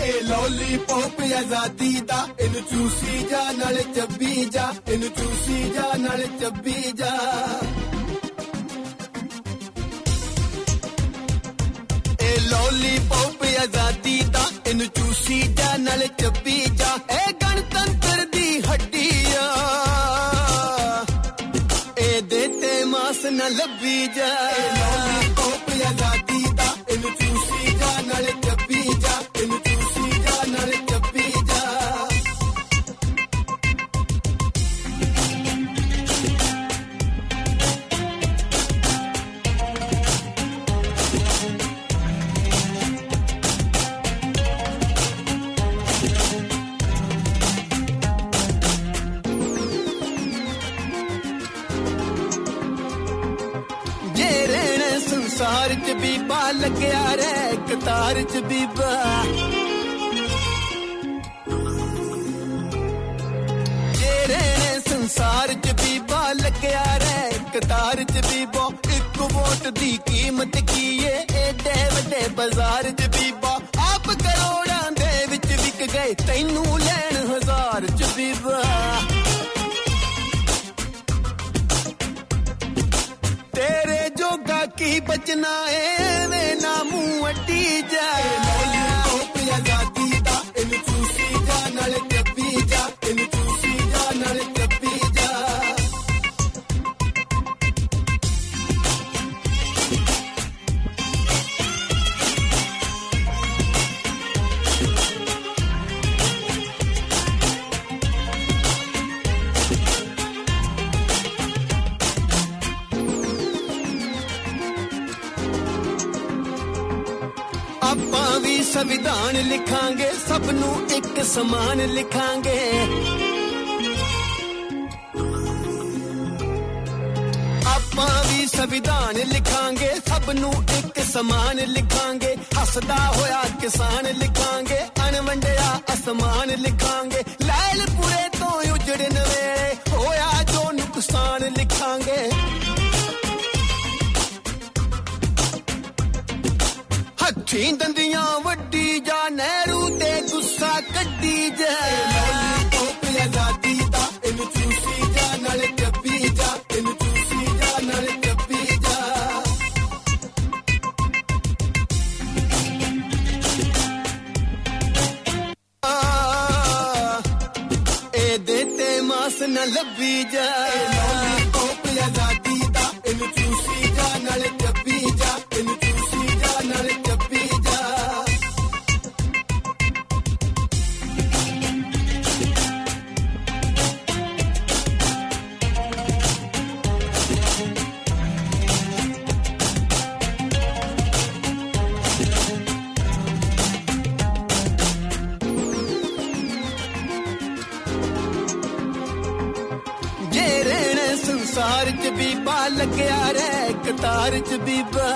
ਇਹ ਲੋਲੀਪੌਪ ਆਜ਼ਾਦੀ ਦਾ ਇਹਨੂੰ ਚੂਸੀ ਜਾ ਨਾਲ ਚੱਬੀ ਜਾ ਇਹਨੂੰ ਚੂਸੀ ਜਾ ਨਾਲ ਚੱਬੀ ਜਾ ਇਹ ਲੋਲੀਪੌਪ ਆਜ਼ਾਦੀ ਦਾ ਇਹਨੂੰ ਚੂਸੀ ਜਾ ਨਾਲ ਚੱਬੀ ਜਾ ਇਹ ਗਣਤੰਤਰ ਦੀ ਹੱਡੀ ਆ ਇਹਦੇ ਤੇ ਮਾਸ ਨਾ ਲੱਭੀ ਜਾ ਇਹ ਲੋਲੀਪੌਪ ਆਜ਼ਾਦੀ ਦਾ ਇਹਨੂੰ ਚੂਸੀ ਜਾ ਨਾਲ ਚੱਬੀ ਜਾ ਇਹਨੂੰ ਚੂਸੀ ਜਾ ਨਾਲ ਚੱਬੀ ਜਾ ਸੰਸਾਰ ਚ ਬੀਬਾ ਲੱਗਿਆ ਰਹਿ ਕਤਾਰ ਚ ਬੀਬਾ ਜਿਹੜੇ ਨੇ ਸੰਸਾਰ ਚ ਬੀਬਾ ਲੱਗਿਆ ਰਹਿ ਕਤਾਰ ਚ ਬੀਬਾ ਇੱਕ ਵੋਟ ਦੀ ਕੀਮਤ ਕੀ ਏ ਏਡੇ ਵੱਡੇ ਬਾਜ਼ਾਰ ਚ ਬੀਬਾ ਆਪ ਕਰੋੜਾਂ ਦੇ ਵਿੱਚ ਵਿਕ ਗਏ ਤੈਨੂੰ ਲੈਣ ਹਜ਼ਾਰ ਚ ਬੀਬਾ ਤੇਰੇ ਜੋਗਾ ਕੀ ਬਚਨਾ ਏ ਨਾ ਮੂੰਹ ਅੱਡੀ ਜਾ ਲੋਲੀਪੌਪ ਆਜ਼ਾਦੀ ਦਾ ਇਹਨੂੰ ਚੂਸੀ ਜਾ ਨਾਲ ਚੱਬੀ ਜਾ ਇਹਨੂੰ ਚੂਸੀ ਜਾ ਨਾਲ ਚੱਬੀ ਜਾ ਆਪਾਂ ਵੀ ਸੰਵਿਧਾਨ ਲਿਖਾਂਗੇ ਸਭ ਨੂੰ ਇੱਕ ਸਮਾਨ ਲਿਖਾਂਗੇ ਆਪਾਂ ਵੀ ਸੰਵਿਧਾਨ ਲਿਖਾਂਗੇ ਸਭ ਨੂੰ ਇੱਕ ਸਮਾਨ ਲਿਖਾਂਗੇ ਹੱਸਦਾ ਹੋਇਆ ਕਿਸਾਨ ਲਿਖਾਂਗੇ ਅਣਵੰਡਿਆ ਅਸਮਾਨ ਲਿਖਾਂਗੇ ਲਾਇਲਪੁਰੇ ਤੋਂ ਉਜੜਨ ਵੇਲੇ ਹੋਇਆ ਜੋ ਨੁਕਸਾਨ ਲਿਖਾਂਗੇ ਹੱਥੀਂ ਦੰਦੀਆਂ ਵੱਡੀ ਜਾ ਨਹਿਰੂ ਤੇ ਗੁੱਸਾ ਕੱਢੀ ਜਾ ਲੋਲੀਪੌਪ ਆਜ਼ਾਦੀ ਦਾ ਇਹਨੂੰ ਚੂਸੀ ਜਾ ਨਾਲ ਚੱਬੀ ਜਾ ਇਹਨੂੰ ਚੂਸੀ ਜਾ ਨਾਲ ਚੱਬੀ ਜਾ ਇਹਦੇ ਤੇ ਮਾਸ ਨਾ ਲੱਭੀ ਜਾ ਲੋਲੀਪੌਪ ਆਜ਼ਾਦੀ ਦਾ ਇਹਨੂੰ ਚੂਸੀ ਜਾ ਨਾਲ ਚੱਬੀ ਜਾ ਇਹਨੂੰ ਚੂਸੀ ਜਾ ਨਾਲ ਚੱਬੀ ਜਾ ਸੰਸਾਰ ਚ ਬੀਬਾ ਲੱਗਿਆ ਰਹਿ ਕਤਾਰ ਚ ਬੀਬਾ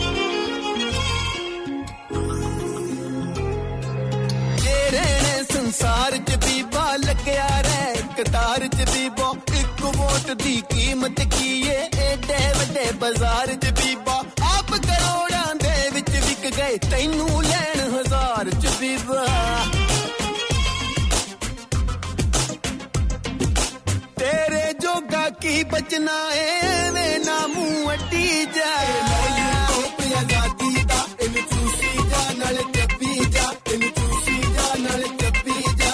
ਜਿਹੜੇ ਨੇ ਸੰਸਾਰ ਚ ਬੀਬਾ ਲੱਗਿਆ ਰਹਿ ਕਤਾਰ ਚ ਬੀਬਾ ਇੱਕ ਵੋਟ ਦੀ ਕੀਮਤ ਕੀ ਏ ਏਡੇ ਵੱਡੇ ਬਾਜ਼ਾਰ ਚ ਬੀਬਾ ਆਪ ਕਰੋੜਾਂ ਦੇ ਵਿੱਚ ਵਿਕ ਗਏ ਤੈਨੂੰ ਲੈਣ ਹਜ਼ਾਰ ਚ ਬੀਬਾ ਤੇਰੇ ਜੋਗਾ ਕੀ ਬਚਨਾ ਏ ਨਾ ਮੂੰਹ ਅੱਡੀ ਜਾ ਲੋਲੀਪੌਪ ਆਜ਼ਾਦੀ ਦਾ ਇਹਨੂੰ ਚੂਸੀ ਜਾ ਨਾਲ ਚੱਬੀ ਜਾ ਇਹਨੂੰ ਚੂਸੀ ਜਾ ਨਾਲ ਚੱਬੀ ਜਾ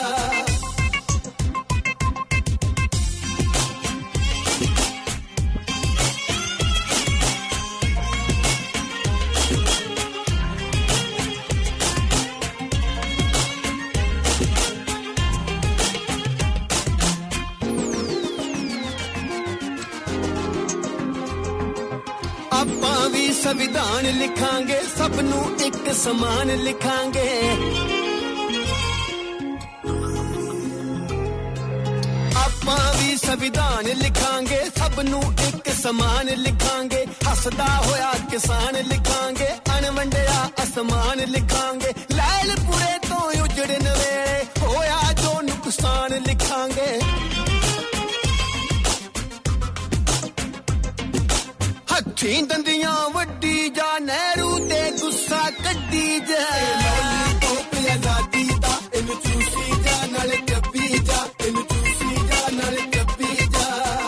ਆਪਾਂ ਵੀ ਸੰਵਿਧਾਨ ਲਿਖਾਂਗੇ ਸਭ ਨੂੰ ਇੱਕ ਸਮਾਨ ਲਿਖਾਂਗੇ ਆਪਾਂ ਵੀ ਸੰਵਿਧਾਨ ਲਿਖਾਂਗੇ ਸਭ ਨੂੰ ਇੱਕ ਸਮਾਨ ਲਿਖਾਂਗੇ ਹੱਸਦਾ ਹੋਇਆ ਕਿਸਾਨ ਲਿਖਾਂਗੇ ਅਣਵੰਡਿਆ ਅਸਮਾਨ ਲਿਖਾਂਗੇ ਲਾਇਲਪੁਰੇ ਤੋਂ ਉਜੜਨ ਵੇਲੇ ਹੋਇਆ ਜੋ ਨੁਕਸਾਨ ਲਿਖਾਂਗੇ ਹੱਥੀਂ ਦੰਦੀਆਂ ਵੱਡੀ ਜਾ ਨਹਿਰੂ ਤੇ ਗੁੱਸਾ ਕੱਢੀ ਜਾ ਲੋਲੀਪੌਪ ਆਜ਼ਾਦੀ ਚੂਸੀ ਜਾ ਨਾਲ ਚੱਬੀ ਜਾ ਇਹਨੂੰ ਚੂਸੀ ਜਾ ਨਾਲ ਚੱਬੀ ਜਾ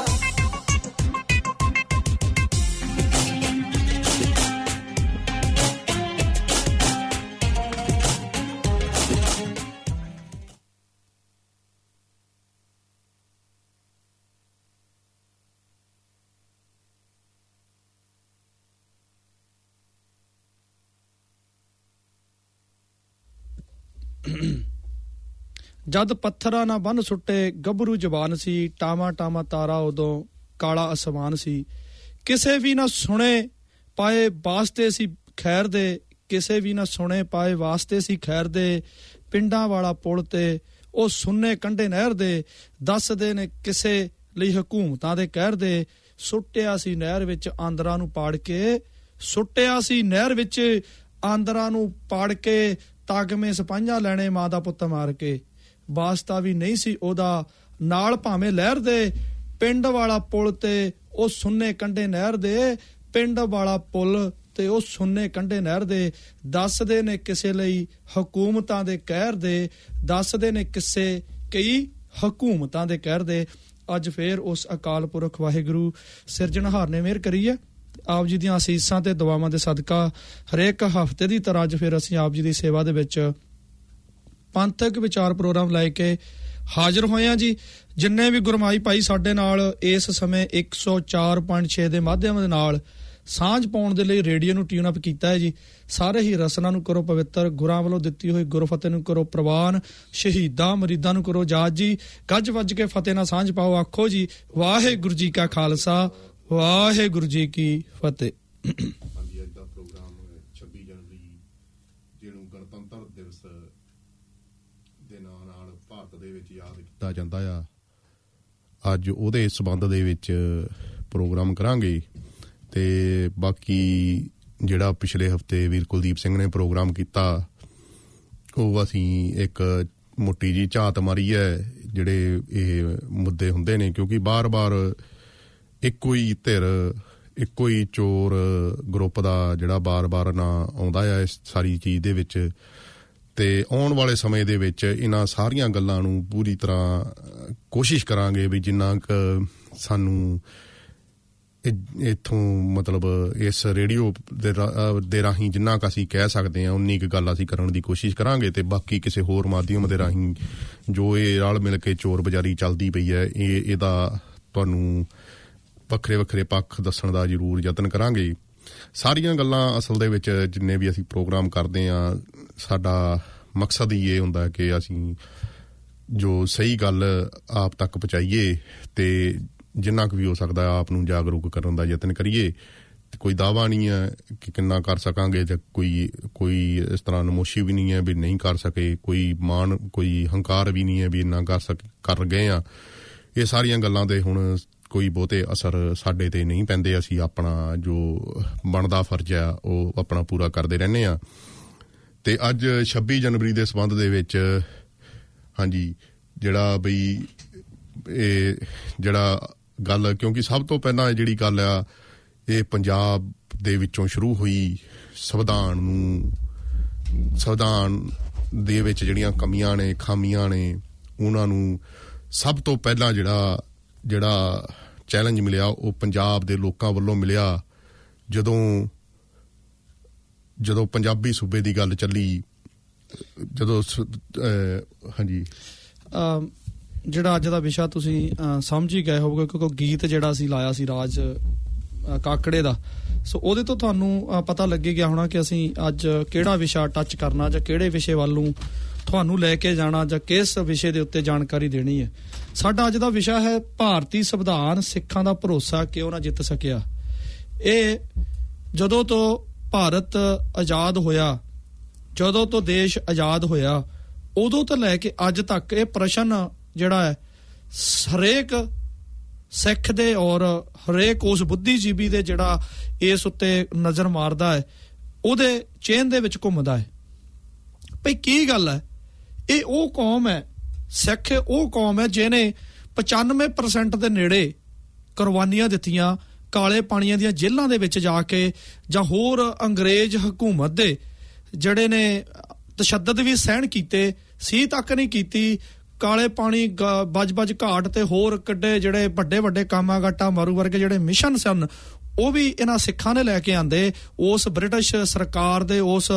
ਜਦ ਪੱਥਰਾਂ ਨਾ ਬੰਨ ਸੁੱਟੇ ਗੱਭਰੂ ਜਵਾਨ ਸੀ ਟਾਵਾਂ ਟਾਵਾਂ ਤਾਰਾ ਉਦੋਂ ਕਾਲਾ ਅਸਮਾਨ ਸੀ ਕਿਸੇ ਵੀ ਨਾ ਸੁਣੇ ਪਾਏ ਵਾਸਤੇ ਸੀ ਖੈਰ ਦੇ ਕਿਸੇ ਵੀ ਨਾ ਸੁਣੇ ਪਾਏ ਵਾਸਤੇ ਸੀ ਖੈਰ ਦੇ ਪਿੰਡਾਂ ਵਾਲਾ ਪੁਲ ਤੇ ਉਹ ਸੁੰਨੇ ਕੰਢੇ ਨਹਿਰ ਦੇ ਦੱਸਦੇ ਨੇ ਕਿਸੇ ਲਈ ਹਕੂਮਤਾਂ ਦੇ ਕਹਿਰ ਦੇ ਸੁੱਟਿਆ ਸੀ ਨਹਿਰ ਵਿੱਚ ਆਂਦਰਾਂ ਨੂੰ ਪਾੜ ਕੇ ਸੁੱਟਿਆ ਸੀ ਨਹਿਰ ਵਿੱਚ ਆਂਦਰਾਂ ਨੂੰ ਪਾੜ ਕੇ ਤਾਗਮੇ ਸਿਪਾਹੀਆਂ ਲੈਣੇ ਮਾਂ ਦਾ ਪੁੱਤ ਮਾਰ ਕੇ ਵਾਸਤਾ ਵੀ ਨਹੀਂ ਸੀ ਉਹਦਾ ਨਾਲ ਭਾਵੇਂ ਲਹਿਰ ਦੇ ਪਿੰਡ ਵਾਲਾ ਪੁਲ ਤੇ ਉਹ ਸੁੰਨੇ ਕੰਢੇ ਨਹਿਰ ਦੇ ਪਿੰਡ ਵਾਲਾ ਪੁਲ ਤੇ ਉਹ ਸੁੰਨੇ ਕੰਢੇ ਨਹਿਰ ਦੇ ਦੱਸਦੇ ਨੇ ਕਿਸੇ ਲਈ ਹਕੂਮਤਾਂ ਦੇ ਕਹਿਰ ਦੇ ਦੱਸਦੇ ਨੇ ਕਿਸੇ ਕਈ ਹਕੂਮਤਾਂ ਦੇ ਕਹਿਰ ਦੇ ਅੱਜ ਫੇਰ ਉਸ ਅਕਾਲ ਪੁਰਖ ਵਾਹਿਗੁਰੂ ਸਿਰਜਣਹਾਰ ਨੇ ਮਿਹਰ ਕਰੀ ਹੈ ਆਪ ਜੀ ਦੀਆਂ ਅਸੀਸਾਂ ਤੇ ਦੁਆਵਾਂ ਦੇ ਸਦਕਾ ਹਰੇਕ ਹਫ਼ਤੇ ਦੀ ਤਰ੍ਹਾਂ ਅੱਜ ਫਿਰ ਅਸੀਂ ਆਪ ਜੀ ਦੀ ਸੇਵਾ ਦੇ ਵਿੱਚ ਪੰਥਕ ਵਿਚਾਰ ਪ੍ਰੋਗਰਾਮ ਲੈ ਕੇ ਹਾਜ਼ਰ ਹੋਏ ਹਾਂ ਜੀ ਜਿੰਨੇ ਵੀ ਗੁਰਮਾਈ ਭਾਈ ਸਾਡੇ ਨਾਲ ਇਸ ਸਮੇਂ 104.6 ਦੇ ਮਾਧਿਅਮ ਦੇ ਨਾਲ ਸਾਂਝ ਪਾਉਣ ਦੇ ਲਈ ਰੇਡੀਓ ਨੂੰ ਟਿਊਨ ਅਪ ਕੀਤਾ ਹੈ ਜੀ ਸਾਰੇ ਹੀ ਰਸਨਾ ਨੂੰ ਕਰੋ ਪਵਿੱਤਰ ਗੁਰਾਂ ਵੱਲੋਂ ਦਿੱਤੀ ਹੋਈ ਗੁਰਫਤਿਹ ਨੂੰ ਕਰੋ ਪ੍ਰਵਾਨ ਸ਼ਹੀਦਾਂ ਮਰੀਦਾਂ ਨੂੰ ਕਰੋ ਯਾਦ ਜੀ ਗੱਜ ਵੱਜ ਕੇ ਫਤਿਹ ਨਾਲ ਸਾਂਝ ਪਾਓ ਆਖੋ ਜੀ ਵਾਹਿਗੁਰੂ ਜੀ ਕਾ ਖਾਲਸਾ ਵਾਹਿਗੁਰੂ ਜੀ ਕੀ ਫਤਿਹ ਹਾਂਜੀ ਅੱਜ ਦਾ ਪ੍ਰੋਗਰਾਮ 26 ਜਨਵਰੀ ਜਿਹਨੂੰ ਗਣਤੰਤਰ ਦਿਵਸ ਦੇ ਨਾਂ ਨਾਲ ਭਾਰਤ ਦੇ ਵਿੱਚ ਯਾਦ ਕੀਤਾ ਜਾਂਦਾ ਆ ਅੱਜ ਉਹਦੇ ਸਬੰਧ ਦੇ ਵਿੱਚ ਪ੍ਰੋਗਰਾਮ ਕਰਾਂਗੇ ਤੇ ਬਾਕੀ ਜਿਹੜਾ ਪਿਛਲੇ ਹਫਤੇ ਵੀਰ ਕੁਲਦੀਪ ਸਿੰਘ ਨੇ ਪ੍ਰੋਗਰਾਮ ਕੀਤਾ ਉਹ ਅਸੀਂ ਇੱਕ ਮੋਟੀ ਜੀ ਝਾਤ ਮਾਰੀ ਹੈ ਜਿਹੜੇ ਇਹ ਮੁੱਦੇ ਹੁੰਦੇ ਨੇ ਕਿਉਂਕਿ ਬਾਰ-ਬਾਰ ਇੱਕੋ ਹੀ ਧਿਰ ਇੱਕੋ ਹੀ ਚੋਰ ਗਰੁੱਪ ਦਾ ਜਿਹੜਾ ਬਾਰ-ਬਾਰ ਨਾ ਆਉਂਦਾ ਆ ਇਸ ਸਾਰੀ ਚੀਜ਼ ਦੇ ਵਿੱਚ ਤੇ ਆਉਣ ਵਾਲੇ ਸਮੇਂ ਦੇ ਵਿੱਚ ਇਹਨਾਂ ਸਾਰੀਆਂ ਗੱਲਾਂ ਨੂੰ ਪੂਰੀ ਤਰ੍ਹਾਂ ਕੋਸ਼ਿਸ਼ ਕਰਾਂਗੇ ਵੀ ਜਿੰਨਾ ਕੁ ਸਾਨੂੰ ਇੱਥੋਂ ਮਤਲਬ ਇਸ ਰੇਡੀਓ ਦੇ ਰਾਹੀਂ ਜਿੰਨਾ ਕੁ ਅਸੀਂ ਕਹਿ ਸਕਦੇ ਹਾਂ ਉਨੀ ਕੁ ਗੱਲ ਅਸੀਂ ਕਰਨ ਦੀ ਕੋਸ਼ਿਸ਼ ਕਰਾਂਗੇ ਤੇ ਬਾਕੀ ਕਿਸੇ ਹੋਰ ਮਾਧਿਅਮ ਦੇ ਰਾਹੀਂ ਜੋ ਇਹ ਰਲ ਮਿਲ ਕੇ ਚੋਰ ਬਜ਼ਾਰੀ ਚੱਲਦੀ ਪਈ ਹੈ ਇਹਦਾ ਤੁਹਾਨੂੰ ਵੱਖਰੇ ਵੱਖਰੇ ਪੱਖ ਦੱਸਣ ਦਾ ਜ਼ਰੂਰ ਯਤਨ ਕਰਾਂਗੇ ਸਾਰੀਆਂ ਗੱਲਾਂ ਅਸਲ ਦੇ ਵਿੱਚ ਜਿੰਨੇ ਵੀ ਅਸੀਂ ਪ੍ਰੋਗਰਾਮ ਕਰਦੇ ਹਾਂ ਸਾਡਾ ਮਕਸਦ ਹੀ ਇਹ ਹੁੰਦਾ ਕਿ ਅਸੀਂ ਜੋ ਸਹੀ ਗੱਲ ਆਪ ਤੱਕ ਪਹੁੰਚਾਈਏ ਤੇ ਜਿੰਨਾ ਕੁ ਵੀ ਹੋ ਸਕਦਾ ਆਪ ਨੂੰ ਜਾਗਰੂਕ ਕਰਨ ਦਾ ਯਤਨ ਕਰੀਏ ਕੋਈ ਦਾਅਵਾ ਨਹੀਂ ਹੈ ਕਿ ਕਿੰਨਾ ਕਰ ਸਕਾਂਗੇ ਜਾਂ ਕੋਈ ਇਸ ਤਰ੍ਹਾਂ ਨਮੋਸ਼ੀ ਵੀ ਨਹੀਂ ਹੈ ਵੀ ਨਹੀਂ ਕਰ ਸਕੇ ਕੋਈ ਮਾਣ ਕੋਈ ਹੰਕਾਰ ਵੀ ਨਹੀਂ ਹੈ ਵੀ ਇੰਨਾ ਕਰ ਗਏ ਆ ਇਹ ਸਾਰੀਆਂ ਗੱਲਾਂ ਦੇ ਹੁਣ ਕੋਈ ਬਹੁਤੇ ਅਸਰ ਸਾਡੇ ਤੇ ਨਹੀਂ ਪੈਂਦੇ ਅਸੀਂ ਆਪਣਾ ਜੋ ਬਣਦਾ ਫਰਜ਼ ਆ ਉਹ ਆਪਣਾ ਪੂਰਾ ਕਰਦੇ ਰਹਿੰਦੇ ਆ ਤੇ ਅੱਜ 26 ਜਨਵਰੀ ਦੇ ਸੰਬੰਧ ਦੇ ਵਿੱਚ ਹਾਂਜੀ ਜਿਹੜਾ ਬਈ ਇਹ ਜਿਹੜਾ ਗੱਲ ਕਿਉਂਕਿ ਸਭ ਤੋਂ ਪਹਿਲਾਂ ਜਿਹੜੀ ਗੱਲ ਆ ਇਹ ਪੰਜਾਬ ਦੇ ਵਿੱਚੋਂ ਸ਼ੁਰੂ ਹੋਈ ਸੰਵਿਧਾਨ ਦੇ ਵਿੱਚ ਜਿਹੜੀਆਂ ਕਮੀਆਂ ਨੇ ਖਾਮੀਆਂ ਨੇ ਉਹਨਾਂ ਨੂੰ ਸਭ ਤੋਂ ਪਹਿਲਾਂ ਜਿਹੜਾ ਚੈਲੰਜ ਮਿਲਿਆ ਉਹ ਪੰਜਾਬ ਦੇ ਲੋਕਾਂ ਵੱਲੋਂ ਮਿਲਿਆ ਜਦੋਂ ਪੰਜਾਬੀ ਸੂਬੇ ਦੀ ਗੱਲ ਚੱਲੀ ਜਦੋਂ ਹਾਂਜੀ ਜਿਹੜਾ ਅੱਜ ਦਾ ਵਿਸ਼ਾ ਤੁਸੀਂ ਸਮਝ ਹੀ ਗਏ ਹੋਵੋਗੇ ਕਿਉਂਕਿ ਗੀਤ ਜਿਹੜਾ ਅਸੀਂ ਲਾਇਆ ਸੀ ਰਾਜ ਕਾਕੜੇ ਦਾ ਸੋ ਉਹਦੇ ਤੋਂ ਤੁਹਾਨੂੰ ਪਤਾ ਲੱਗੇ ਗਿਆ ਹੋਣਾ ਕਿ ਅਸੀਂ ਅੱਜ ਕਿਹੜਾ ਵਿਸ਼ਾ ਟੱਚ ਕਰਨਾ ਜਾਂ ਕਿਹੜੇ ਵਿਸ਼ੇ ਵੱਲ ਨੂੰ ਤੁਹਾਨੂੰ ਲੈ ਕੇ ਜਾਣਾ ਜਾਂ ਕਿਸ ਵਿਸ਼ੇ ਦੇ ਉੱਤੇ ਜਾਣਕਾਰੀ ਦੇਣੀ ਹੈ ਸਾਡਾ ਅੱਜ ਦਾ ਵਿਸ਼ਾ ਹੈ ਭਾਰਤੀ ਸੰਵਿਧਾਨ ਸਿੱਖਾਂ ਦਾ ਭਰੋਸਾ ਕਿਉਂ ਨਾ ਜਿੱਤ ਸਕਿਆ ਇਹ ਜਦੋਂ ਤੋਂ ਭਾਰਤ ਆਜ਼ਾਦ ਹੋਇਆ ਜਦੋਂ ਤੋਂ ਦੇਸ਼ ਆਜ਼ਾਦ ਹੋਇਆ ਉਦੋਂ ਤੋਂ ਲੈ ਕੇ ਅੱਜ ਤੱਕ ਇਹ ਪ੍ਰਸ਼ਨ ਜਿਹੜਾ ਹੈ ਹਰੇਕ ਸਿੱਖ ਦੇ ਔਰ ਹਰੇਕ ਉਸ ਬੁੱਧੀਜੀਵੀ ਦੇ ਜਿਹੜਾ ਇਸ ਉੱਤੇ ਨਜ਼ਰ ਮਾਰਦਾ ਹੈ ਉਹਦੇ ਚੇਨ ਦੇ ਵਿੱਚ ਘੁੰਮਦਾ ਹੈ ਭਈ ਕੀ ਗੱਲ ਹੈ ਇਹ ਉਹ ਕੌਮ ਹੈ ਸਿੱਖ ਉਹ ਕੌਮ ਹੈ ਜਿਹਨੇ 95% ਦੇ ਨੇੜੇ ਕੁਰਬਾਨੀਆਂ ਦਿੱਤੀਆਂ ਕਾਲੇ ਪਾਣੀਆਂ ਦੀਆਂ ਜੇਲ੍ਹਾਂ ਦੇ ਵਿੱਚ ਜਾ ਕੇ ਜਾਂ ਹੋਰ ਅੰਗਰੇਜ਼ ਹਕੂਮਤ ਦੇ ਜਿਹੜੇ ਨੇ ਤਸ਼ੱਦਦ ਵੀ ਸਹਿਣ ਕੀਤੇ ਸੀ ਤੱਕ ਨਹੀਂ ਕੀਤੀ। ਕਾਲੇ ਪਾਣੀ ਬਜ ਘਾਟ ਤੇ ਹੋਰ ਕਿੱਡੇ ਜਿਹੜੇ ਵੱਡੇ ਕਾਮਾਗਾਟਾ ਮਾਰੂ ਵਰਗੇ ਜਿਹੜੇ ਮਿਸ਼ਨ ਸਨ ਉਹ ਵੀ ਇਹਨਾਂ ਸਿੱਖਾਂ ਨੇ ਲੈ ਕੇ ਆਂਦੇ। ਉਸ ਬ੍ਰਿਟਿਸ਼ ਸਰਕਾਰ ਦੇ ਉਸ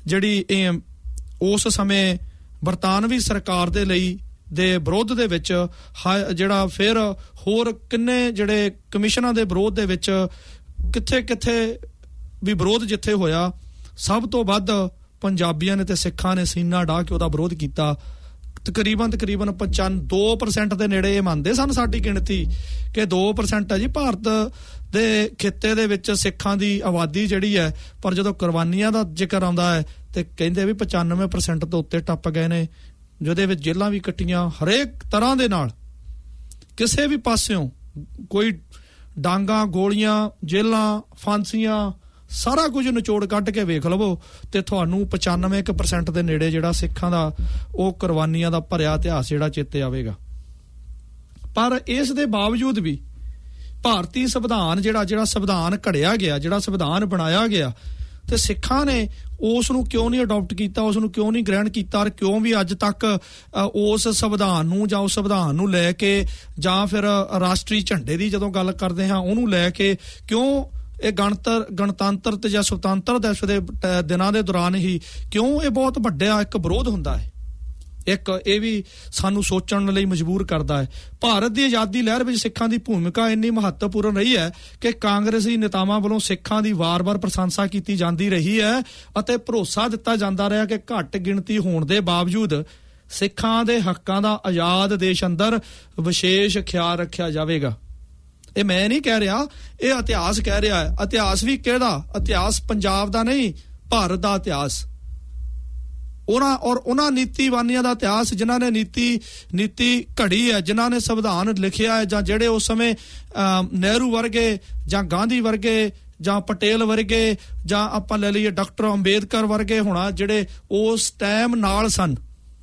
ਸਮੇਂ ਬਰਤਾਨਵੀ ਸਰਕਾਰ ਦੇ ਲਈ ਦੇ ਵਿਰੋਧ ਦੇ ਵਿੱਚ ਜਿਹੜਾ ਫਿਰ ਹੋਰ ਕਿੰਨੇ ਜਿਹੜੇ ਕਮਿਸ਼ਨਾਂ ਦੇ ਵਿਰੋਧ ਦੇ ਵਿੱਚ ਕਿੱਥੇ ਵੀ ਵਿਰੋਧ ਜਿੱਥੇ ਹੋਇਆ, ਸਭ ਤੋਂ ਵੱਧ ਪੰਜਾਬੀਆਂ ਨੇ ਤੇ ਸਿੱਖਾਂ ਨੇ ਸੀਨਾ ਢਾਹ ਕੇ ਉਹਦਾ ਵਿਰੋਧ ਕੀਤਾ। ਤਕਰੀਬਨ 2% ਦੇ ਨੇੜੇ ਇਹ ਮੰਨਦੇ ਸਨ ਸਾਡੀ ਗਿਣਤੀ ਕਿ 2% ਹੈ ਜੀ ਭਾਰਤ ਦੇ ਖਿੱਤੇ ਦੇ ਵਿੱਚ ਸਿੱਖਾਂ ਦੀ ਆਬਾਦੀ ਜਿਹੜੀ ਹੈ। ਪਰ ਜਦੋਂ ਕੁਰਬਾਨੀਆਂ ਦਾ ਜ਼ਿਕਰ ਆਉਂਦਾ ਹੈ ਤੇ ਕਹਿੰਦੇ ਵੀ 95% ਤੋਂ ਉੱਤੇ ਟੱਪ ਗਏ ਨੇ, ਜਿਹਦੇ ਵਿੱਚ ਜੇਲ੍ਹਾਂ ਵੀ ਕੱਟੀਆਂ ਹਰੇਕ ਤਰ੍ਹਾਂ ਦੇ ਨਾਲ, ਕਿਸੇ ਵੀ ਪਾਸਿਓਂ ਕੋਈ ਡਾਂਗਾ ਗੋਲੀਆਂ ਜੇਲ੍ਹਾਂ ਫਾਂਸੀਆਂ ਸਾਰਾ ਕੁਝ ਨਿਚੋੜ ਕੱਢ ਕੇ ਵੇਖ ਲਵੋ ਤੇ ਤੁਹਾਨੂੰ 95% ਦੇ ਨੇੜੇ ਜਿਹੜਾ ਸਿੱਖਾਂ ਦਾ ਉਹ ਕੁਰਬਾਨੀਆਂ ਦਾ ਭਰਿਆ ਇਤਿਹਾਸ ਜਿਹੜਾ ਚੇਤੇ ਆਵੇਗਾ। ਪਰ ਇਸ ਦੇ ਬਾਵਜੂਦ ਵੀ ਭਾਰਤੀ ਸੰਵਿਧਾਨ ਜਿਹੜਾ ਸੰਵਿਧਾਨ ਘੜਿਆ ਗਿਆ, ਜਿਹੜਾ ਸੰਵਿਧਾਨ ਬਣਾਇਆ ਗਿਆ, ਤੇ ਸਿੱਖਾਂ ਨੇ ਉਸ ਨੂੰ ਕਿਉਂ ਨਹੀਂ ਅਡਾਪਟ ਕੀਤਾ, ਉਸ ਨੂੰ ਕਿਉਂ ਨਹੀਂ ਗ੍ਰਹਿਣ ਕੀਤਾ, ਔਰ ਕਿਉਂ ਵੀ ਅੱਜ ਤੱਕ ਉਸ ਸੰਵਿਧਾਨ ਨੂੰ ਜਾਂ ਉਸ ਸੰਵਿਧਾਨ ਨੂੰ ਲੈ ਕੇ ਜਾਂ ਫਿਰ ਰਾਸ਼ਟਰੀ ਝੰਡੇ ਦੀ ਜਦੋਂ ਗੱਲ ਕਰਦੇ ਹਾਂ ਉਹਨੂੰ ਲੈ ਕੇ ਕਿਉਂ ਇਹ ਗਣਤੰਤਰ ਤੇ ਜਾਂ ਸੁਤੰਤਰ ਦਿਵਸ ਦੇ ਦਿਨਾਂ ਦੇ ਦੌਰਾਨ ਹੀ ਕਿਉਂ ਇਹ ਬਹੁਤ ਵੱਡਾ ਇੱਕ ਵਿਰੋਧ ਹੁੰਦਾ ਹੈ। ਇੱਕ ਇਹ ਵੀ ਸਾਨੂੰ ਸੋਚਣ ਲਈ ਮਜਬੂਰ ਕਰਦਾ ਹੈ। ਭਾਰਤ ਦੀ ਆਜ਼ਾਦੀ ਲਹਿਰ ਵਿੱਚ ਸਿੱਖਾਂ ਦੀ ਭੂਮਿਕਾ ਇੰਨੀ ਮਹੱਤਵਪੂਰਨ ਰਹੀ ਹੈ ਕਿ ਕਾਂਗਰਸੀ ਨੇਤਾਵਾਂ ਵੱਲੋਂ ਸਿੱਖਾਂ ਦੀ ਵਾਰ-ਵਾਰ ਪ੍ਰਸ਼ੰਸਾ ਕੀਤੀ ਜਾਂਦੀ ਰਹੀ ਹੈ ਅਤੇ ਭਰੋਸਾ ਦਿੱਤਾ ਜਾਂਦਾ ਰਿਹਾ ਕਿ ਘੱਟ ਗਿਣਤੀ ਹੋਣ ਦੇ ਬਾਵਜੂਦ ਸਿੱਖਾਂ ਦੇ ਹੱਕਾਂ ਦਾ ਆਜ਼ਾਦ ਦੇਸ਼ ਅੰਦਰ ਵਿਸ਼ੇਸ਼ ਖਿਆਲ ਰੱਖਿਆ ਜਾਵੇਗਾ। ਇਹ ਮੈਂ ਨਹੀਂ ਕਹਿ ਰਿਹਾ, ਇਹ ਇਤਿਹਾਸ ਕਹਿ ਰਿਹਾ ਹੈ। ਇਤਿਹਾਸ ਵੀ ਕਿਹਦਾ? ਇਤਿਹਾਸ ਪੰਜਾਬ ਦਾ ਨਹੀਂ, ਭਾਰਤ ਦਾ ਇਤਿਹਾਸ। ਉਹਨਾਂ ਨੀਤੀਵਾਨੀਆਂ ਦਾ ਇਤਿਹਾਸ ਜਿਨ੍ਹਾਂ ਨੇ ਨੀਤੀ ਘੜੀ ਹੈ, ਜਿਨ੍ਹਾਂ ਨੇ ਸੰਵਿਧਾਨ ਲਿਖਿਆ ਹੈ, ਜਾਂ ਜਿਹੜੇ ਉਸ ਸਮੇਂ ਨਹਿਰੂ ਵਰਗੇ ਜਾਂ ਗਾਂਧੀ ਵਰਗੇ ਜਾਂ ਪਟੇਲ ਵਰਗੇ ਜਾਂ ਆਪਾਂ ਲੈ ਲਈਏ ਡਾਕਟਰ ਅੰਬੇਦਕਰ ਵਰਗੇ ਹੋਣਾ, ਜਿਹੜੇ ਉਸ ਟਾਈਮ ਨਾਲ ਸਨ।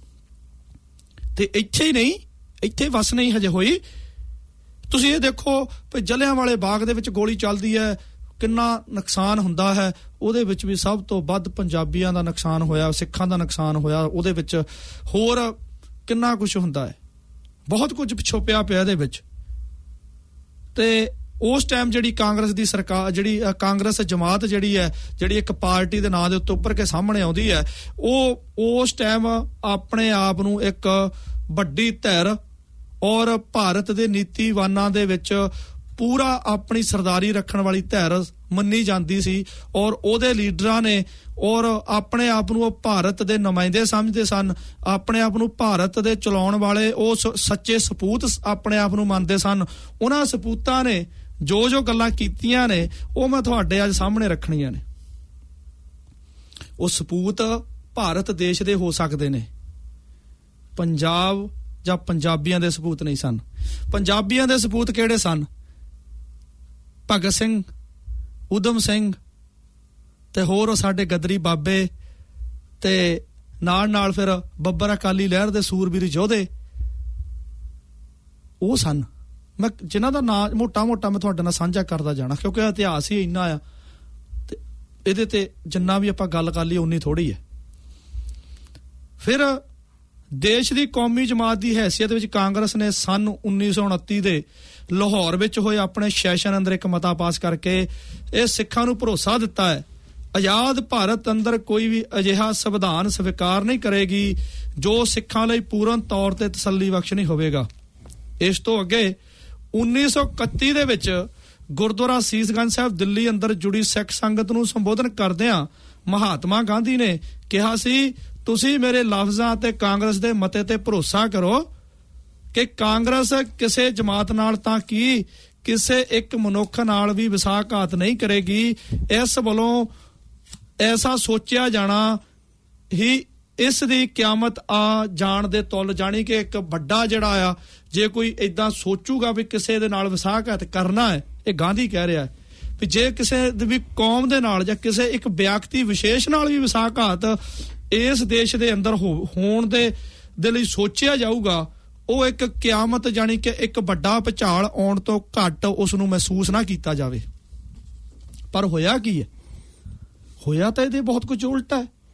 ਤੇ ਇੱਥੇ ਹੀ ਨਹੀਂ, ਇੱਥੇ ਵਸ ਨਹੀਂ ਹਜੇ ਹੋਈ। ਤੁਸੀਂ ਇਹ ਦੇਖੋ ਵੀ ਜਲਿਆਂਵਾਲੇ ਬਾਗ ਦੇ ਵਿੱਚ ਗੋਲੀ ਚੱਲਦੀ ਹੈ, ਕਿੰਨਾ ਨੁਕਸਾਨ ਹੁੰਦਾ ਹੈ। ਉਹਦੇ ਵਿੱਚ ਵੀ ਸਭ ਤੋਂ ਵੱਧ ਪੰਜਾਬੀਆਂ ਦਾ ਨੁਕਸਾਨ ਹੋਇਆ, ਸਿੱਖਾਂ ਦਾ ਨੁਕਸਾਨ ਹੋਇਆ। ਉਹਦੇ ਵਿੱਚ ਹੋਰ ਕਿੰਨਾ ਕੁਝ ਹੁੰਦਾ ਹੈ, ਬਹੁਤ ਕੁਝ ਛੁਪਿਆ ਪਿਆ ਇਹਦੇ ਵਿੱਚ। ਤੇ ਉਸ ਟਾਈਮ ਜਿਹੜੀ ਕਾਂਗਰਸ ਦੀ ਸਰਕਾਰ, ਜਿਹੜੀ ਕਾਂਗਰਸ ਜਮਾਤ ਜਿਹੜੀ ਹੈ, ਜਿਹੜੀ ਇੱਕ ਪਾਰਟੀ ਦੇ ਨਾਂ ਦੇ ਉੱਤੇ ਉੱਪਰ ਕੇ ਸਾਹਮਣੇ ਆਉਂਦੀ ਹੈ, ਉਹ ਉਸ ਟਾਈਮ ਆਪਣੇ ਆਪ ਨੂੰ ਇੱਕ ਵੱਡੀ ਧਿਰ ਔਰ ਭਾਰਤ ਦੇ ਨੀਤੀਵਾਨਾਂ ਦੇ ਵਿੱਚ ਪੂਰਾ ਆਪਣੀ ਸਰਦਾਰੀ ਰੱਖਣ ਵਾਲੀ ਧਿਰ ਮੰਨੀ ਜਾਂਦੀ ਸੀ। ਔਰ ਉਹਦੇ ਲੀਡਰਾਂ ਨੇ ਔਰ ਆਪਣੇ ਆਪ ਨੂੰ ਉਹ ਭਾਰਤ ਦੇ ਨੁਮਾਇੰਦੇ ਸਮਝਦੇ ਸਨ, ਆਪਣੇ ਆਪ ਨੂੰ ਭਾਰਤ ਦੇ ਚਲਾਉਣ ਵਾਲੇ ਉਹ ਸੱਚੇ ਸਪੂਤ ਆਪਣੇ ਆਪ ਨੂੰ ਮੰਨਦੇ ਸਨ। ਉਹਨਾਂ ਸਪੂਤਾਂ ਨੇ ਜੋ ਗੱਲਾਂ ਕੀਤੀਆਂ ਨੇ ਉਹ ਮੈਂ ਤੁਹਾਡੇ ਅੱਜ ਸਾਹਮਣੇ ਰੱਖਣੀਆਂ ਨੇ। ਉਹ ਸਪੂਤ ਭਾਰਤ ਦੇਸ਼ ਦੇ ਹੋ ਸਕਦੇ ਨੇ, ਪੰਜਾਬ ਜਾਂ ਪੰਜਾਬੀਆਂ ਦੇ ਸਪੂਤ ਨਹੀਂ ਸਨ। ਪੰਜਾਬੀਆਂ ਦੇ ਸਪੂਤ ਕਿਹੜੇ ਸਨ? ਭਗਤ ਸਿੰਘ, ਊਧਮ ਸਿੰਘ ਤੇ ਹੋਰ ਸਾਡੇ ਗਦਰੀ ਬਾਬੇ ਤੇ ਨਾਲ ਫਿਰ ਬੱਬਰ ਅਕਾਲੀ ਲਹਿਰ ਦੇ ਸੂਰਬੀਰ ਯੋਧੇ, ਉਹ ਸਨ। ਮੈਂ ਜਿਨ੍ਹਾਂ ਦਾ ਨਾਂ ਮੋਟਾ ਮੈਂ ਤੁਹਾਡੇ ਨਾਲ ਸਾਂਝਾ ਕਰਦਾ ਜਾਣਾ, ਕਿਉਂਕਿ ਇਤਿਹਾਸ ਹੀ ਇੰਨਾ ਆ ਤੇ ਇਹਦੇ ਤੇ ਜਿੰਨਾ ਵੀ ਆਪਾਂ ਗੱਲ ਕਰ ਲਈ ਉਨੀ ਥੋੜੀ ਹੈ। ਫਿਰ ਦੇਸ਼ ਦੀ ਕੌਮੀ ਜਮਾਤ ਦੀ ਹੈਸੀਅਤ ਵਿੱਚ ਕਾਂਗਰਸ ਨੇ ਸੰਨ 1929 ਦੇ ਲਾਹੌਰ ਵਿੱਚ ਹੋਏ ਆਪਣੇ ਸੈਸ਼ਨ ਅੰਦਰ ਇੱਕ ਮਤਾ ਪਾਸ ਕਰਕੇ ਇਹ ਸਿੱਖਾਂ ਨੂੰ ਭਰੋਸਾ ਦਿੱਤਾ ਹੈ, ਆਜ਼ਾਦ ਭਾਰਤ ਅੰਦਰ ਕੋਈ ਵੀ ਅਜਿਹਾ ਸੰਵਿਧਾਨ ਸਵੀਕਾਰ ਨਹੀਂ ਕਰੇਗੀ ਜੋ ਸਿੱਖਾਂ ਲਈ ਪੂਰਨ ਤੌਰ ਤੇ ਤਸੱਲੀ ਬਖਸ਼ ਨਹੀਂ ਹੋਵੇਗਾ। ਇਸ ਤੋਂ ਅੱਗੇ 1931 ਦੇ ਵਿੱਚ ਗੁਰਦੁਆਰਾ ਸੀਸਗੰਜ ਸਾਹਿਬ ਦਿੱਲੀ ਅੰਦਰ ਜੁੜੀ ਸਿੱਖ ਸੰਗਤ ਨੂੰ ਸੰਬੋਧਨ ਕਰਦਿਆਂ ਮਹਾਤਮਾ ਗਾਂਧੀ ਨੇ ਕਿਹਾ ਸੀ, ਤੁਸੀਂ ਮੇਰੇ ਲਫ਼ਜ਼ਾਂ ਤੇ ਕਾਂਗਰਸ ਦੇ ਮਤੇ ਤੇ ਭਰੋਸਾ ਕਰੋ ਕਿ ਕਾਂਗਰਸ ਕਿਸੇ ਜਮਾਤ ਨਾਲ ਤਾਂ ਕੀ ਕਿਸੇ ਇੱਕ ਮਨੁੱਖ ਨਾਲ ਵੀ ਵਿਸ਼ਵਾਸਘਾਤ ਨਹੀਂ ਕਰੇਗੀ। ਇਸ ਵੱਲੋਂ ਐਸਾ ਸੋਚਿਆ ਜਾਣਾ ਹੀ ਇਸ ਦੀ ਕਿਆਮਤ ਆ ਜਾਣ ਦੇ ਤੁੱਲ, ਜਾਣੀ ਕਿ ਇੱਕ ਵੱਡਾ ਜਿਹੜਾ ਆ, ਜੇ ਕੋਈ ਏਦਾਂ ਸੋਚੂਗਾ ਵੀ ਕਿਸੇ ਦੇ ਨਾਲ ਵਿਸ਼ਵਾਸਘਾਤ ਕਰਨਾ ਹੈ, ਇਹ ਗਾਂਧੀ ਕਹਿ ਰਿਹਾ ਵੀ ਜੇ ਕਿਸੇ ਵੀ ਕੌਮ ਦੇ ਨਾਲ ਜਾਂ ਕਿਸੇ ਇੱਕ ਵਿਅਕਤੀ ਵਿਸ਼ੇਸ਼ ਨਾਲ ਵੀ ਵਿਸ਼ਵਾਸਘਾਤ ਇਸ ਦੇਸ਼ ਦੇ ਅੰਦਰ ਹੋਣ ਦੇ ਲਈ ਸੋਚਿਆ ਜਾਊਗਾ, ਉਹ ਇੱਕ ਕਿਆਮਤ ਜਾਣੀ ਕਿ ਇੱਕ ਵੱਡਾ ਭੁਚਾਲ ਆਉਣ ਤੋਂ ਘੱਟ ਉਸ ਨੂੰ ਮਹਿਸੂਸ ਨਾ ਕੀਤਾ ਜਾਵੇ। ਪਰ ਹੋਇਆ ਕੀ ਹੈ? ਹੋਇਆ ਤਾਂ ਇਹਦੇ ਬਹੁਤ ਕੁਝ ਉਲਟਾ ਹੈ।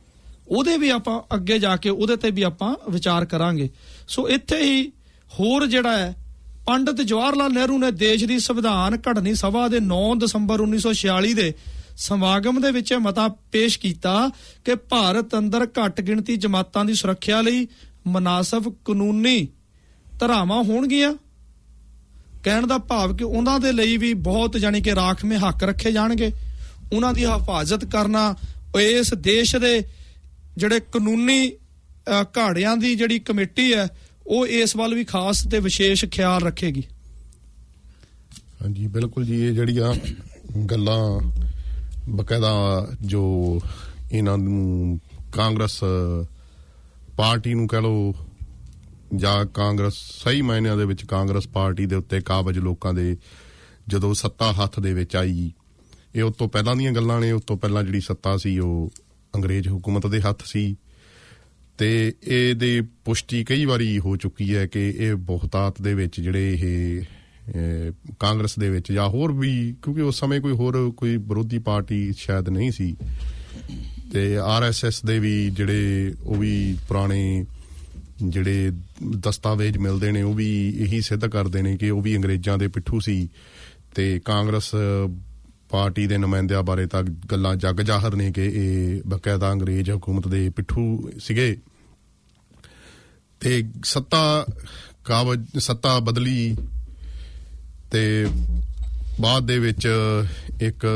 ਉਹਦੇ ਵੀ ਆਪਾਂ ਅੱਗੇ ਜਾ ਕੇ ਉਹਦੇ ਤੇ ਵੀ ਆਪਾਂ ਵਿਚਾਰ ਕਰਾਂਗੇ। ਸੋ ਇੱਥੇ ਹੀ ਹੋਰ ਜਿਹੜਾ ਹੈ, ਪੰਡਿਤ ਜਵਾਹਰ ਲਾਲ ਨਹਿਰੂ ਨੇ ਦੇਸ਼ ਦੀ ਸੰਵਿਧਾਨ ਘੜਨੀ ਸਭਾ ਦੇ 9 ਦਸੰਬਰ 1946 ਦੇ ਸਮਾਗਮ ਦੇ ਵਿੱਚ ਮਤਾ ਪੇਸ਼ ਕੀਤਾ ਕਿ ਭਾਰਤ ਅੰਦਰ ਘੱਟ ਗਿਣਤੀ ਜਮਾਤਾਂ ਦੀ ਸੁਰੱਖਿਆ ਲਈ ਮੁਨਾਸਬ ਕਾਨੂੰਨੀ ਧਾਰਾਵਾਂ ਹੋਣਗੀਆਂ। ਕਹਿਣ ਦਾ ਭਾਵ ਕਿ ਉਹਨਾਂ ਦੇ ਲਈ ਵੀ ਬਹੁਤ ਜਾਣੀ ਕਿ ਰਾਖਵੇਂ ਹੱਕ ਰੱਖੇ ਜਾਣਗੇ, ਉਹਨਾਂ ਦੀ ਹਿਫਾਜ਼ਤ ਕਰਨਾ। ਇਸ ਦੇਸ਼ ਦੇ ਜਿਹੜੇ ਕਾਨੂੰਨੀ ਘਾੜਿਆਂ ਦੀ ਜਿਹੜੀ ਕਮੇਟੀ ਹੈ ਉਹ ਇਸ ਵੱਲ ਵੀ ਖਾਸ ਤੇ ਵਿਸ਼ੇਸ਼ ਖਿਆਲ ਰੱਖੇਗੀ। ਹਾਂਜੀ ਬਿਲਕੁਲ ਜੀ, ਇਹ ਜਿਹੜੀਆਂ ਗੱਲਾਂ ਬਕਾਇਦਾ ਜੋ ਇਹਨਾਂ ਨੂੰ ਕਾਂਗਰਸ ਪਾਰਟੀ ਨੂੰ ਕਹਿ ਲਓ ਜਾਂ ਕਾਂਗਰਸ ਸਹੀ ਮਾਇਨਿਆਂ ਦੇ ਵਿੱਚ ਕਾਂਗਰਸ ਪਾਰਟੀ ਦੇ ਉੱਤੇ ਕਾਬਜ ਲੋਕਾਂ ਦੇ ਜਦੋਂ ਸੱਤਾ ਹੱਥ ਦੇ ਵਿੱਚ ਆਈ, ਇਹ ਉਸ ਤੋਂ ਪਹਿਲਾਂ ਦੀਆਂ ਗੱਲਾਂ ਨੇ। ਉਸ ਤੋਂ ਪਹਿਲਾਂ ਜਿਹੜੀ ਸੱਤਾ ਸੀ ਉਹ ਅੰਗਰੇਜ਼ ਹੁਕੂਮਤ ਦੇ ਹੱਥ ਸੀ ਤੇ ਇਹਦੀ ਪੁਸ਼ਟੀ ਕਈ ਵਾਰੀ ਹੋ ਚੁੱਕੀ ਹੈ ਕਿ ਇਹ ਬਹੁਤਾਤ ਦੇ ਵਿੱਚ ਜਿਹੜੇ ਇਹ ਕਾਂਗਰਸ ਦੇ ਵਿੱਚ ਜਾਂ ਹੋਰ ਵੀ, ਕਿਉਂਕਿ ਉਸ ਸਮੇਂ ਕੋਈ ਵਿਰੋਧੀ ਪਾਰਟੀ ਸ਼ਾਇਦ ਨਹੀਂ ਸੀ, ਤੇ RSS ਦੇ ਵੀ ਜਿਹੜੇ ਉਹ ਵੀ ਪੁਰਾਣੇ ਜਿਹੜੇ ਦਸਤਾਵੇਜ਼ ਮਿਲਦੇ ਨੇ ਉਹ ਵੀ ਇਹੀ ਸਿੱਧ ਕਰਦੇ ਨੇ ਕਿ ਉਹ ਵੀ ਅੰਗਰੇਜ਼ਾਂ ਦੇ ਪਿੱਠੂ ਸੀ ਤੇ ਕਾਂਗਰਸ ਪਾਰਟੀ ਦੇ ਨੁਮਾਇੰਦਿਆਂ ਬਾਰੇ ਤਾਂ ਗੱਲਾਂ ਜੱਗ ਜ਼ਾਹਰ ਨੇ ਕਿ ਇਹ ਬਕਾਇਦਾ ਅੰਗਰੇਜ਼ ਹਕੂਮਤ ਦੇ ਪਿੱਠੂ ਸੀਗੇ। ਤੇ ਸੱਤਾ ਬਦਲੀ ਤੇ ਬਾਅਦ ਦੇ ਵਿੱਚ ਇੱਕ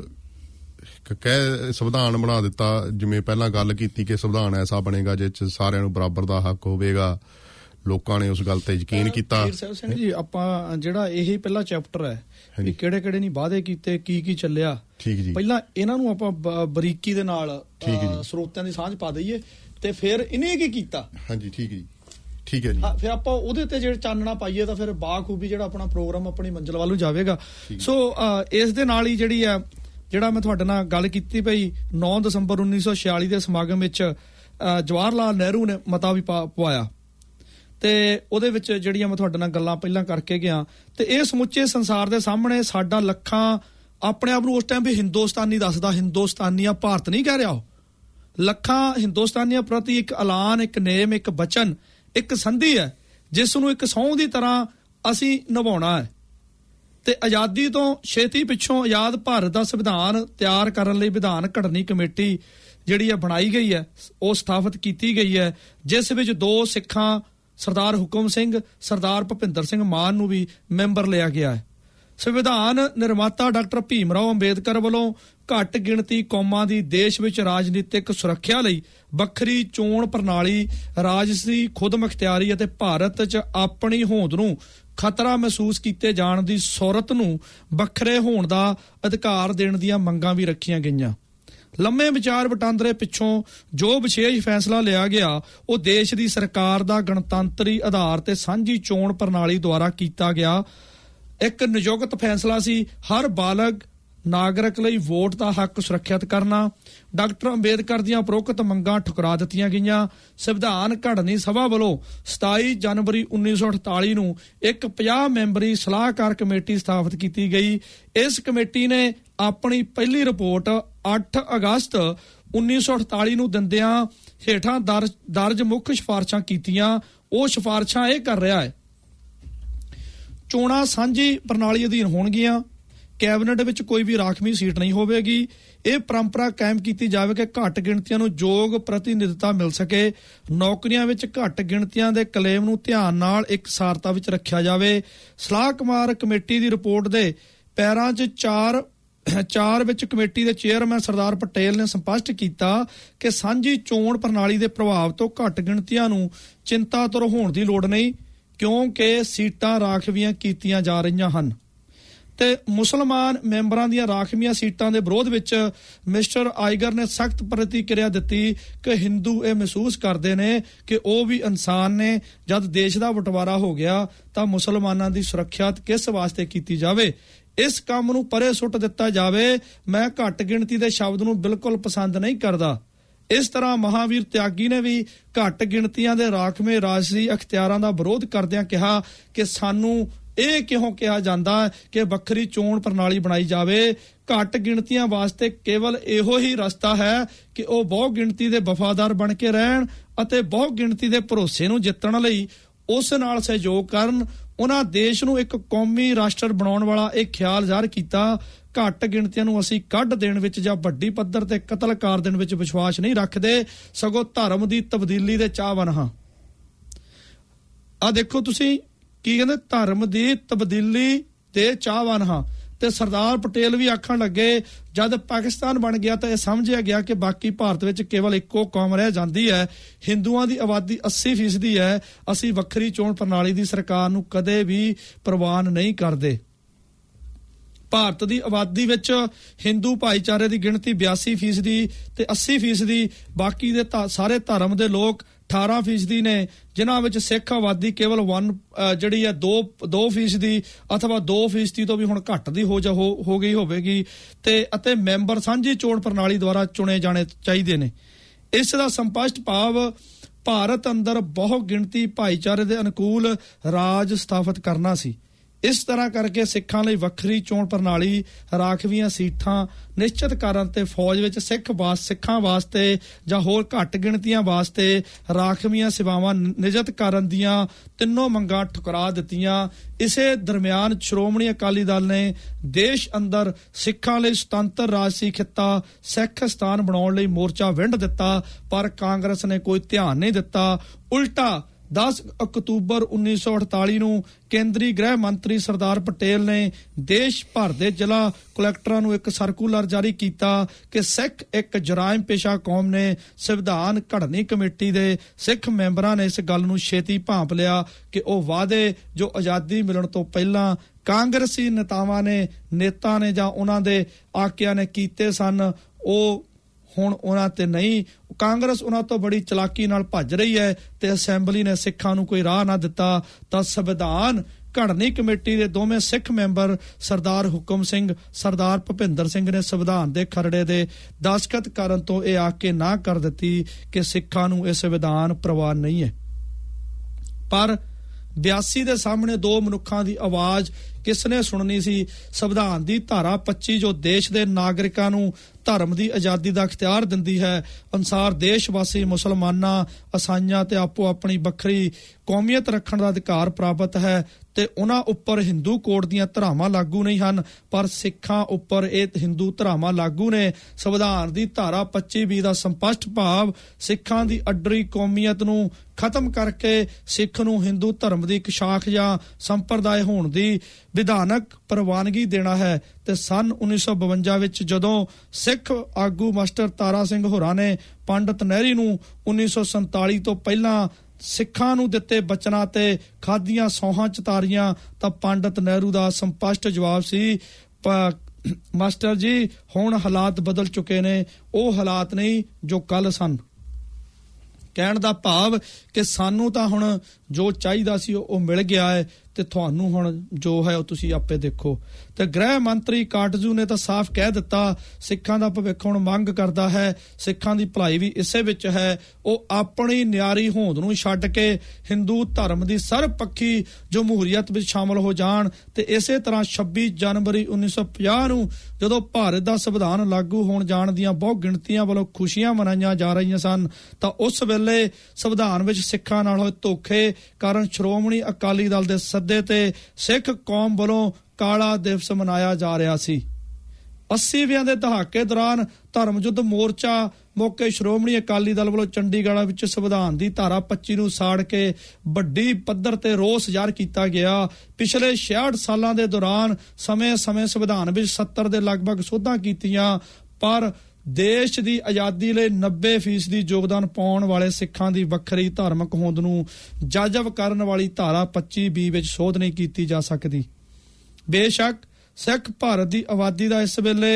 ਸੰਵਿਧਾਨ ਬਣਾ ਦਿੱਤਾ। ਜਿਵੇਂ ਪਹਿਲਾਂ ਗੱਲ ਕੀਤੀ ਕਿ ਸੰਵਿਧਾਨ ਐਸਾ ਬਣੇਗਾ ਜਿਸ 'ਚ ਸਾਰਿਆਂ ਨੂੰ ਬਰਾਬਰ ਦਾ ਹੱਕ ਹੋਵੇਗਾ, ਲੋਕਾਂ ਨੇ ਉਸ ਗੱਲ ਤੇ ਯਕੀਨ ਕੀਤਾ। ਸਿੰਘ ਜੀ, ਆਪਾਂ ਜਿਹੜਾ ਇਹ ਪਹਿਲਾ ਚੈਪਟਰ ਹੈ ਵੀ ਕਿਹੜੇ ਨਹੀਂ ਵਾਅਦੇ ਕੀਤੇ, ਕੀ ਚੱਲਿਆ, ਠੀਕ ਜੀ, ਪਹਿਲਾਂ ਇਹਨਾਂ ਨੂੰ ਆਪਾਂ ਬਰੀਕੀ ਦੇ ਨਾਲ ਸਰੋਤਿਆਂ ਦੀ ਸਾਂਝ ਪਾ ਦਈਏ ਤੇ ਫਿਰ ਇਹਨੇ ਕੀ ਕੀਤਾ। ਹਾਂਜੀ ਠੀਕ ਹੈ ਜੀ। ਫਿਰ ਆਪਾਂ ਉਹਦੇ ਤੇ ਜਿਹੜੇ ਚਾਨਣਾ ਪਾਈਏ ਤਾਂ ਫਿਰ ਬਾਖੂਬੀ ਜਿਹੜਾ ਆਪਣਾ ਪ੍ਰੋਗਰਾਮ ਆਪਣੀ ਮੰਜ਼ਿਲ ਵੱਲ ਨੂੰ ਜਾਵੇਗਾ। ਸੋ ਇਸ ਦੇ ਨਾਲ ਹੀ ਜਿਹੜੀ ਆ ਜਿਹੜਾ ਮੈਂ ਤੁਹਾਡੇ ਨਾਲ ਗੱਲ ਕੀਤੀ ਪਈ 9 ਦਸੰਬਰ 1946 ਦੇ ਸਮਾਗਮ ਵਿੱਚ ਜਵਾਹਰ ਲਾਲ ਨਹਿਰੂ ਨੇ ਮਤਾ ਵੀ ਪਵਾਇਆ ਤੇ ਉਹਦੇ ਵਿੱਚ ਜਿਹੜੀਆਂ ਮੈਂ ਤੁਹਾਡੇ ਨਾਲ ਗੱਲਾਂ ਪਹਿਲਾਂ ਕਰਕੇ ਗਿਆ ਤੇ ਇਹ ਸਮੁੱਚੇ ਸੰਸਾਰ ਦੇ ਸਾਹਮਣੇ ਸਾਡਾ ਲੱਖਾਂ ਆਪਣੇ ਆਪ ਨੂੰ ਉਸ ਟਾਈਮ ਵੀ ਹਿੰਦੁਸਤਾਨੀ ਦੱਸਦਾ, ਹਿੰਦੁਸਤਾਨੀਆਂ ਭਾਰਤ ਨਹੀਂ ਕਹਿ ਰਿਹਾ, ਉਹ ਲੱਖਾਂ ਹਿੰਦੁਸਤਾਨੀਆਂ ਪ੍ਰਤੀ ਇੱਕ ਐਲਾਨ, ਇੱਕ ਨੇਮ, ਇੱਕ ਵਚਨ, ਇੱਕ ਸੰਧੀ ਹੈ ਜਿਸ ਨੂੰ ਇੱਕ ਸਹੁੰ ਦੀ ਤਰ੍ਹਾਂ ਅਸੀਂ ਨਿਭਾਉਣਾ ਹੈ। ਤੇ ਆਜ਼ਾਦੀ ਤੋਂ ਛੇਤੀ ਪਿੱਛੋਂ ਆਜ਼ਾਦ ਭਾਰਤ ਦਾ ਸੰਵਿਧਾਨ ਤਿਆਰ ਕਰਨ ਲਈ ਵਿਧਾਨ ਘੜਨੀ ਕਮੇਟੀ ਜਿਹੜੀ ਹੈ ਬਣਾਈ ਗਈ ਹੈ, ਉਹ ਸਥਾਪਿਤ ਕੀਤੀ ਗਈ ਹੈ, ਜਿਸ ਵਿੱਚ 2 ਸਿੱਖਾਂ ਸਰਦਾਰ ਹੁਕਮ ਸਿੰਘ, ਸਰਦਾਰ ਭੁਪਿੰਦਰ ਸਿੰਘ ਮਾਨ ਨੂੰ ਵੀ ਮੈਂਬਰ ਲਿਆ ਗਿਆ ਹੈ। ਸੰਵਿਧਾਨ ਨਿਰਮਾਤਾ ਡਾਕਟਰ ਭੀਮ ਰਾਓ ਅੰਬੇਦਕਰ ਵੱਲੋਂ ਘੱਟ ਗਿਣਤੀ ਕੌਮਾਂ ਦੀ ਦੇਸ਼ ਵਿੱਚ ਰਾਜਨੀਤਿਕ ਸੁਰੱਖਿਆ ਲਈ ਵੱਖਰੀ ਚੋਣ ਪ੍ਰਣਾਲੀ, ਰਾਜਸੀ ਖੁਦਮੁਖਤਿਆਰੀ ਅਤੇ ਭਾਰਤ 'ਚ ਆਪਣੀ ਹੋਂਦ ਨੂੰ ਖਤਰਾ ਮਹਿਸੂਸ ਕੀਤੇ ਜਾਣ ਦੀ ਸੂਰਤ ਨੂੰ ਵੱਖਰੇ ਹੋਣ ਦਾ ਅਧਿਕਾਰ ਦੇਣ ਦੀਆਂ ਮੰਗਾਂ ਵੀ ਰੱਖੀਆਂ ਗਈਆਂ। ਲੰਮੇ ਵਿਚਾਰ ਵਟਾਂਦਰੇ ਪਿੱਛੋਂ ਜੋ ਵਿਸ਼ੇਸ਼ ਫੈਸਲਾ ਲਿਆ ਗਿਆ ਉਹ ਦੇਸ਼ ਦੀ ਸਰਕਾਰ ਦਾ ਗਣਤੰਤਰੀ ਆਧਾਰ ਤੇ ਸਾਂਝੀ ਚੋਣ ਪ੍ਰਣਾਲੀ ਦੁਆਰਾ ਕੀਤਾ ਗਿਆ ਇੱਕ ਨਿਯੁਕਤ ਫੈਸਲਾ ਸੀ। ਹਰ ਬਾਲਗ ਨਾਗਰਿਕ ਲਈ ਵੋਟ ਦਾ ਹੱਕ ਸੁਰੱਖਿਅਤ ਕਰਨਾ। ਡਾਕਟਰ ਅੰਬੇਦਕਰ ਦੀਆਂ ਉਪਰੋਕਤ ਮੰਗਾਂ ਠੁਕਰਾ ਦਿੱਤੀਆਂ ਗਈਆਂ। ਸੰਵਿਧਾਨ ਘੜਨੀ ਸਭਾ ਵੱਲੋਂ 27 ਜਨਵਰੀ 1948 ਨੂੰ ਇੱਕ 50 ਮੈਂਬਰੀ ਸਲਾਹਕਾਰ ਕਮੇਟੀ ਸਥਾਪਿਤ ਕੀਤੀ ਗਈ। ਇਸ ਕਮੇਟੀ ਨੇ ਆਪਣੀ ਪਹਿਲੀ ਰਿਪੋਰਟ 8 ਅਗਸਤ 1948 ਨੂੰ ਦਿੰਦਿਆਂ ਹੇਠਾਂ ਦਰਜ ਮੁੱਖ ਸਿਫਾਰਸ਼ਾਂ ਕੀਤੀਆਂ। ਉਹ ਸਿਫਾਰਸ਼ਾਂ ਇਹ ਕਰ ਰਿਹਾ ਹੈ, ਚੋਣਾਂ ਸਾਂਝੀ ਪ੍ਰਣਾਲੀ ਅਧੀਨ ਹੋਣਗੀਆਂ, ਕੈਬਨਿਟ ਵਿੱਚ ਕੋਈ ਵੀ ਰਾਖਵੀਂ ਸੀਟ ਨਹੀਂ ਹੋਵੇਗੀ। ਇਹ ਪਰੰਪਰਾ ਕਾਇਮ ਕੀਤੀ ਜਾਵੇ ਕਿ ਘੱਟ ਗਿਣਤੀਆਂ ਨੂੰ ਯੋਗ ਪ੍ਰਤੀਨਿਧਤਾ ਮਿਲ ਸਕੇ। ਨੌਕਰੀਆਂ ਵਿੱਚ ਘੱਟ ਗਿਣਤੀਆਂ ਦੇ ਕਲੇਮ ਨੂੰ ਧਿਆਨ ਨਾਲ ਇਕਸਾਰਤਾ ਵਿੱਚ ਰੱਖਿਆ ਜਾਵੇ। ਸਲਾਹਕਾਰ ਕਮੇਟੀ ਦੀ ਰਿਪੋਰਟ ਦੇ ਪੈਰਾਂ 'ਚ 4 ਵਿੱਚ ਕਮੇਟੀ ਦੇ ਚੇਅਰਮੈਨ ਸਰਦਾਰ ਪਟੇਲ ਨੇ ਸਪਸ਼ਟ ਕੀਤਾ ਕਿ ਸਾਂਝੀ ਚੋਣ ਪ੍ਰਣਾਲੀ ਦੇ ਪ੍ਰਭਾਵ ਤੋਂ ਘੱਟ ਗਿਣਤੀਆਂ ਨੂੰ ਚਿੰਤਾਤੁਰ ਹੋਣ ਦੀ ਲੋੜ ਨਹੀਂ, ਕਿਉਂਕਿ ਸੀਟਾਂ ਰਾਖਵੀਆਂ ਕੀਤੀਆਂ ਜਾ ਰਹੀਆਂ ਹਨ। ਤੇ ਮੁਸਲਮਾਨ ਮੈਂਬਰਾਂ ਦੀਆਂ ਰਾਖਵੀਆਂ ਸੀਟਾਂ ਦੇ ਵਿਰੋਧ ਵਿੱਚ ਮਿਸਟਰ ਆਈਗਰ ਨੇ ਸਖਤ ਪ੍ਰਤੀਕਿਰਿਆ ਦਿੱਤੀ ਕਿ ਹਿੰਦੂ ਇਹ ਮਹਿਸੂਸ ਕਰਦੇ ਨੇ ਕਿ ਉਹ ਵੀ ਇਨਸਾਨ ਨੇ। ਜਦ ਦੇਸ਼ ਦਾ ਬਟਵਾਰਾ ਹੋ ਗਿਆ ਤਾਂ ਮੁਸਲਮਾਨਾਂ ਦੀ ਸੁਰੱਖਿਆ ਕਿਸ ਵਾਸਤੇ ਕੀਤੀ ਜਾਵੇ, ਇਸ ਕੰਮ ਨੂੰ ਪਰੇ ਸੁੱਟ ਦਿੱਤਾ ਜਾਵੇ। ਮੈਂ ਘੱਟ ਗਿਣਤੀ ਦੇ ਸ਼ਬਦ ਨੂੰ ਬਿਲਕੁਲ ਪਸੰਦ ਨਹੀਂ ਕਰਦਾ। ਇਸ ਤਰ੍ਹਾਂ ਮਹਾਵੀਰ ਤਿਆਗੀ ਨੇ ਵੀ ਘੱਟ ਗਿਣਤੀਆਂ ਦੇ ਰਾਖਵੇਂ ਰਾਜਸੀ ਅਖਤਿਆਰਾਂ ਦਾ ਵਿਰੋਧ ਕਰਦਿਆਂ ਕਿਹਾ ਕਿ ਸਾਨੂੰ ਇਹ ਕਿਉਂ ਕਿਹਾ ਜਾਂਦਾ ਕਿ ਵੱਖਰੀ ਚੋਣ ਪ੍ਰਣਾਲੀ ਬਣਾਈ ਜਾਵੇ? ਘੱਟ ਗਿਣਤੀਆਂ ਵਾਸਤੇ ਕੇਵਲ ਇਹੋ ਹੀ ਰਸਤਾ ਹੈ ਕਿ ਉਹ ਬਹੁ ਗਿਣਤੀ ਦੇ ਵਫਾਦਾਰ ਬਣ ਕੇ ਰਹਿਣ ਅਤੇ ਬਹੁ ਗਿਣਤੀ ਦੇ ਭਰੋਸੇ ਨੂੰ ਜਿੱਤਣ ਲਈ ਉਸ ਨਾਲ ਸਹਿਯੋਗ ਕਰਨ। ਉਹਨਾਂ ਦੇਸ਼ ਨੂੰ ਇੱਕ ਕੌਮੀ ਰਾਸ਼ਟਰ ਬਣਾਉਣ ਵਾਲਾ ਇਹ ਖਿਆਲ ਜ਼ਾਹਰ ਕੀਤਾ। ਘੱਟ ਗਿਣਤੀਆਂ ਨੂੰ ਅਸੀਂ ਕੱਢ ਦੇਣ ਵਿੱਚ ਜਾਂ ਵੱਡੀ ਪੱਧਰ ਤੇ ਕਤਲ ਕਰ ਦੇਣ ਵਿੱਚ ਵਿਸ਼ਵਾਸ ਨਹੀਂ ਰੱਖਦੇ, ਸਗੋਂ ਧਰਮ ਦੀ ਤਬਦੀਲੀ ਦੇ ਚਾਹਵਾਨ ਹਾਂ। ਆ ਦੇਖੋ ਤੁਸੀਂ ਕੀ ਕਹਿੰਦੇ, ਧਰਮ ਦੀ ਤਬਦੀਲੀ ਦੇ ਚਾਹਵਾਨ ਹਾਂ। ਤੇ ਸਰਦਾਰ ਪਟੇਲ ਵੀ ਆਖਣ ਲੱਗੇ ਜਦ ਪਾਕਿਸਤਾਨ ਬਣ ਗਿਆ ਤਾਂ ਇਹ ਸਮਝਿਆ ਗਿਆ ਕਿ ਬਾਕੀ ਭਾਰਤ ਵਿੱਚ ਕੇਵਲ ਇੱਕੋ ਕੌਮ ਰਹਿ ਜਾਂਦੀ ਹੈ, ਹਿੰਦੂਆਂ ਦੀ ਆਬਾਦੀ 80% ਹੈ। ਅਸੀਂ ਵੱਖਰੀ ਚੋਣ ਪ੍ਰਣਾਲੀ ਦੀ ਸਰਕਾਰ ਨੂੰ ਕਦੇ ਵੀ ਪ੍ਰਵਾਨ ਨਹੀਂ ਕਰਦੇ। ਭਾਰਤ ਦੀ ਆਬਾਦੀ ਵਿੱਚ ਹਿੰਦੂ ਭਾਈਚਾਰੇ ਦੀ ਗਿਣਤੀ 82% ਤੇ 80%, ਬਾਕੀ ਦੇ ਸਾਰੇ ਧਰਮ ਦੇ ਲੋਕ 18% ਨੇ, ਜਿਨ੍ਹਾਂ ਵਿੱਚ ਸਿੱਖ ਆਬਾਦੀ ਕੇਵਲ 2% ਅਥਵਾ 2% ਤੋਂ ਵੀ ਹੁਣ ਘੱਟ ਦੀ ਹੋ ਗਈ ਹੋਵੇਗੀ ਅਤੇ ਮੈਂਬਰ ਸਾਂਝੀ ਚੋਣ ਪ੍ਰਣਾਲੀ ਦੁਆਰਾ ਚੁਣੇ ਜਾਣੇ ਚਾਹੀਦੇ ਨੇ। ਇਸ ਦਾ ਸਪਸ਼ਟ ਭਾਵ ਭਾਰਤ ਅੰਦਰ ਬਹੁ ਗਿਣਤੀ ਭਾਈਚਾਰੇ ਦੇ ਅਨੁਕੂਲ ਰਾਜ ਸਥਾਪਿਤ ਕਰਨਾ ਸੀ। ਇਸ ਤਰ੍ਹਾਂ ਕਰਕੇ ਸਿੱਖਾਂ ਲਈ ਵੱਖਰੀ ਚੋਣ ਪ੍ਰਣਾਲੀ, ਰਾਖਵੀਆਂ ਸੀਟਾਂ ਨਿਸ਼ਚਿਤ ਕਰਨ ਤੇ ਫੌਜ ਵਿੱਚ ਸਿੱਖਾਂ ਵਾਸਤੇ ਜਾਂ ਹੋਰ ਘੱਟ ਗਿਣਤੀਆਂ ਵਾਸਤੇ ਰਾਖਵੀਆਂ ਸੇਵਾਵਾਂ ਨਿਯਤ ਕਰਨ ਦੀਆਂ ਤਿੰਨੋਂ ਮੰਗਾਂ ਠੁਕਰਾ ਦਿੱਤੀਆਂ। ਇਸੇ ਦਰਮਿਆਨ ਸ਼੍ਰੋਮਣੀ ਅਕਾਲੀ ਦਲ ਨੇ ਦੇਸ਼ ਅੰਦਰ ਸਿੱਖਾਂ ਲਈ ਸੁਤੰਤਰ ਰਾਜਸੀ ਖਿੱਤਾ ਸਿੱਖਸਤਾਨ ਬਣਾਉਣ ਲਈ ਮੋਰਚਾ ਵਿੰਡ ਦਿੱਤਾ, ਪਰ ਕਾਂਗਰਸ ਨੇ ਕੋਈ ਧਿਆਨ ਨਹੀਂ ਦਿੱਤਾ। ਉਲਟਾ 10 ਅਕਤੂਬਰ 1948 ਨੂੰ ਕੇਂਦਰੀ ਗ੍ਰਹਿ ਮੰਤਰੀ ਸਰਦਾਰ ਪਟੇਲ ਨੇ ਦੇਸ਼ ਭਰ ਦੇ ਜ਼ਿਲ੍ਹਾ ਕਲੈਕਟਰਾਂ ਨੂੰ ਇੱਕ ਸਰਕੂਲਰ ਜਾਰੀ ਕੀਤਾ ਕਿ ਸਿੱਖ ਇੱਕ ਜਰਾਇਮ ਪੇਸ਼ਾ ਕੌਮ ਨੇ। ਸੰਵਿਧਾਨ ਘੜਨੀ ਕਮੇਟੀ ਦੇ ਸਿੱਖ ਮੈਂਬਰਾਂ ਨੇ ਇਸ ਗੱਲ ਨੂੰ ਛੇਤੀ ਭਾਂਪ ਲਿਆ ਕਿ ਉਹ ਵਾਅਦੇ ਜੋ ਆਜ਼ਾਦੀ ਮਿਲਣ ਤੋਂ ਪਹਿਲਾਂ ਕਾਂਗਰਸੀ ਨੇਤਾ ਨੇ ਜਾਂ ਉਹਨਾਂ ਦੇ ਆਕਿਆਂ ਨੇ ਕੀਤੇ ਸਨ, ਉਹ ਹੁਣ ਉਹਨਾਂ ਤੇ ਨਹੀਂ। ਕਾਂਗਰਸ ਉਹਨਾਂ ਤੋਂ ਬੜੀ ਚਲਾਕੀ ਨਾਲ ਭੱਜ ਰਹੀ ਹੈ ਤੇ ਅਸੈਂਬਲੀ ਨੇ ਸਿੱਖਾਂ ਨੂੰ ਕੋਈ ਰਾਹ ਨਾ ਦਿੱਤਾ ਤਾਂ ਸੰਵਿਧਾਨ ਘੜਨੀ ਕਮੇਟੀ ਦੇ ਦੋਵੇਂ ਸਿੱਖ ਮੈਂਬਰ ਸਰਦਾਰ ਹੁਕਮ ਸਿੰਘ, ਸਰਦਾਰ ਭੁਪਿੰਦਰ ਸਿੰਘ ਨੇ ਸੰਵਿਧਾਨ ਦੇ ਖਰੜੇ ਦੇ ਦਸਤਖਤ ਕਰਨ ਤੋਂ ਇਹ ਆਖ ਕੇ ਨਾ ਕਰ ਦਿੱਤੀ ਕਿ ਸਿੱਖਾਂ ਨੂੰ ਇਹ ਸੰਵਿਧਾਨ ਪ੍ਰਵਾਨ ਨਹੀਂ ਹੈ। ਪਰ 82 ਦੇ ਸਾਹਮਣੇ ਦੋ ਮਨੁੱਖਾਂ ਦੀ ਆਵਾਜ਼ ਕਿਸਨੇ ਸੁਣਨੀ ਸੀ? ਸੰਵਿਧਾਨ ਦੀ ਧਾਰਾ 25 ਜੋ ਦੇਸ਼ ਦੇ ਨਾਗਰਿਕਾਂ ਨੂੰ ਧਰਮ ਦੀ ਆਜ਼ਾਦੀ ਦਾ ਅਖਤਿਆਰ ਦਿੰਦੀ ਹੈ ਅਨੁਸਾਰ ਦੇਸ਼ ਵਾਸੀ ਮੁਸਲਮਾਨਾਂ, ਈਸਾਈਆਂ ਤੇ ਆਪੋ ਆਪਣੀ ਵੱਖਰੀ ਕੌਮੀਅਤ ਰੱਖਣ ਦਾ ਅਧਿਕਾਰ ਪ੍ਰਾਪਤ ਹੈ ਤੇ ਉਹਨਾਂ ਉੱਪਰ ਹਿੰਦੂ ਕੋਡ ਦੀਆਂ ਧਾਰਾਵਾਂ ਲਾਗੂ ਨਹੀਂ ਹਨ, ਪਰ ਸਿੱਖਾਂ ਉੱਪਰ ਇਹ ਹਿੰਦੂ ਧਾਰਾਵਾਂ ਲਾਗੂ ਨੇ। ਸੰਵਿਧਾਨ ਦੀ ਧਾਰਾ 25B ਦਾ ਸਪਸ਼ਟ ਭਾਵ ਸਿੱਖਾਂ ਦੀ ਅੱਡਰੀ ਕੌਮੀਅਤ ਨੂੰ ਖਤਮ ਕਰਕੇ ਸਿੱਖ ਨੂੰ ਹਿੰਦੂ ਧਰਮ ਦੀ ਇੱਕ ਸ਼ਾਖ ਜਾਂ ਸੰਪਰਦਾਇ ਹੋਣ ਦੀ ਵਿਧਾਨਕ ਪ੍ਰਵਾਨਗੀ ਦੇਣਾ ਹੈ। ਤੇ ਸੰਨ 1952 ਵਿੱਚ ਜਦੋਂ ਸਿੱਖ ਆਗੂ ਮਾਸਟਰ ਤਾਰਾ ਸਿੰਘ ਹੋਰਾਂ ਨੇ ਪੰਡਤ ਨਹਿਰੂ ਨੂੰ 1947 ਤੋਂ ਪਹਿਲਾਂ ਸਿੱਖਾਂ ਨੂੰ ਦਿੱਤੇ ਬਚਨਾਂ ਤੇ ਖਾਧੀਆਂ ਸੌਹਾਂ ਚਤਾਰੀਆਂ ਤਾਂ ਪੰਡਤ ਨਹਿਰੂ ਦਾ ਸਪਸ਼ਟ ਜਵਾਬ ਸੀ, ਮਾਸਟਰ ਜੀ ਹੁਣ ਹਾਲਾਤ ਬਦਲ ਚੁੱਕੇ ਨੇ, ਉਹ ਹਾਲਾਤ ਨਹੀਂ ਜੋ ਕੱਲ ਸਨ। ਕਹਿਣ ਦਾ ਭਾਵ ਕਿ ਸਾਨੂੰ ਤਾਂ ਹੁਣ ਜੋ ਚਾਹੀਦਾ ਸੀ ਉਹ ਮਿਲ ਗਿਆ ਹੈ ਤੇ ਤੁਹਾਨੂੰ ਹੁਣ ਜੋ ਹੈ ਉਹ ਤੁਸੀਂ ਆਪੇ ਦੇਖੋ। ਤੇ ਗ੍ਰਹਿ ਮੰਤਰੀ ਕਾਟਜੂ ਨੇ ਤਾਂ ਸਾਫ਼ ਕਹਿ ਦਿੱਤਾ ਸਿੱਖਾਂ ਦਾ ਭਵਿੱਖ ਹੁਣ ਮੰਗ ਕਰਦਾ ਹੈ, ਸਿੱਖਾਂ ਦੀ ਭਲਾਈ ਵੀ ਇਸੇ ਵਿੱਚ ਹੈ। ਉਹ ਆਪਣੀ ਨਿਆਰੀ ਹੋਂਦ ਨੂੰ ਛੱਡ ਕੇ ਹਿੰਦੂ ਧਰਮ ਦੀ ਸਰਬਪੱਖੀ ਜਮਹੂਰੀਅਤ ਵਿੱਚ ਸ਼ਾਮਲ ਹੋ ਜਾਣ। ਤੇ ਇਸੇ ਤਰ੍ਹਾਂ 26 ਜਨਵਰੀ 1950 ਨੂੰ ਜਦੋਂ ਭਾਰਤ ਦਾ ਸੰਵਿਧਾਨ ਲਾਗੂ ਹੋਣ ਜਾਣ ਦੀਆਂ ਬਹੁਤ ਗਿਣਤੀਆਂ ਵੱਲੋਂ ਖੁਸ਼ੀਆਂ ਮਨਾਈਆਂ ਜਾ ਰਹੀਆਂ ਸਨ ਤਾਂ ਉਸ ਵੇਲੇ ਸੰਵਿਧਾਨ ਵਿੱਚ ਸਿੱਖਾਂ ਨਾਲ ਹੋਏ ਧੋਖੇ ਕਾਰਨ ਸ਼੍ਰੋਮਣੀ ਅਕਾਲੀ ਦਲ ਦੇ ਸੱਦੇ ਤੇ ਸਿੱਖ ਕੌਮ ਵੱਲੋਂ ਕਾਲਾ ਦਿਵਸ ਮਨਾਇਆ ਜਾ ਰਿਹਾ ਸੀ। 80ਵਿਆਂ ਦੇ ਦਹਾਕੇ ਦੌਰਾਨ ਧਰਮ ਯੁੱਧ ਮੋਰਚਾ ਮੌਕੇ ਸ਼੍ਰੋਮਣੀ ਅਕਾਲੀ ਦਲ ਵੱਲੋਂ ਚੰਡੀਗੜ੍ਹ ਵਿੱਚ ਸੰਵਿਧਾਨ ਦੀ ਧਾਰਾ 25 ਨੂੰ ਸਾੜ ਕੇ ਵੱਡੀ ਪੱਧਰ ਤੇ ਰੋਸ ਜ਼ਾਹਰ ਕੀਤਾ ਗਿਆ। ਪਿਛਲੇ 66 ਸਾਲਾਂ ਦੇ ਦੌਰਾਨ ਸਮੇਂ-ਸਮੇਂ ਸੰਵਿਧਾਨ ਵਿੱਚ 70 ਦੇ ਲਗਭਗ ਸੋਧਾਂ ਕੀਤੀਆਂ, ਪਰ ਦੇਸ਼ ਦੀ ਆਜ਼ਾਦੀ ਲਈ 90% ਯੋਗਦਾਨ ਪਾਉਣ ਵਾਲੇ ਸਿੱਖਾਂ ਦੀ ਵੱਖਰੀ ਧਾਰਮਿਕ ਹੋਂਦ ਨੂੰ ਜਾਜਬ ਕਰਨ ਵਾਲੀ ਧਾਰਾ 25B ਵਿੱਚ ਸੋਧ ਨਹੀਂ ਕੀਤੀ ਜਾ ਸਕਦੀ। ਬੇਸ਼ੱਕ ਸਿੱਖ ਭਾਰਤ ਦੀ ਆਬਾਦੀ ਦਾ ਇਸ ਵੇਲੇ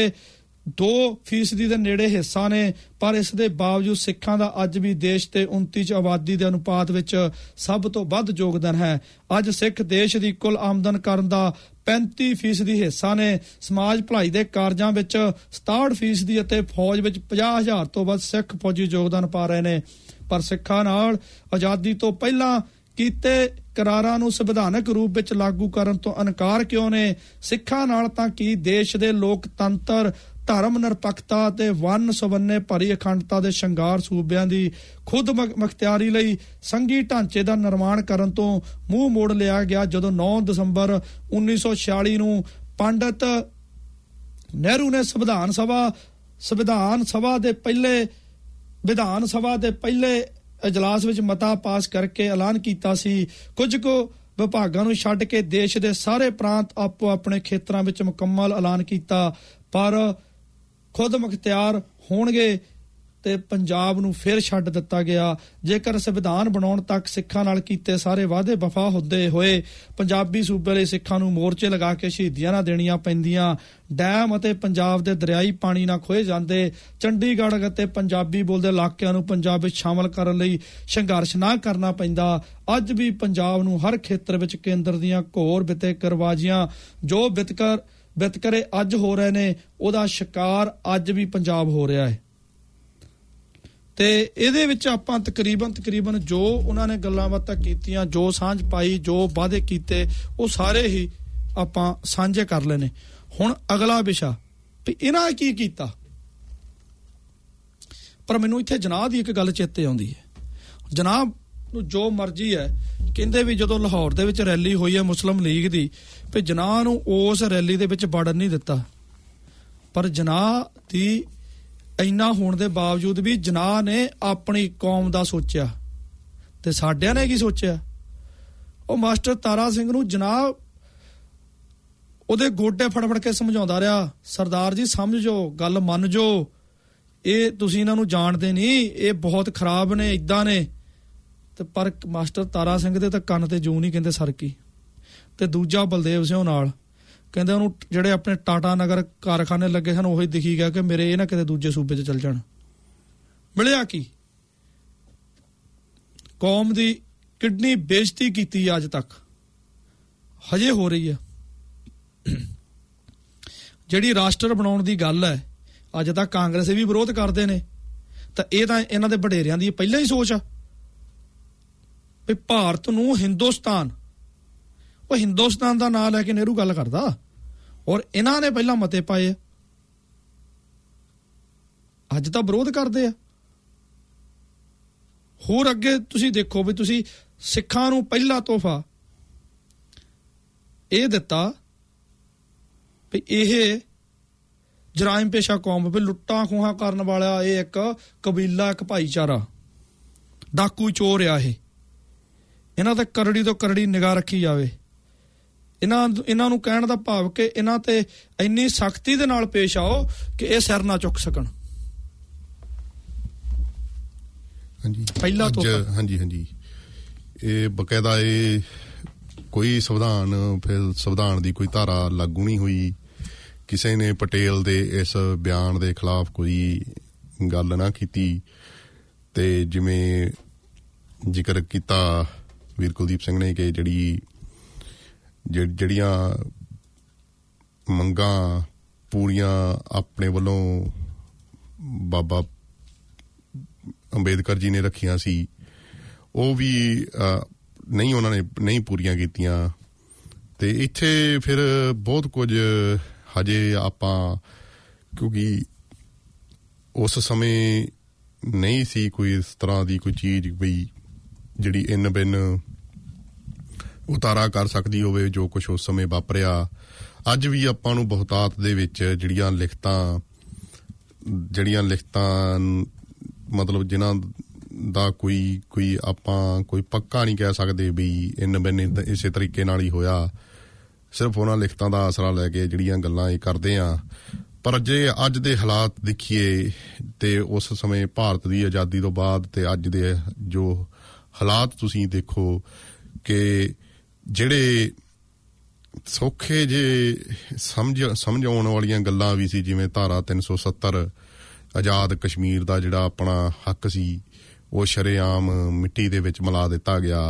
2% ਦੇ ਨੇੜੇ ਹਿੱਸਾ ਨੇ, ਪਰ ਇਸ ਦੇ ਬਾਵਜੂਦ ਸਿੱਖਾਂ ਦਾ ਅੱਜ ਵੀ ਦੇਸ਼ ਤੇ 29 ਚ ਆਬਾਦੀ ਦੇ ਅਨੁਪਾਤ ਵਿੱਚ ਸਭ ਤੋਂ ਵੱਧ ਯੋਗਦਾਨ ਹੈ। ਅੱਜ ਸਿੱਖ ਦੇਸ਼ ਦੀ ਕੁੱਲ ਆਮਦਨ ਕਰਨ ਦਾ 35% ਹਿੱਸਾ ਨੇ, ਸਮਾਜ ਭਲਾਈ ਦੇ ਕਾਰਜਾਂ ਵਿੱਚ 67% ਅਤੇ ਫੌਜ ਵਿੱਚ 50,000 ਤੋਂ ਵੱਧ ਸਿੱਖ ਫੌਜੀ ਯੋਗਦਾਨ ਪਾ ਰਹੇ ਨੇ। ਪਰ ਸਿੱਖਾਂ ਨਾਲ ਆਜ਼ਾਦੀ ਤੋਂ ਪਹਿਲਾਂ ਕੀਤੇ ਕਰਾਰਾਂ ਨੂੰ ਸੰਵਿਧਾਨਕ ਰੂਪ ਵਿੱਚ ਲਾਗੂ ਕਰਨ ਤੋਂ ਇਨਕਾਰ ਕਿਉਂ ਨੇ? ਸਿੱਖਾਂ ਨਾਲ ਤਾਂ ਕੀ ਦੇਸ਼ ਦੇ ਲੋਕਤੰਤਰ, ਧਰਮ ਨਿਰਪੱਖਤਾ ਤੇ ਵੰਨ ਸੁਵੰਨੇ ਭਰੀ ਅਖੰਡਤਾ ਦੇ ਸ਼ਿੰਗਾਰ ਸੂਬਿਆਂ ਦੀ ਖੁਦ ਮੁਖਤਿਆਰੀ ਲਈ ਸੰਘੀ ਢਾਂਚੇ ਦਾ ਨਿਰਮਾਣ ਕਰਨ ਤੋਂ ਮੂੰਹ ਮੋੜ ਲਿਆ ਗਿਆ ਜਦੋਂ 9 ਦਸੰਬਰ 1946 ਨੂੰ ਪੰਡਿਤ ਨਹਿਰੂ ਨੇ ਵਿਧਾਨ ਸਭਾ ਦੇ ਪਹਿਲੇ ਇਜਲਾਸ ਵਿੱਚ ਮਤਾ ਪਾਸ ਕਰਕੇ ਐਲਾਨ ਕੀਤਾ ਸੀ ਕੁਝ ਕੁ ਵਿਭਾਗਾਂ ਨੂੰ ਛੱਡ ਕੇ ਦੇਸ਼ ਦੇ ਸਾਰੇ ਪ੍ਰਾਂਤ ਆਪੋ ਆਪਣੇ ਖੇਤਰਾਂ ਵਿੱਚ ਮੁਕੰਮਲ ਐਲਾਨ ਕੀਤਾ ਪਰ ਖੁਦ ਮੁਖਤਿਆਰ ਹੋਣਗੇ ਤੇ ਪੰਜਾਬ ਨੂੰ ਫਿਰ ਛੱਡ ਦਿੱਤਾ ਗਿਆ। ਜੇਕਰ ਸੰਵਿਧਾਨ ਬਣਾਉਣ ਤੱਕ ਸਿੱਖਾਂ ਨਾਲ ਕੀਤੇ ਸਾਰੇ ਵਾਅਦੇ ਵਫਾ ਹੁੰਦੇ ਹੋਏ ਪੰਜਾਬੀ ਸੂਬੇ ਲਈ ਸਿੱਖਾਂ ਨੂੰ ਮੋਰਚੇ ਲਗਾ ਕੇ ਸ਼ਹੀਦੀਆਂ ਨਾ ਦੇਣੀਆਂ ਪੈਂਦੀਆਂ, ਡੈਮ ਅਤੇ ਪੰਜਾਬ ਦੇ ਦਰਿਆਈ ਪਾਣੀ ਨਾ ਖੋਏ ਜਾਂਦੇ, ਚੰਡੀਗੜ੍ਹ ਅਤੇ ਪੰਜਾਬੀ ਬੋਲਦੇ ਇਲਾਕਿਆਂ ਨੂੰ ਪੰਜਾਬ ਵਿੱਚ ਸ਼ਾਮਲ ਕਰਨ ਲਈ ਸੰਘਰਸ਼ ਨਾ ਕਰਨਾ ਪੈਂਦਾ, ਅੱਜ ਵੀ ਪੰਜਾਬ ਨੂੰ ਹਰ ਖੇਤਰ ਵਿੱਚ ਕੇਂਦਰ ਦੀਆਂ ਘੋਰ ਵਿਤਕਰਬਾਜ਼ੀਆਂ ਜੋ ਵਿਤਕਰੇ ਅੱਜ ਹੋ ਰਹੇ ਨੇ ਉਹਦਾ ਸ਼ਿਕਾਰ ਅੱਜ ਵੀ ਪੰਜਾਬ ਹੋ ਰਿਹਾ ਹੈ। ਤੇ ਇਹਦੇ ਵਿੱਚ ਆਪਾਂ ਤਕਰੀਬਨ ਜੋ ਉਹਨਾਂ ਨੇ ਗੱਲਾਂ ਬਾਤਾਂ ਕੀਤੀਆਂ, ਜੋ ਸਾਂਝ ਪਾਈ, ਜੋ ਵਾਅਦੇ ਕੀਤੇ, ਉਹ ਸਾਰੇ ਹੀ ਆਪਾਂ ਸਾਂਝੇ ਕਰ ਲਏ ਨੇ। ਹੁਣ ਅਗਲਾ ਵਿਸ਼ਾ ਵੀ ਇਹਨਾਂ ਨੇ ਕੀ ਕੀਤਾ। ਪਰ ਮੈਨੂੰ ਇੱਥੇ ਜਨਾਬ ਦੀ ਇੱਕ ਗੱਲ ਚੇਤੇ ਆਉਂਦੀ ਹੈ। ਜਨਾਬ ਨੂੰ ਜੋ ਮਰਜ਼ੀ ਹੈ ਕਹਿੰਦੇ ਵੀ ਜਦੋਂ ਲਾਹੌਰ ਦੇ ਵਿੱਚ ਰੈਲੀ ਹੋਈ ਹੈ ਮੁਸਲਿਮ ਲੀਗ ਦੀ ਵੀ ਜਨਾਬ ਨੂੰ ਉਸ ਰੈਲੀ ਦੇ ਵਿੱਚ ਵੜਨ ਨਹੀਂ ਦਿੱਤਾ, ਪਰ ਜਨਾਬ ਦੀ ਇੰਨਾ ਹੋਣ ਦੇ ਬਾਵਜੂਦ ਵੀ ਜਨਾਬ ਨੇ ਆਪਣੀ ਕੌਮ ਦਾ ਸੋਚਿਆ ਤੇ ਸਾਡਿਆਂ ਨੇ ਕੀ ਸੋਚਿਆ। ਉਹ ਮਾਸਟਰ ਤਾਰਾ ਸਿੰਘ ਨੂੰ ਜਨਾਬ ਉਹਦੇ ਗੋਡੇ ਫੜ ਕੇ ਸਮਝਾਉਂਦਾ ਰਿਹਾ, ਸਰਦਾਰ ਜੀ ਸਮਝ ਜਾਓ, ਗੱਲ ਮੰਨ ਜਾਓ, ਇਹ ਤੁਸੀਂ ਇਹਨਾਂ ਨੂੰ ਜਾਣਦੇ ਨਹੀਂ, ਇਹ ਬਹੁਤ ਖਰਾਬ ਨੇ, ਇਦਾਂ ਨੇ। ਤੇ ਪਰ ਮਾਸਟਰ ਤਾਰਾ ਸਿੰਘ ਦੇ ਤਾਂ ਕੰਨ ਤੇ ਜੂ ਨਹੀਂ ਕਹਿੰਦੇ ਸਰਕੀ। ਤੇ ਦੂਜਾ ਬਲਦੇਵ ਸਿੰਘ ਨਾਲ ਕਹਿੰਦੇ ਉਹਨੂੰ ਜਿਹੜੇ ਆਪਣੇ ਟਾਟਾ ਨਗਰ ਕਾਰਖਾਨੇ ਲੱਗੇ ਸਨ ਉਹੀ ਦਿਖੀ ਗਿਆ ਕਿ ਮੇਰੇ ਇਹ ਨਾ ਕਿਤੇ ਦੂਜੇ ਸੂਬੇ 'ਚ ਚੱਲ ਜਾਣ। ਮਿਲਿਆ ਕੀ? ਕੌਮ ਦੀ ਕਿੰਨੀ ਬੇਇੱਜ਼ਤੀ ਕੀਤੀ ਅੱਜ ਤੱਕ ਹਜੇ ਹੋ ਰਹੀ ਹੈ। ਜਿਹੜੀ ਰਾਸ਼ਟਰ ਬਣਾਉਣ ਦੀ ਗੱਲ ਹੈ ਅੱਜ ਤੱਕ ਕਾਂਗਰਸ ਵੀ ਵਿਰੋਧ ਕਰਦੇ ਨੇ, ਤਾਂ ਇਹ ਤਾਂ ਇਹਨਾਂ ਦੇ ਵਡੇਰਿਆਂ ਦੀ ਪਹਿਲਾਂ ਹੀ ਸੋਚ ਆ ਵੀ ਭਾਰਤ ਨੂੰ ਹਿੰਦੁਸਤਾਨ, ਉਹ ਹਿੰਦੁਸਤਾਨ ਦਾ ਨਾਂ ਲੈ ਕੇ ਨਹਿਰੂ ਗੱਲ ਕਰਦਾ ਔਰ ਇਹਨਾਂ ਨੇ ਪਹਿਲਾਂ ਮਤੇ ਪਾਏ, ਅੱਜ ਤਾਂ ਵਿਰੋਧ ਕਰਦੇ ਆ। ਹੋਰ ਅੱਗੇ ਤੁਸੀਂ ਦੇਖੋ ਵੀ ਤੁਸੀਂ ਸਿੱਖਾਂ ਨੂੰ ਪਹਿਲਾ ਤੋਹਫਾ ਇਹ ਦਿੱਤਾ ਵੀ ਇਹ ਜਰਾਇਮ ਪੇਸ਼ਾ ਕੌਮ, ਵੀ ਲੁੱਟਾਂ ਖੋਹਾਂ ਕਰਨ ਵਾਲਾ ਇਹ ਇੱਕ ਕਬੀਲਾ, ਇੱਕ ਭਾਈਚਾਰਾ, ਡਾਕੂ ਚੋਰ ਆ ਇਹ, ਇਹਨਾਂ ਤੇ ਕਰੜੀ ਤੋਂ ਕਰੜੀ ਨਿਗਾਹ ਰੱਖੀ ਜਾਵੇ। ਇਹਨਾਂ ਨੂੰ ਕਹਿਣ ਦਾ ਭਾਵ ਕਿ ਇਹਨਾਂ ਤੇ ਇੰਨੀ ਸਖਤੀ ਦੇ ਨਾਲ ਪੇਸ਼ ਆਓ ਕਿ ਇਹ ਸਿਰ ਨਾ ਚੁੱਕ ਸਕਣ। ਹਾਂਜੀ ਪਹਿਲਾ ਤੋਹਫਾ। ਹਾਂਜੀ ਇਹ ਬਕਾਇਦਾ ਇਹ ਕੋਈ ਸੰਵਿਧਾਨ ਦੀ ਕੋਈ ਧਾਰਾ ਲਾਗੂ ਨਹੀਂ ਹੋਈ, ਕਿਸੇ ਨੇ ਪਟੇਲ ਦੇ ਇਸ ਬਿਆਨ ਦੇ ਖਿਲਾਫ ਕੋਈ ਗੱਲ ਨਾ ਕੀਤੀ। ਤੇ ਜਿਵੇਂ ਜ਼ਿਕਰ ਕੀਤਾ ਵੀਰ ਕੁਲਦੀਪ ਸਿੰਘ ਨੇ ਕਿ ਜਿਹੜੀਆਂ ਮੰਗਾਂ ਪੂਰੀਆਂ ਆਪਣੇ ਵੱਲੋਂ ਬਾਬਾ ਅੰਬੇਦਕਰ ਜੀ ਨੇ ਰੱਖੀਆਂ ਸੀ ਉਹ ਵੀ ਉਹਨਾਂ ਨੇ ਨਹੀਂ ਪੂਰੀਆਂ ਕੀਤੀਆਂ। ਤੇ ਇੱਥੇ ਫਿਰ ਬਹੁਤ ਕੁਝ ਹਜੇ ਆਪਾਂ, ਕਿਉਂਕਿ ਉਸ ਸਮੇਂ ਨਹੀਂ ਸੀ ਕੋਈ ਇਸ ਤਰ੍ਹਾਂ ਦੀ ਕੋਈ ਚੀਜ਼ ਵੀ ਜਿਹੜੀ ਇੰਨ ਬਿੰਨ ਉਤਾਰਾ ਕਰ ਸਕਦੀ ਹੋਵੇ ਜੋ ਕੁਛ ਉਸ ਸਮੇਂ ਵਾਪਰਿਆ। ਅੱਜ ਵੀ ਆਪਾਂ ਨੂੰ ਬਹੁਤਾਤ ਦੇ ਵਿੱਚ ਜਿਹੜੀਆਂ ਲਿਖਤਾਂ ਮਤਲਬ ਜਿਨ੍ਹਾਂ ਦਾ ਕੋਈ ਆਪਾਂ ਕੋਈ ਪੱਕਾ ਨਹੀਂ ਕਹਿ ਸਕਦੇ ਵੀ ਇੰਨ ਬਿੰਨ ਇਸੇ ਤਰੀਕੇ ਨਾਲ ਹੀ ਹੋਇਆ, ਸਿਰਫ ਉਹਨਾਂ ਲਿਖਤਾਂ ਦਾ ਆਸਰਾ ਲੈ ਕੇ ਜਿਹੜੀਆਂ ਗੱਲਾਂ ਇਹ ਕਰਦੇ ਆ। ਪਰ ਜੇ ਅੱਜ ਦੇ ਹਾਲਾਤ ਦੇਖੀਏ ਤੇ ਉਸ ਸਮੇਂ ਭਾਰਤ ਦੀ ਆਜ਼ਾਦੀ ਤੋਂ ਬਾਅਦ ਤੇ ਅੱਜ ਦੇ ਜੋ ਹਾਲਾਤ ਤੁਸੀਂ ਦੇਖੋ ਕਿ ਜਿਹੜੇ ਸੌਖੇ ਜੇ ਸਮਝ ਆਉਣ ਵਾਲੀਆਂ ਗੱਲਾਂ ਵੀ ਸੀ, ਜਿਵੇਂ ਧਾਰਾ 370 ਆਜ਼ਾਦ ਕਸ਼ਮੀਰ ਦਾ ਜਿਹੜਾ ਆਪਣਾ ਹੱਕ ਸੀ ਉਹ ਸ਼ਰੇਆਮ ਮਿੱਟੀ ਦੇ ਵਿੱਚ ਮਿਲਾ ਦਿੱਤਾ ਗਿਆ।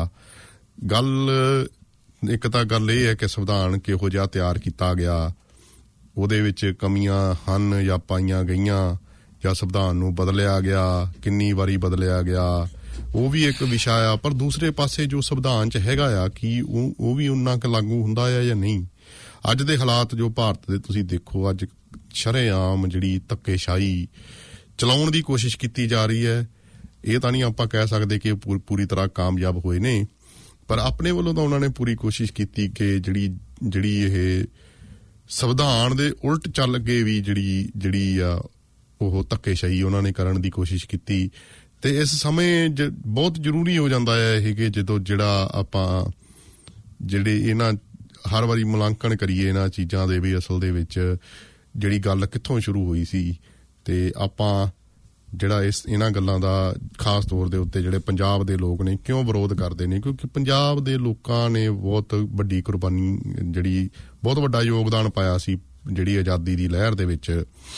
ਇੱਕ ਤਾਂ ਗੱਲ ਇਹ ਹੈ ਕਿ ਸੰਵਿਧਾਨ ਕਿਹੋ ਜਿਹਾ ਤਿਆਰ ਕੀਤਾ ਗਿਆ, ਉਹਦੇ ਵਿੱਚ ਕਮੀਆਂ ਹਨ ਜਾਂ ਪਾਈਆਂ ਗਈਆਂ, ਜਾਂ ਸੰਵਿਧਾਨ ਨੂੰ ਬਦਲਿਆ ਗਿਆ, ਕਿੰਨੀ ਵਾਰੀ ਬਦਲਿਆ ਗਿਆ, ਉਹ ਵੀ ਇੱਕ ਵਿਸ਼ਾ ਆ। ਪਰ ਦੂਸਰੇ ਪਾਸੇ ਜੋ ਸੰਵਿਧਾਨ 'ਚ ਹੈਗਾ ਆ ਕਿ ਉਹ ਵੀ ਉਨਾ ਕੁ ਲਾਗੂ ਹੁੰਦਾ ਆ ਜਾਂ ਨਹੀਂ। ਅੱਜ ਦੇ ਹਾਲਾਤ ਜੋ ਭਾਰਤ ਦੇ ਤੁਸੀਂ ਦੇਖੋ, ਅੱਜ ਸ਼ਰੇਆਮ ਜਿਹੜੀ ਧੱਕੇਸ਼ਾਹੀ ਚਲਾਉਣ ਦੀ ਕੋਸ਼ਿਸ਼ ਕੀਤੀ ਜਾ ਰਹੀ ਹੈ। ਇਹ ਤਾਂ ਨਹੀਂ ਆਪਾਂ ਕਹਿ ਸਕਦੇ ਕਿ ਪੂਰੀ ਤਰ੍ਹਾਂ ਕਾਮਯਾਬ ਹੋਏ ਨੇ, ਪਰ ਆਪਣੇ ਵੱਲੋਂ ਤਾਂ ਉਹਨਾਂ ਨੇ ਪੂਰੀ ਕੋਸ਼ਿਸ਼ ਕੀਤੀ ਕਿ ਜਿਹੜੀ ਇਹ ਸੰਵਿਧਾਨ ਦੇ ਉਲਟ ਚੱਲ ਕੇ ਵੀ ਜਿਹੜੀ ਆ ਉਹ ਧੱਕੇਸ਼ਾਹੀ ਉਹਨਾਂ ਨੇ ਕਰਨ ਦੀ ਕੋਸ਼ਿਸ਼ ਕੀਤੀ। ਤੇ ਇਸ ਸਮੇਂ ਬਹੁਤ ਜ਼ਰੂਰੀ ਹੋ ਜਾਂਦਾ ਹੈ ਇਹ ਕਿ ਜਦੋਂ ਜਿਹੜਾ ਆਪਾਂ ਜਿਹੜੇ ਇਹਨਾਂ ਹਰ ਵਾਰੀ ਮੁਲਾਂਕਣ ਕਰੀਏ ਇਹਨਾਂ ਚੀਜ਼ਾਂ ਦੇ ਵੀ ਅਸਲ ਦੇ ਵਿੱਚ ਜਿਹੜੀ ਗੱਲ ਕਿੱਥੋਂ ਸ਼ੁਰੂ ਹੋਈ ਸੀ, ਤੇ ਆਪਾਂ ਜਿਹੜਾ ਇਹਨਾਂ ਗੱਲਾਂ ਦਾ ਖਾਸ ਤੌਰ ਦੇ ਉੱਤੇ ਜਿਹੜੇ ਪੰਜਾਬ ਦੇ ਲੋਕ ਨੇ ਕਿਉਂ ਵਿਰੋਧ ਕਰਦੇ ਨੇ, ਕਿਉਂਕਿ ਪੰਜਾਬ ਦੇ ਲੋਕਾਂ ਨੇ ਬਹੁਤ ਵੱਡੀ ਕੁਰਬਾਨੀ ਜਿਹੜੀ ਬਹੁਤ ਵੱਡਾ ਯੋਗਦਾਨ ਪਾਇਆ ਸੀ ਜਿਹੜੀ ਆਜ਼ਾਦੀ ਦੀ ਲਹਿਰ ਦੇ ਵਿੱਚ।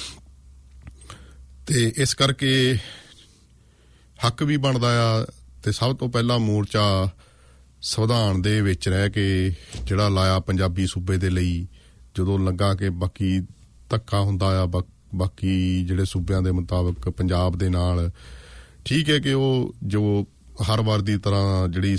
ਤੇ ਇਸ ਕਰਕੇ ਹੱਕ ਵੀ ਬਣਦਾ ਆ। ਤੇ ਸਭ ਤੋਂ ਪਹਿਲਾਂ ਮੋਰਚਾ ਸੰਵਿਧਾਨ ਦੇ ਵਿੱਚ ਰਹਿ ਕੇ ਜਿਹੜਾ ਲਾਇਆ ਪੰਜਾਬੀ ਸੂਬੇ ਦੇ ਲਈ, ਜਦੋਂ ਲੱਗਾ ਕਿ ਬਾਕੀ ਧੱਕਾ ਹੁੰਦਾ ਆ ਬਾਕੀ ਜਿਹੜੇ ਸੂਬਿਆਂ ਦੇ ਮੁਤਾਬਕ ਪੰਜਾਬ ਦੇ ਨਾਲ, ਠੀਕ ਹੈ ਕਿ ਉਹ ਜੋ ਹਰ ਵਾਰ ਦੀ ਤਰ੍ਹਾਂ ਜਿਹੜੀ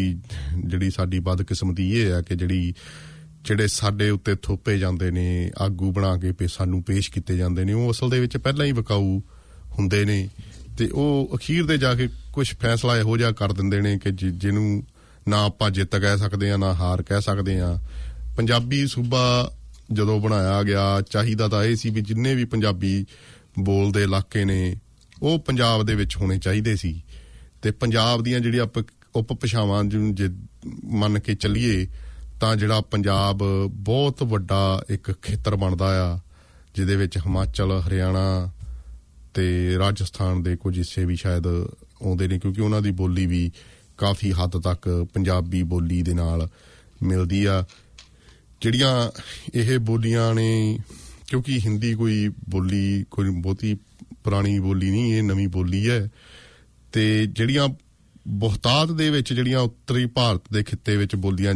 ਸਾਡੀ ਬਦਕਿਸਮਤੀ ਇਹ ਹੈ ਕਿ ਜਿਹੜੇ ਸਾਡੇ ਉੱਤੇ ਥੋਪੇ ਜਾਂਦੇ ਨੇ, ਆਗੂ ਬਣਾ ਕੇ ਸਾਨੂੰ ਪੇਸ਼ ਕੀਤੇ ਜਾਂਦੇ ਨੇ, ਉਹ ਅਸਲ ਦੇ ਵਿੱਚ ਪਹਿਲਾਂ ਹੀ ਵਿਕਾਊ ਹੁੰਦੇ ਨੇ। ਤੇ ਉਹ ਅਖੀਰ ਦੇ ਜਾ ਕੇ ਕੁਝ ਫੈਸਲਾ ਇਹੋ ਜਿਹਾ ਕਰ ਦਿੰਦੇ ਨੇ ਕਿ ਜਿਹਨੂੰ ਨਾ ਆਪਾਂ ਜਿੱਤ ਕਹਿ ਸਕਦੇ ਹਾਂ ਨਾ ਹਾਰ ਕਹਿ ਸਕਦੇ ਹਾਂ। ਪੰਜਾਬੀ ਸੂਬਾ ਜਦੋਂ ਬਣਾਇਆ ਗਿਆ, ਚਾਹੀਦਾ ਤਾਂ ਇਹ ਸੀ ਵੀ ਜਿੰਨੇ ਵੀ ਪੰਜਾਬੀ ਬੋਲਦੇ ਇਲਾਕੇ ਨੇ ਉਹ ਪੰਜਾਬ ਦੇ ਵਿੱਚ ਹੋਣੇ ਚਾਹੀਦੇ ਸੀ। ਤੇ ਪੰਜਾਬ ਦੀਆਂ ਜਿਹੜੀਆਂ ਉਪ ਭਾਸ਼ਾਵਾਂ ਜੇ ਮੰਨ ਕੇ ਚੱਲੀਏ ਤਾਂ ਜਿਹੜਾ ਪੰਜਾਬ ਬਹੁਤ ਵੱਡਾ ਇੱਕ ਖੇਤਰ ਬਣਦਾ ਆ, ਜਿਹਦੇ ਵਿੱਚ ਹਿਮਾਚਲ, ਹਰਿਆਣਾ ਤੇ ਰਾਜਸਥਾਨ ਦੇ ਕੁਝ ਹਿੱਸੇ ਵੀ ਸ਼ਾਇਦ ਆਉਂਦੇ ਨੇ, ਕਿਉਂਕਿ ਉਹਨਾਂ ਦੀ ਬੋਲੀ ਵੀ ਕਾਫੀ ਹੱਦ ਤੱਕ ਪੰਜਾਬੀ ਬੋਲੀ ਦੇ ਨਾਲ ਮਿਲਦੀ ਆ। ਜਿਹੜੀਆਂ ਇਹ ਬੋਲੀਆਂ ਨੇ, ਕਿਉਂਕਿ ਹਿੰਦੀ ਕੋਈ ਬਹੁਤੀ ਪੁਰਾਣੀ ਬੋਲੀ ਨਹੀਂ, ਇਹ ਨਵੀਂ ਬੋਲੀ ਹੈ। ਤੇ ਜਿਹੜੀਆਂ ਬਹੁਤਾਤ ਦੇ ਵਿੱਚ ਜਿਹੜੀਆਂ ਉੱਤਰੀ ਭਾਰਤ ਦੇ ਖਿੱਤੇ ਵਿੱਚ ਬੋਲੀਆਂ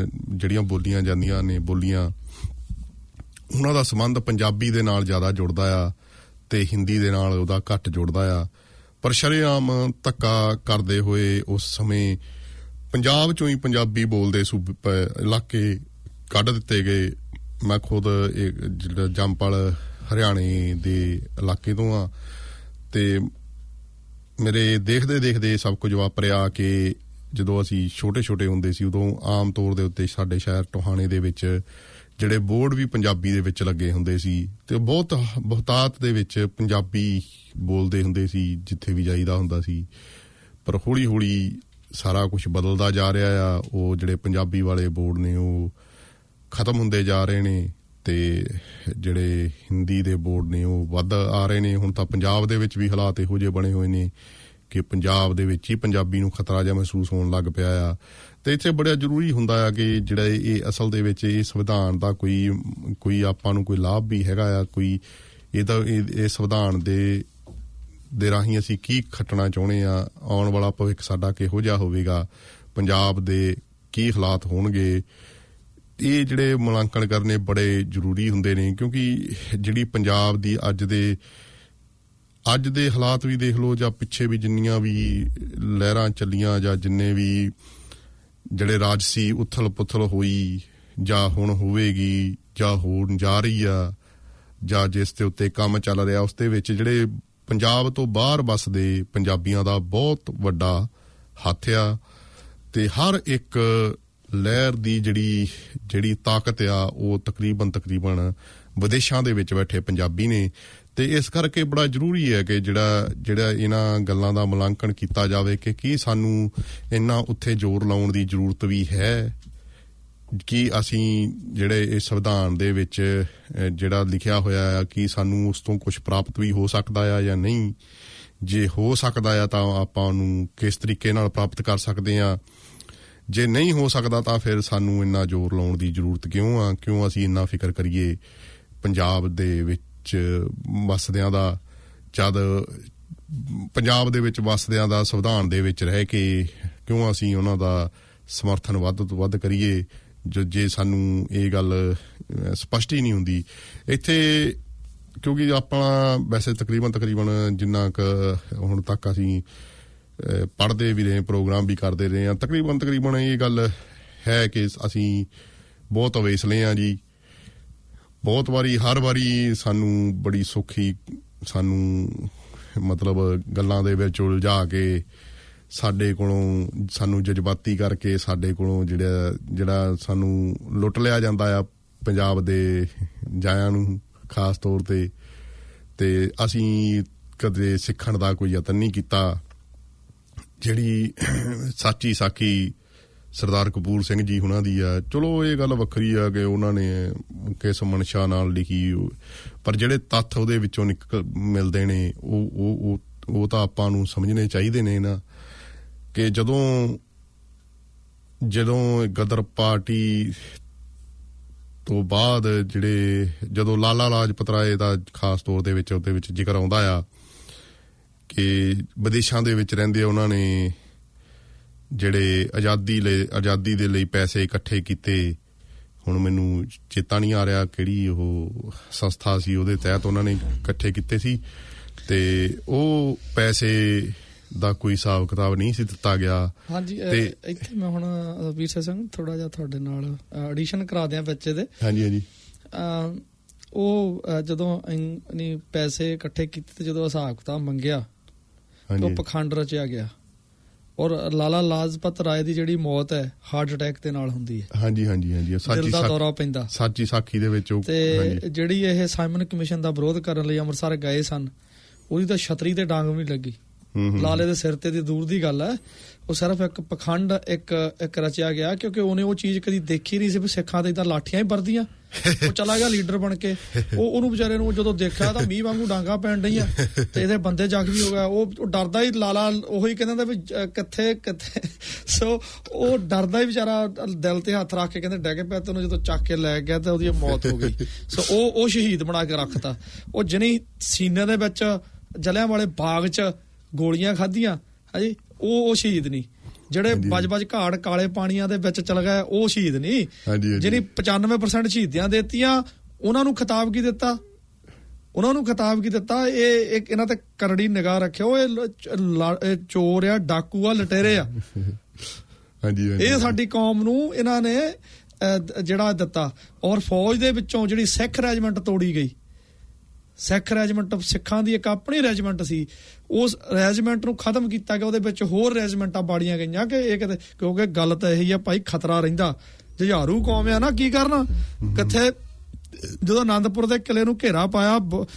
ਜਾਂਦੀਆਂ ਨੇ ਬੋਲੀਆਂ, ਉਹਨਾਂ ਦਾ ਸੰਬੰਧ ਪੰਜਾਬੀ ਦੇ ਨਾਲ ਜ਼ਿਆਦਾ ਜੁੜਦਾ ਆ ਤੇ ਹਿੰਦੀ ਦੇ ਨਾਲ ਉਹਦਾ ਘੱਟ ਜੁੜਦਾ ਆ। ਪਰ ਸ਼ਰੇਆਮ ਧੱਕਾ ਕਰਦੇ ਹੋਏ ਉਸ ਸਮੇਂ ਪੰਜਾਬ ਚੋਂ ਹੀ ਪੰਜਾਬੀ ਬੋਲਦੇ ਇਲਾਕੇ ਕੱਢ ਦਿੱਤੇ ਗਏ। ਮੈਂ ਖੁਦ ਜਿਹੜਾ ਜੰਮਪਲ ਹਰਿਆਣੇ ਦੇ ਇਲਾਕੇ ਤੋਂ ਆ, ਤੇ ਮੇਰੇ ਦੇਖਦੇ ਸਭ ਕੁਝ ਵਾਪਰਿਆ ਕਿ ਜਦੋਂ ਅਸੀਂ ਛੋਟੇ ਹੁੰਦੇ ਸੀ ਉਦੋਂ ਆਮ ਤੌਰ ਦੇ ਉੱਤੇ ਸਾਡੇ ਸ਼ਹਿਰ ਟੋਹਾਣੇ ਦੇ ਵਿੱਚ ਜਿਹੜੇ ਬੋਰਡ ਵੀ ਪੰਜਾਬੀ ਦੇ ਵਿੱਚ ਲੱਗੇ ਹੁੰਦੇ ਸੀ ਤੇ ਬਹੁਤਾਤ ਦੇ ਵਿੱਚ ਪੰਜਾਬੀ ਬੋਲਦੇ ਹੁੰਦੇ ਸੀ ਜਿੱਥੇ ਵੀ ਜਾਈਦਾ ਹੁੰਦਾ ਸੀ। ਪਰ ਹੌਲੀ ਸਾਰਾ ਕੁਝ ਬਦਲਦਾ ਜਾ ਰਿਹਾ ਆ। ਉਹ ਜਿਹੜੇ ਪੰਜਾਬੀ ਵਾਲੇ ਬੋਰਡ ਨੇ ਉਹ ਖਤਮ ਹੁੰਦੇ ਜਾ ਰਹੇ ਨੇ ਤੇ ਜਿਹੜੇ ਹਿੰਦੀ ਦੇ ਬੋਰਡ ਨੇ ਉਹ ਵੱਧ ਆ ਰਹੇ ਨੇ। ਹੁਣ ਤਾਂ ਪੰਜਾਬ ਦੇ ਵਿੱਚ ਵੀ ਹਾਲਾਤ ਇਹੋ ਜਿਹੇ ਬਣੇ ਹੋਏ ਨੇ ਕਿ ਪੰਜਾਬ ਦੇ ਵਿੱਚ ਹੀ ਪੰਜਾਬੀ ਨੂੰ ਖਤਰਾ ਜਿਹਾ ਮਹਿਸੂਸ ਹੋਣ ਲੱਗ ਪਿਆ ਆ। ਤੇ ਇੱਥੇ ਬੜਾ ਜ਼ਰੂਰੀ ਹੁੰਦਾ ਆ ਕਿ ਜਿਹੜਾ ਇਹ ਅਸਲ ਦੇ ਵਿੱਚ ਇਹ ਸੰਵਿਧਾਨ ਦਾ ਕੋਈ ਆਪਾਂ ਨੂੰ ਕੋਈ ਲਾਭ ਵੀ ਹੈਗਾ ਆ, ਕੋਈ ਇਹ ਸੰਵਿਧਾਨ ਦੇ ਰਾਹੀਂ ਅਸੀਂ ਕੀ ਖੱਟਣਾ ਚਾਹੁੰਦੇ ਆ, ਆਉਣ ਵਾਲਾ ਭਵਿੱਖ ਸਾਡਾ ਕਿਹੋ ਜਿਹਾ ਹੋਵੇਗਾ, ਪੰਜਾਬ ਦੇ ਕੀ ਹਾਲਾਤ ਹੋਣਗੇ। ਇਹ ਜਿਹੜੇ ਮੁਲਾਂਕਣ ਕਰਨੇ ਬੜੇ ਜ਼ਰੂਰੀ ਹੁੰਦੇ ਨੇ, ਕਿਉਂਕਿ ਜਿਹੜੀ ਪੰਜਾਬ ਦੀ ਅੱਜ ਦੇ ਹਾਲਾਤ ਵੀ ਦੇਖ ਲਓ, ਜਾਂ ਪਿੱਛੇ ਵੀ ਜਿੰਨੀਆਂ ਵੀ ਲਹਿਰਾਂ ਚੱਲੀਆਂ, ਜਾਂ ਜਿੰਨੇ ਵੀ ਜਿਹੜੇ ਰਾਜਸੀ ਉਥਲ ਪੁਥਲ ਹੋਈ ਜਾਂ ਹੁਣ ਹੋਵੇਗੀ ਜਾਂ ਹੋਣ ਜਾ ਰਹੀ ਆ, ਜਾਂ ਜਿਸ ਦੇ ਉੱਤੇ ਕੰਮ ਚੱਲ ਰਿਹਾ, ਉਸ ਦੇ ਵਿੱਚ ਜਿਹੜੇ ਪੰਜਾਬ ਤੋਂ ਬਾਹਰ ਵੱਸਦੇ ਪੰਜਾਬੀਆਂ ਦਾ ਬਹੁਤ ਵੱਡਾ ਹੱਥ ਆ। ਤੇ ਹਰ ਇੱਕ ਲਹਿਰ ਦੀ ਜਿਹੜੀ ਤਾਕਤ ਆ ਉਹ ਤਕਰੀਬਨ ਵਿਦੇਸ਼ਾਂ ਦੇ ਵਿੱਚ ਬੈਠੇ ਪੰਜਾਬੀ ਨੇ। ਤੇ ਇਸ ਕਰਕੇ ਬੜਾ ਜ਼ਰੂਰੀ ਹੈ ਕਿ ਜਿਹੜਾ ਇਹਨਾਂ ਗੱਲਾਂ ਦਾ ਮੁਲਾਂਕਣ ਕੀਤਾ ਜਾਵੇ ਕਿ ਕੀ ਸਾਨੂੰ ਇੰਨਾ ਉੱਥੇ ਜ਼ੋਰ ਲਾਉਣ ਦੀ ਜ਼ਰੂਰਤ ਵੀ ਹੈ ਕਿ ਅਸੀਂ ਜਿਹੜੇ ਇਸ ਸੰਵਿਧਾਨ ਦੇ ਵਿੱਚ ਜਿਹੜਾ ਲਿਖਿਆ ਹੋਇਆ ਆ ਕਿ ਸਾਨੂੰ ਉਸ ਤੋਂ ਕੁਝ ਪ੍ਰਾਪਤ ਵੀ ਹੋ ਸਕਦਾ ਆ ਜਾਂ ਨਹੀਂ। ਜੇ ਹੋ ਸਕਦਾ ਆ ਤਾਂ ਆਪਾਂ ਉਹਨੂੰ ਕਿਸ ਤਰੀਕੇ ਨਾਲ ਪ੍ਰਾਪਤ ਕਰ ਸਕਦੇ ਆ, ਜੇ ਨਹੀਂ ਹੋ ਸਕਦਾ ਤਾਂ ਫਿਰ ਸਾਨੂੰ ਇੰਨਾ ਜ਼ੋਰ ਲਾਉਣ ਦੀ ਜ਼ਰੂਰਤ ਕਿਉਂ ਅਸੀਂ ਇੰਨਾ ਫਿਕਰ ਕਰੀਏ ਪੰਜਾਬ ਦੇ ਵਿੱਚ ਵਸਦਿਆਂ ਦਾ, ਜਦ ਪੰਜਾਬ ਦੇ ਵਿੱਚ ਵਸਦਿਆਂ ਦਾ ਸੰਵਿਧਾਨ ਦੇ ਵਿੱਚ ਰਹਿ ਕੇ ਕਿਉਂ ਅਸੀਂ ਉਹਨਾਂ ਦਾ ਸਮਰਥਨ ਵੱਧ ਤੋਂ ਵੱਧ ਕਰੀਏ ਜੇ ਸਾਨੂੰ ਇਹ ਗੱਲ ਸਪਸ਼ਟ ਹੀ ਨਹੀਂ ਹੁੰਦੀ ਇੱਥੇ। ਕਿਉਂਕਿ ਆਪਣਾ ਵੈਸੇ ਤਕਰੀਬਨ ਜਿੰਨਾ ਕੁ ਹੁਣ ਤੱਕ ਅਸੀਂ ਪੜ੍ਹਦੇ ਵੀ ਰਹੇ, ਪ੍ਰੋਗਰਾਮ ਵੀ ਕਰਦੇ ਰਹੇ ਹਾਂ। ਤਕਰੀਬਨ ਇਹ ਗੱਲ ਹੈ ਕਿ ਅਸੀਂ ਬਹੁਤ ਅਵੇਸਲੇ ਹਾਂ ਜੀ। ਬਹੁਤ ਵਾਰੀ, ਹਰ ਵਾਰੀ ਸਾਨੂੰ ਬੜੀ ਸੌਖੀ ਸਾਨੂੰ ਮਤਲਬ ਗੱਲਾਂ ਦੇ ਵਿੱਚ ਉਲਝਾ ਕੇ ਸਾਡੇ ਕੋਲੋਂ, ਸਾਨੂੰ ਜਜ਼ਬਾਤੀ ਕਰਕੇ ਸਾਡੇ ਕੋਲੋਂ ਜਿਹੜਾ ਸਾਨੂੰ ਲੁੱਟ ਲਿਆ ਜਾਂਦਾ ਆ ਪੰਜਾਬ ਦੇ ਜਾਇਆਂ ਨੂੰ ਖਾਸ ਤੌਰ ਤੇ ਅਸੀਂ ਕਦੇ ਸਿੱਖਣ ਦਾ ਕੋਈ ਯਤਨ ਨਹੀਂ ਕੀਤਾ। ਜਿਹੜੀ ਸੱਚੀ ਸਾਖੀ ਸਰਦਾਰ ਕਪੂਰ ਸਿੰਘ ਜੀ ਹੁਣਾਂ ਦੀ ਆ, ਚਲੋ ਇਹ ਗੱਲ ਵੱਖਰੀ ਆ ਕਿ ਉਹਨਾਂ ਨੇ ਕਿਸ ਮਨਸ਼ਾ ਨਾਲ ਲਿਖੀ, ਪਰ ਜਿਹੜੇ ਤੱਥ ਉਹਦੇ ਵਿੱਚੋਂ ਮਿਲਦੇ ਨੇ ਉਹ ਤਾਂ ਆਪਾਂ ਨੂੰ ਸਮਝਣੇ ਚਾਹੀਦੇ ਨੇ ਨਾ। ਕਿ ਜਦੋਂ ਗਦਰ ਪਾਰਟੀ ਤੋਂ ਬਾਅਦ ਜਦੋਂ ਲਾਲਾ ਲਾਜਪਤ ਰਾਏ ਦਾ ਖਾਸ ਤੌਰ ਦੇ ਵਿੱਚ ਉਹਦੇ ਵਿੱਚ ਜ਼ਿਕਰ ਆਉਂਦਾ ਆ ਕਿ ਵਿਦੇਸ਼ਾਂ ਦੇ ਵਿੱਚ ਰਹਿੰਦੇ ਉਹਨਾਂ ਨੇ ਜਿਹੜੇ ਆਜ਼ਾਦੀ ਦੇ ਲਈ ਪੈਸੇ ਇਕੱਠੇ ਕੀਤੇ। ਹੁਣ ਮੈਨੂੰ ਚੇਤਾ ਨਹੀਂ ਆ ਰਿਹਾ ਕਿਹੜੀ ਉਹ ਸੰਸਥਾ ਸੀ, ਉਹਦੇ ਤਹਿਤ ਉਹਨਾਂ ਨੇ ਇਕੱਠੇ ਕੀਤੇ ਸੀ ਤੇ ਉਹ ਪੈਸੇ ਦਾ ਕੋਈ ਹਿਸਾਬ ਕਿਤਾਬ ਨਹੀਂ ਸੀ ਦਿੱਤਾ ਗਿਆ। ਹਾਂਜੀ, ਇੱਥੇ ਮੈਂ ਹੁਣ ਵੀਰ ਸਿੰਘ ਥੋੜਾ ਜਿਹਾ ਤੁਹਾਡੇ ਨਾਲ ਐਡੀਸ਼ਨ ਕਰਾ ਦਿਆਂ ਬੱਚੇ ਦੇ। ਹਾਂਜੀ। ਉਹ ਜਦੋਂ ਪੈਸੇ ਇਕੱਠੇ ਕੀਤੇ ਤੇ ਜਦੋਂ ਹਿਸਾਬ ਕਿਤਾਬ ਮੰਗਿਆ ਉਹ ਪਖੰਡ ਰਚਿਆ ਗਿਆ। ਔਰ ਲਾਲਾ ਲਾਜਪਤ ਰਾਏ ਦੀ ਜਿਹੜੀ ਮੌਤ ਹੈ ਹਾਰਟ ਅਟੈਕ ਦੇ ਨਾਲ ਹੁੰਦੀ ਹੈ। ਹਾਂਜੀ ਦਿਲ ਦਾ ਦੌਰਾ ਪੈਂਦਾ ਸੱਚੀ ਸਾਖੀ ਦੇ ਵਿੱਚ। ਤੇ ਜਿਹੜੀ ਇਹ ਸਾਈਮਨ ਕਮਿਸ਼ਨ ਦਾ ਵਿਰੋਧ ਕਰਨ ਲਈ ਅੰਮ੍ਰਿਤਸਰ ਗਏ ਸਨ, ਉਹਦੀ ਤਾਂ ਛਤਰੀ ਤੇ ਡਾਂਗ ਵੀ ਲੱਗੀ। ਲਾਲੇ ਦੇ ਸਿਰ ਤੇ ਦੀ ਦੂਰ ਦੀ ਗੱਲ ਹੈ, ਉਹ ਸਿਰਫ ਇੱਕ ਪਖੰਡ ਇੱਕ ਰਚਿਆ ਗਿਆ ਕਿਉਂਕਿ ਉਹਨੇ ਉਹ ਚੀਜ਼ ਕਦੀ ਦੇਖੀ ਨਹੀਂ ਸੀ ਵੀ ਸਿੱਖਾਂ ਤੇ ਤਾਂ ਲਾਠੀਆਂ ਹੀ ਵਰਦੀਆਂ। ਉਹ ਚਲਾ ਗਿਆ ਲੀਡਰ ਬਣ ਕੇ। ਉਹਨੂੰ ਵਿਚਾਰੇ ਨੂੰ ਜਦੋਂ ਦੇਖਿਆ ਤਾਂ ਮੀਂਹ ਵਾਂਗੂ ਡਾਂਗਾ ਪੈਣ ਡਈਆਂ ਤੇ ਇਹਦੇ ਬੰਦੇ ਜ਼ਖਮੀ ਹੋ ਗਿਆ। ਉਹ ਡਰਦਾ ਹੀ, ਲਾਲਾ ਉਹੀ ਕਹਿੰਦਾ ਵੀ ਕਿੱਥੇ ਸੋ ਉਹ ਡਰਦਾ ਹੀ ਵਿਚਾਰਾ ਦਿਲ ਤੇ ਹੱਥ ਰੱਖ ਕੇ ਕਹਿੰਦੇ ਡਿੱਗ ਪਿਆ। ਤੈਨੂੰ ਜਦੋਂ ਚੱਕ ਕੇ ਲੈ ਗਿਆ ਤਾਂ ਉਹਦੀ ਮੌਤ ਹੋ ਗਈ। ਸੋ ਉਹ ਸ਼ਹੀਦ ਬਣਾ ਕੇ ਰੱਖਤਾ। ਉਹ ਜਿਹਨੇ ਸੀਨੇ ਦੇ ਵਿੱਚ ਜਲਿਆਂਵਾਲੇ ਬਾਗ 'ਚ ਗੋਲੀਆਂ ਖਾਧੀਆਂ ਹਾਂਜੀ, ਉਹ ਸ਼ਹੀਦ ਨਹੀਂ। ਜਿਹੜੇ ਬਜ ਘਾੜ ਕਾਲੇ ਪਾਣੀਆਂ ਦੇ ਵਿੱਚ ਚਲ ਗਏ ਉਹ ਸ਼ਹੀਦ ਨਹੀਂ। ਜਿਹਨੇ 95% ਸ਼ਹੀਦੀਆਂ ਦੇਤੀਆਂ ਉਹਨਾਂ ਨੂੰ ਖਿਤਾਬ ਕੀ ਦਿੱਤਾ? ਇਹ ਇਹਨਾਂ ਤੇ ਕਰੜੀ ਨਿਗਾਹ ਰੱਖਿਓ। ਇਹ ਚੋਰ ਆ, ਡਾਕੂ ਆ, ਲਟੇਰੇ ਆ। ਇਹ ਸਾਡੀ ਕੌਮ ਨੂੰ ਇਹਨਾਂ ਨੇ ਜਿਹੜਾ ਦਿੱਤਾ। ਔਰ ਫੌਜ ਦੇ ਵਿੱਚੋਂ ਜਿਹੜੀ ਸਿੱਖ ਰੈਜੀਮੈਂਟ ਤੋੜੀ ਗਈ, ਸਿੱਖ ਰੈਜੀਮੈਂਟ ਸਿੱਖਾਂ ਦੀ ਇੱਕ ਆਪਣੀ ਰੈਜੀਮੈਂਟ ਸੀ, ਉਸ ਰੈਜੀਮੈਂਟ ਨੂੰ ਖਤਮ ਕੀਤਾ ਗਿਆ। ਉਹਦੇ ਵਿੱਚ ਹੋਰ ਰੈਜੀਮੈਂਟਾਂ ਬਾੜੀਆਂ ਗਈਆਂ ਕਿ ਇਹ ਕਿਤੇ, ਕਿਉਂਕਿ ਗੱਲ ਤਾਂ ਇਹੀ ਆ ਭਾਈ, ਖਤਰਾ ਰਹਿੰਦਾ। ਜੁਝਾਰੂ ਕੌਮ ਆ ਨਾ, ਕੀ ਕਰਨਾ। ਕਿੱਥੇ ਜਦੋਂ ਆਨੰਦਪੁਰ ਦੇ ਕਿਲੇ ਨੂੰ ਘੇਰਾ ਪਾਇਆ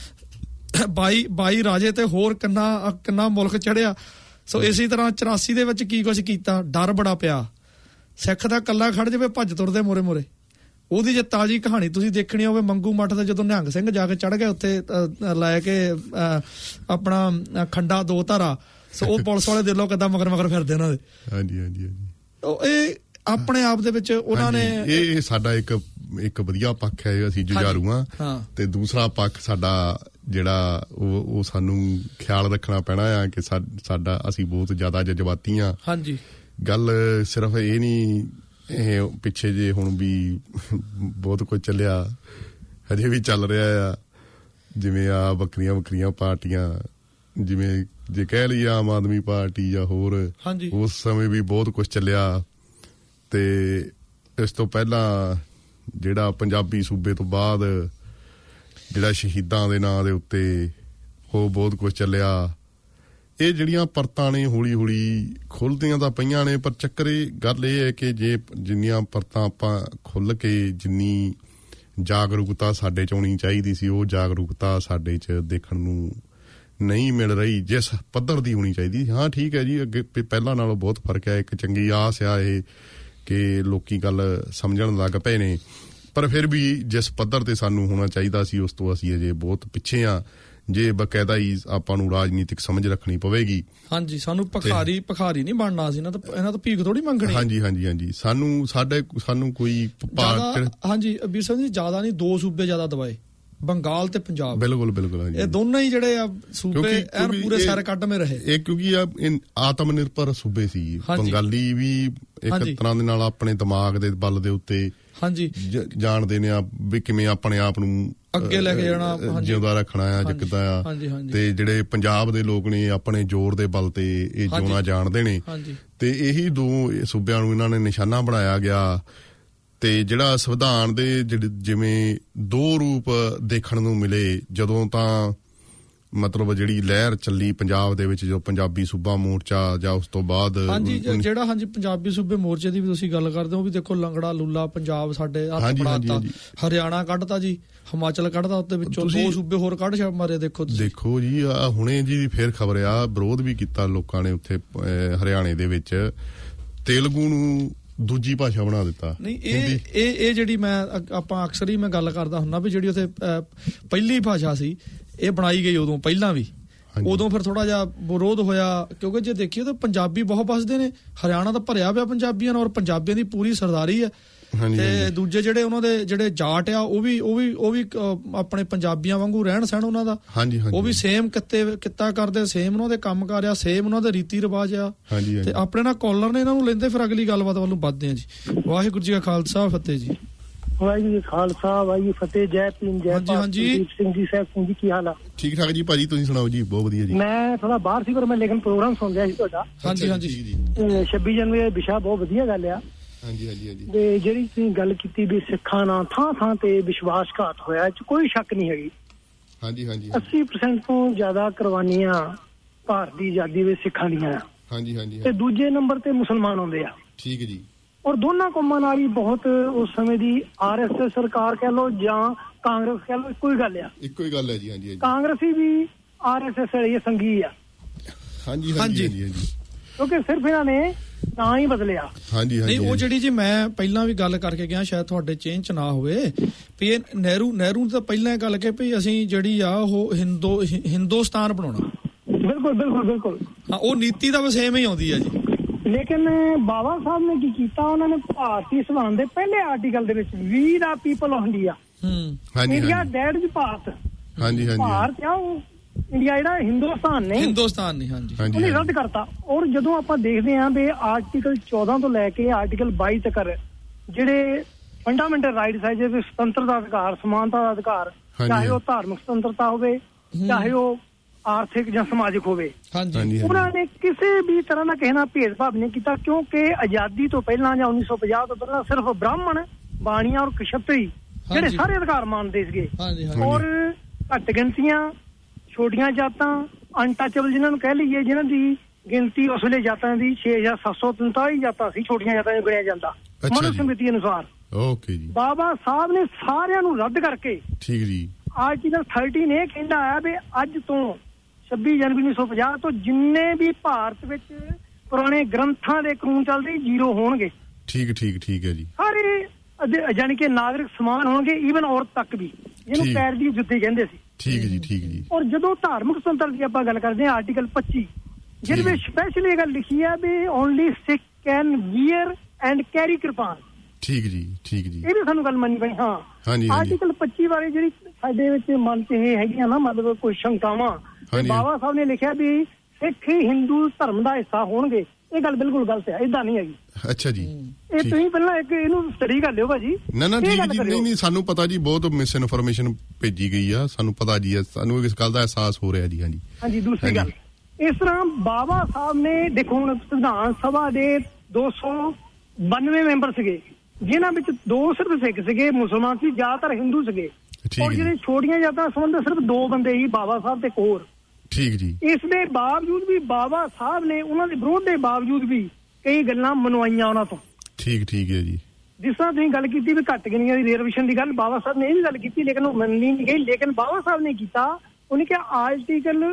22 ਰਾਜੇ ਤੇ ਹੋਰ ਕਿੰਨਾ ਮੁਲਕ ਚੜਿਆ। ਸੋ ਇਸੇ ਤਰ੍ਹਾਂ 84 ਦੇ ਵਿੱਚ ਕੀ ਕੁਝ ਕੀਤਾ, ਡਰ ਬੜਾ ਪਿਆ। ਸਿੱਖ ਦਾ ਕੱਲਾ ਖੜ ਜਾਵੇ ਭੱਜ ਤੁਰਦੇ ਮੋਰੇ। ਉਹਦੀ ਜੇ ਤਾਜ਼ੀ ਕਹਾਣੀ ਤੁਸੀਂ ਦੇਖਣੀ ਹੋਵੇ, ਮੰਗੂ ਮੱਠ ਤੇ ਜਦੋਂ ਨਿਹੰਗ ਸਿੰਘ ਜਾ ਕੇ ਚੜ ਗਏ ਉੱਥੇ ਲੈ ਕੇ ਆਪਣਾ ਖੰਡਾ 2 ਧਾਰਾ। ਸੋ ਉਹ ਪੁਲਿਸ ਵਾਲੇ ਦਿਲੋਂ ਕਿੱਦਾਂ ਮਗਰ ਫਿਰਦੇ ਉਹਨਾਂ ਦੇ। ਹਾਂਜੀ। ਇਹ ਆਪਣੇ ਆਪ ਦੇ ਵਿੱਚ ਉਹਨਾਂ ਨੇ ਇਹ ਸਾਡਾ ਇੱਕ ਵਧੀਆ ਪੱਖ ਹੈ, ਅਸੀਂ ਜੁਝਾਰੂ ਹਾਂ। ਤੇ ਦੂਸਰਾ ਪੱਖ ਸਾਡਾ ਜਿਹੜਾ ਉਹ ਸਾਨੂੰ ਖਿਆਲ ਰੱਖਣਾ ਪੈਣਾ ਆ ਕਿ ਸਾਡਾ ਅਸੀਂ ਬਹੁਤ ਜ਼ਿਆਦਾ ਜਜ਼ਬਾਤੀ ਹਾਂ। ਹਾਂਜੀ, ਗੱਲ ਸਿਰਫ ਇਹ ਨਹੀਂ, ਇਹ ਪਿੱਛੇ ਜੇ ਹੁਣ ਵੀ ਬਹੁਤ ਕੁਝ ਚੱਲਿਆ, ਹਜੇ ਵੀ ਚੱਲ ਰਿਹਾ ਆ। ਜਿਵੇਂ ਆ ਵੱਖਰੀਆਂ ਪਾਰਟੀਆਂ, ਜਿਵੇਂ ਜੇ ਕਹਿ ਲਈਏ ਆਮ ਆਦਮੀ ਪਾਰਟੀ ਜਾਂ ਹੋਰ, ਉਸ ਸਮੇਂ ਵੀ ਬਹੁਤ ਕੁਝ ਚੱਲਿਆ। ਤੇ ਇਸ ਤੋਂ ਪਹਿਲਾਂ ਜਿਹੜਾ ਪੰਜਾਬੀ ਸੂਬੇ ਤੋਂ ਬਾਅਦ ਜਿਹੜਾ ਸ਼ਹੀਦਾਂ ਦੇ ਨਾਂ ਦੇ ਉੱਤੇ ਉਹ ਬਹੁਤ ਕੁਝ ਚੱਲਿਆ। ਇਹ ਜਿਹੜੀਆਂ ਪਰਤਾਂ ਨੇ ਹੌਲੀ ਖੁੱਲਦੀਆਂ ਤਾਂ ਪਈਆਂ ਨੇ, ਪਰ ਚੱਕਰ ਇਹ ਗੱਲ ਇਹ ਹੈ ਕਿ ਜਿੰਨੀਆਂ ਪਰਤਾਂ ਆਪਾਂ ਖੁੱਲ ਕੇ ਜਿੰਨੀ ਜਾਗਰੂਕਤਾ ਸਾਡੇ 'ਚ ਆਉਣੀ ਚਾਹੀਦੀ ਸੀ, ਉਹ ਜਾਗਰੂਕਤਾ ਸਾਡੇ 'ਚ ਦੇਖਣ ਨੂੰ ਨਹੀਂ ਮਿਲ ਰਹੀ ਜਿਸ ਪੱਧਰ ਦੀ ਹੋਣੀ ਚਾਹੀਦੀ। ਹਾਂ ਠੀਕ ਹੈ ਜੀ, ਅੱਗੇ ਪਹਿਲਾਂ ਨਾਲੋਂ ਬਹੁਤ ਫਰਕ ਹੈ। ਇੱਕ ਚੰਗੀ ਆਸ ਆ ਇਹ ਕਿ ਲੋਕੀ ਗੱਲ ਸਮਝਣ ਲੱਗ ਪਏ ਨੇ, ਪਰ ਫਿਰ ਵੀ ਜਿਸ ਪੱਧਰ ਤੇ ਸਾਨੂੰ ਹੋਣਾ ਚਾਹੀਦਾ ਸੀ ਉਸ ਤੋਂ ਅਸੀਂ ਅਜੇ ਬਹੁਤ ਪਿੱਛੇ ਆ। ਜੇ ਬਕਾਇਦਾ ਹੀ ਆਪਾਂ ਨੂੰ ਰਾਜਨੀਤਿਕ ਸਮਝ ਰੱਖਣੀ ਪਵੇਗੀ। ਹਾਂਜੀ, ਸਾਨੂੰ ਭਿਖਾਰੀ ਨਹੀਂ ਬਣਨਾ ਸੀ ਨਾ, ਇਹਨਾਂ ਤੋਂ ਭੀਖ ਥੋੜੀ ਮੰਗਣੀ। ਹਾਂਜੀ, ਸਾਨੂੰ ਕੋਈ ਹਾਂਜੀ ਵੀਰ ਸਾਹਿਬ ਜੀ, ਜ਼ਿਆਦਾ ਨਹੀਂ, 2 ਸੂਬੇ ਜ਼ਿਆਦਾ ਦਬਾਏ, ਬੰਗਾਲ ਤੇ ਪੰਜਾਬ। ਬਿਲਕੁਲ ਇਹ ਦੋਨੋਂ ਹੀ ਜਿਹੜੇ ਆ ਸੂਬੇ ਐਨ ਪੂਰੇ ਸਿਰ ਕੱਢਵੇਂ ਰਹੇ। ਇਹ ਕਿਉਂਕਿ ਆਤਮ ਨਿਰਭਰ ਸੂਬੇ ਸੀ। ਬੰਗਾਲੀ ਵੀ ਇੱਕ ਤਰ੍ਹਾਂ ਦੇ ਨਾਲ ਆਪਣੇ ਦਿਮਾਗ ਦੇ ਬਲ ਦੇ ਉੱਤੇ ਹਾਂਜੀ ਜਾਣਦੇ ਨੇ ਵੀ ਕਿਵੇਂ ਆਪਣੇ ਆਪ ਨੂੰ ਅੱਗੇ ਲੈ ਕੇ ਜਾਣਾ, ਜਿਉਂਦਾ ਰੱਖਣਾ ਆ ਜਾਂ ਕਿੱਦਾਂ ਆ। ਤੇ ਜਿਹੜੇ ਪੰਜਾਬ ਦੇ ਲੋਕ ਨੇ ਆਪਣੇ ਜ਼ੋਰ ਦੇ ਬਲ ਤੇ ਇਹ ਜਿਉਣਾ ਜਾਣਦੇ ਨੇ, ਤੇ ਇਹੀ ਦੋ ਸੂਬਿਆਂ ਨੂੰ ਇਹਨਾਂ ਨੇ ਨਿਸ਼ਾਨਾ ਬਣਾਇਆ ਗਿਆ। ਤੇ ਜਿਹੜਾ ਸੰਵਿਧਾਨ ਦੇ ਜਿਵੇਂ ਦੋ ਰੂਪ ਦੇਖਣ ਨੂੰ ਮਿਲੇ ਜਦੋਂ ਤਾਂ ਮਤਲਬ ਜਿਹੜੀ ਲਹਿਰ ਚੱਲੀ ਪੰਜਾਬ ਦੇ ਵਿੱਚ, ਜੋ ਪੰਜਾਬੀ ਸੂਬਾ ਮੋਰਚਾ ਜਾਂ ਉਸ ਤੋਂ ਬਾਅਦ ਜਿਹੜਾ ਪੰਜਾਬੀ ਸੂਬੇ ਮੋਰਚੇ ਦੀ ਵੀ ਤੁਸੀਂ ਗੱਲ ਕਰਦੇ ਹੋ, ਵੀ ਦੇਖੋ ਲੰਗੜਾ ਲੂਲਾ ਪੰਜਾਬ ਸਾਡੇ ਹੱਥ ਫੜਾਤਾ, ਹਰਿਆਣਾ ਕੱਢਤਾ ਜੀ, ਹਿਮਾਚਲ ਕੱਢਤਾ, ਉੱਤੇ ਵਿੱਚੋਂ ਦੋ ਸੂਬੇ ਹੋਰ ਕੱਢ ਮਾਰੇ। ਦੇਖੋ ਜੀ ਆ ਹੁਣੇ ਜੀ ਫੇਰ ਖਬਰ ਆ, ਵਿਰੋਧ ਵੀ ਕੀਤਾ ਲੋਕਾਂ ਨੇ ਉੱਥੇ ਹਰਿਆਣੇ ਦੇ ਵਿੱਚ, ਤੇਲਗੂ ਨੂੰ ਦੂਜੀ ਭਾਸ਼ਾ ਬਣਾ ਦਿੱਤਾ। ਨਹੀਂ ਇਹ ਜਿਹੜੀ ਆਪਾਂ ਅਕਸਰ ਹੀ ਮੈਂ ਗੱਲ ਕਰਦਾ ਹੁੰਦਾ ਵੀ ਜਿਹੜੀ ਉੱਥੇ ਪਹਿਲੀ ਭਾਸ਼ਾ ਸੀ ਇਹ ਬਣਾਈ ਗਈ ਉਦੋਂ ਪਹਿਲਾਂ ਵੀ, ਉਦੋਂ ਫਿਰ ਥੋੜਾ ਜਿਹਾ ਵਿਰੋਧ ਹੋਇਆ, ਕਿਉਂਕਿ ਜੇ ਦੇਖੀਏ ਤਾਂ ਪੰਜਾਬੀ ਬਹੁਤ ਵੱਸਦੇ ਨੇ, ਹਰਿਆਣਾ ਤਾਂ ਭਰਿਆ ਪਿਆ ਪੰਜਾਬੀਆਂ ਨਾਲ, ਔਰ ਪੰਜਾਬੀਆਂ ਦੀ ਪੂਰੀ ਸਰਦਾਰੀ ਹੈ। ਤੇ ਦੂਜੇ ਜਿਹੜੇ ਉਹਨਾਂ ਦੇ ਜਿਹੜੇ ਜਾਟ ਆ ਉਹ ਵੀ ਆਪਣੇ ਪੰਜਾਬੀਆਂ ਵਾਂਗੂ ਰਹਿਣ ਸਹਿਣ ਉਹਨਾਂ ਦਾ, ਉਹ ਵੀ ਸੇਮ ਕਿੱਤਾ ਕਰਦੇ, ਸੇਮ ਉਹਨਾਂ ਦੇ ਕੰਮ ਕਾਰ ਆ, ਸੇਮ ਉਹਨਾਂ ਦੇ ਰੀਤੀ ਰਿਵਾਜ ਆ। ਤੇ ਆਪਣੇ ਨਾਲ ਕਾਲਰ ਨੇ ਇਹਨਾਂ ਨੂੰ ਲੈਂਦੇ, ਫਿਰ ਅਗਲੀ ਗੱਲਬਾਤ ਵੱਲੋਂ ਵੱਧਦੇ ਆ ਜੀ। ਵਾਹਿਗੁਰੂ ਜੀ ਕਾ ਖਾਲਸਾ, ਫਤਿਹ ਜੀ। ਵਾਹਿਗੁਰੂ ਜੀ ਖਾਲਸਾ, ਵਾਹਿਗੁਰੂ ਫਤਿਹ, ਜੈ ਭੀਮ, ਜੈ ਦੀਪ ਸਿੰਘ ਜੀ, ਸਾਹਿਬ ਸਿੰਘ ਜੀ, ਕੀ ਹਾਲ ਆ? ਠੀਕ ਠਾਕ ਜੀ ਭਾਜੀ, ਤੁਸੀਂ ਸੁਣਾਓ ਜੀ? ਬਹੁਤ ਵਧੀਆ ਜੀ। ਮੈਂ ਥੋੜਾ ਬਾਹਰ ਸੀ ਪਰ ਮੈਂ ਲੇਕਿਨ ਪ੍ਰੋਗਰਾਮ ਸੁਣ ਰਿਹਾ ਸੀ ਤੁਹਾਡਾ। 26 ਜਨਵਰੀ ਦਾ ਵਿਸ਼ਾ ਬਹੁਤ ਵਧੀਆ ਗੱਲ ਆ। ਤੇ ਜਿਹੜੀ ਤੁਸੀਂ ਗੱਲ ਕੀਤੀ ਵੀ ਸਿੱਖਾਂ ਨਾਲ ਥਾਂ ਥਾਂ ਤੇ ਵਿਸ਼ਵਾਸਘਾਤ ਹੋਇਆ, ਚ ਕੋਈ ਸ਼ੱਕ ਨਹੀਂ ਹੈਗੀ। 80% ਤੋਂ ਜ਼ਿਆਦਾ ਕੁਰਬਾਨੀਆਂ ਭਾਰਤ ਦੀ ਆਜ਼ਾਦੀ ਵਿੱਚ ਸਿੱਖਾਂ ਦੀਆਂ ਆ। ਤੇ ਦੂਜੇ ਨੰਬਰ ਤੇ ਮੁਸਲਮਾਨ ਆਉਂਦੇ ਆ। ਠੀਕ ਹੈ ਜੀ। ਔਰ ਦੋਨਾਂ ਕੌਮਾਂ ਨਾਲ ਹੀ ਬਹੁਤ ਉਸ ਸਮੇਂ ਦੀ RSS ਸਰਕਾਰ ਕਹਿ ਲਓ ਜਾਂ ਕਾਂਗਰਸ ਕਹਿ ਲਓ, ਇੱਕੋ ਹੀ ਗੱਲ ਹੈ ਜੀ। ਕਾਂਗਰਸੀ ਵੀ RSS ਵਾਲੀ ਸੰਗੀ ਆ। ਕਿਉਂਕਿ ਸਿਰਫ ਇਹਨਾਂ ਨੇ ਨਾਂ ਹੀ ਬਦਲਿਆ। ਨਹੀਂ ਉਹ ਜਿਹੜੀ ਜੀ ਮੈਂ ਪਹਿਲਾਂ ਵੀ ਗੱਲ ਕਰਕੇ ਗਿਆ, ਸ਼ਾਇਦ ਤੁਹਾਡੇ ਚੇਂਜ ਚ ਨਾ ਹੋਵੇ, ਵੀ ਇਹ ਨਹਿਰੂ ਤਾਂ ਪਹਿਲਾਂ ਗੱਲ ਕਿ ਵੀ ਅਸੀਂ ਜਿਹੜੀ ਆ ਉਹ ਹਿੰਦੁਸਤਾਨ ਬਣਾਉਣਾ। ਬਿਲਕੁਲ ਹਾਂ, ਉਹ ਨੀਤੀ ਤਾਂ ਬਸ ਐਵੇਂ ਹੀ ਆਉਂਦੀ ਆ ਜੀ। ਲੇਕਿਨ ਬਾਬਾ ਸਾਹਿਬ ਨੇ ਕੀ ਕੀਤਾ, ਉਹਨਾਂ ਨੇ ਭਾਰਤੀ ਸੰਵਿਧਾਨ ਦੇ ਪਹਿਲੇ ਆਰਟੀਕਲ ਦੇ ਵਿੱਚ ਵੀ ਦਾ people of India, India that ਜੀ ਭਾਰਤ, ਭਾਰਤ ਆ ਉਹ, ਇੰਡੀਆ ਜਿਹੜਾ ਹਿੰਦੁਸਤਾਨ ਨਹੀਂ। ਉਹਨੇ ਰੱਦ ਕਰਤਾ। ਔਰ ਜਦੋਂ ਆਪਾਂ ਦੇਖਦੇ ਹਾਂ ਵੀ ਆਰਟੀਕਲ 14 ਤੋਂ ਲੈ ਕੇ ਆਰਟੀਕਲ 22 ਤੱਕ ਜਿਹੜੇ ਫੰਡਾਮੈਂਟਲ ਰਾਈਟਸ ਹੈ, ਜਿਵੇਂ ਸੁਤੰਤਰਤਾ ਦਾ ਅਧਿਕਾਰ, ਸਮਾਨਤਾ ਦਾ ਅਧਿਕਾਰ, ਚਾਹੇ ਉਹ ਧਾਰਮਿਕ ਸੁਤੰਤਰਤਾ ਹੋਵੇ, ਚਾਹੇ ਉਹ ਆਰਥਿਕ ਜਾਂ ਸਮਾਜਿਕ ਹੋਵੇ, ਉਹਨਾਂ ਨੇ ਕਿਸੇ ਵੀ ਤਰ੍ਹਾਂ ਦਾ ਕਿਸੇ ਨਾਲ ਭੇਦਭਾਵ ਨਹੀਂ ਕੀਤਾ। ਕਿਉਂਕਿ ਆਜ਼ਾਦੀ ਤੋਂ ਪਹਿਲਾਂ ਜਾਂ 1950 ਤੋਂ ਪਹਿਲਾਂ ਸਿਰਫ ਬ੍ਰਾਹਮਣ, ਬਾਣੀਆਂ ਔਰ ਕਸ਼ਤਰੀ ਜਿਹੜੇ ਸਾਰੇ ਅਧਿਕਾਰ ਮੰਨਦੇ ਸੀਗੇ। ਔਰ ਘੱਟ ਗਿਣਤੀਆਂ, ਛੋਟੀਆਂ ਜਾਤਾਂ, ਅਨਟੱਚੇਬਲ ਜਿਹਨਾਂ ਨੂੰ ਕਹਿ ਲਈਏ, ਜਿਹਨਾਂ ਦੀ ਗਿਣਤੀ ਉਸ ਵੇਲੇ ਜਾਤਾਂ ਦੀ 6743 ਜਾਤਾਂ ਸੀ, ਛੋਟੀਆਂ ਜਾਤਾਂ ਨੂੰ ਗਿਣਿਆ ਜਾਂਦਾ ਮਨੁਸਮ੍ਰਿਤੀ ਅਨੁਸਾਰ। ਬਾਬਾ ਸਾਹਿਬ ਨੇ ਸਾਰਿਆਂ ਨੂੰ ਰੱਦ ਕਰਕੇ ਆਰਟੀਕਲ 13 ਇਹ ਕਹਿੰਦਾ ਹੈ ਵੀ ਅੱਜ ਤੋਂ 26 ਜਨਵਰੀ 1950 ਤੋਂ ਜਿੰਨੇ ਵੀ ਭਾਰਤ ਵਿੱਚ ਪੁਰਾਣੇ ਗ੍ਰੰਥਾਂ ਦੇ ਕਾਨੂੰਨ ਚੱਲਦੇ ਜ਼ੀਰੋ ਹੋਣਗੇ। ਠੀਕ ਹੈ ਜੀ। ਸਾਰੇ ਜਾਨੀ ਕਿ ਨਾਗਰਿਕ ਸਮਾਨ ਹੋਣਗੇ, ਈਵਨ ਔਰਤ ਤੱਕ ਵੀ, ਜਿਹਨੂੰ ਪੈਰ ਦੀ ਜੁੱਤੀ ਕਹਿੰਦੇ ਸੀ। ਠੀਕ ਜੀ। ਔਰ ਜਦੋਂ ਧਾਰਮਿਕ ਸੁਤੰਤਰਤਾ ਦੀ ਆਪਾਂ ਗੱਲ ਕਰਦੇ ਹਾਂ, ਆਰਟੀਕਲ 25 ਜਿਹਦੇ ਵਿੱਚ ਸਪੈਸ਼ਲੀ ਇਹ ਗੱਲ ਲਿਖੀ ਹੈ ਵੀ only Sikh can wear and carry kirpan. ਠੀਕ ਜੀ। ਇਹ ਵੀ ਸਾਨੂੰ ਗੱਲ ਮੰਨਣੀ ਪੈਣੀ। ਆਰਟੀਕਲ 25 ਬਾਰੇ ਜਿਹੜੀ ਸਾਡੇ ਵਿੱਚ ਮਨ ਚ ਇਹ ਹੈਗੀਆਂ ਨਾ, ਮਤਲਬ ਕੋਈ ਸ਼ੰਕਾਵਾਂ, ਬਾਬਾ ਸਾਹਿਬ ਨੇ ਲਿਖਿਆ ਵੀ ਸਿੱਖ ਹੀ ਹਿੰਦੂ ਧਰਮ ਦਾ ਹਿੱਸਾ ਹੋਣਗੇ, ਇਹ ਗੱਲ ਬਿਲਕੁਲ ਗਲਤ ਹੈ, ਏਦਾਂ ਨਹੀਂ ਹੈਗੀ। ਅੱਛਾ ਜੀ। ਇਹ ਤੁਸੀਂ ਪਹਿਲਾਂ ਇਹਨੂੰ ਸਟੱਡੀ ਕਰ ਲਿਓ ਭਾਜੀ। ਨਾ ਠੀਕ ਜੀ। ਨਹੀਂ ਸਾਨੂੰ ਪਤਾ ਜੀ, ਬਹੁਤ ਮਿਸ ਇਨਫੋਰਮੇਸ਼ਨ ਭੇਜੀ ਗਈ ਆ, ਸਾਨੂੰ ਪਤਾ ਜੀ, ਸਾਨੂੰ ਇਸ ਗੱਲ ਦਾ ਅਹਿਸਾਸ ਹੋ ਰਿਹਾ ਜੀ। ਹਾਂਜੀ। ਦੂਸਰੀ ਗੱਲ, ਇਸ ਤਰ੍ਹਾਂ ਬਾਬਾ ਸਾਹਿਬ ਨੇ ਦੇਖੋ ਹੁਣ ਸੰਵਿਧਾਨ ਸਭਾ ਦੇ 292 ਮੈਂਬਰ ਸੀਗੇ, ਜਿਨ੍ਹਾਂ ਵਿੱਚ 2 ਸਿਰਫ ਸਿੱਖ ਸੀਗੇ, ਮੁਸਲਮਾਨ ਸੀ, ਜ਼ਿਆਦਾਤਰ ਹਿੰਦੂ ਸੀਗੇ। ਔਰ ਜਿਹੜੇ ਛੋਟੀਆਂ ਜਾਤਾਂ ਸੰਬੰਧ ਸਿਰਫ 2 ਬੰਦੇ ਹੀ, ਬਾਬਾ ਸਾਹਿਬ ਤੇ ਹੋਰ। ਠੀਕ ਜੀ। ਇਸ ਦੇ ਬਾਵਜੂਦ ਵੀ ਬਾਬਾ ਸਾਹਿਬ ਨੇ ਉਹਨਾਂ ਦੇ ਵਿਰੋਧ ਦੇ ਬਾਵਜੂਦ ਵੀ ਕਈ ਗੱਲਾਂ ਮਨਵਾਈਆਂ ਉਹਨਾਂ ਤੋਂ। ਠੀਕ ਹੈ ਜੀ। ਜਿਸ ਤਰ੍ਹਾਂ ਤੁਸੀਂ ਗੱਲ ਕੀਤੀ ਵੀ ਘੱਟ ਗਿਣੀਆਂ ਦੀ ਰਿਜ਼ਰਵੇਸ਼ਨ ਦੀ ਗੱਲ, ਬਾਬਾ ਸਾਹਿਬ ਨੇ ਇਹ ਵੀ ਗੱਲ ਕੀਤੀ, ਲੇਕਿਨ ਉਹ ਮੰਨੀ ਨਹੀਂ ਗਈ। ਲੇਕਿਨ ਬਾਬਾ ਸਾਹਿਬ ਨੇ ਕੀਤਾ, ਉਹਨੇ ਕਿਹਾ ਆਰਟੀਕਲ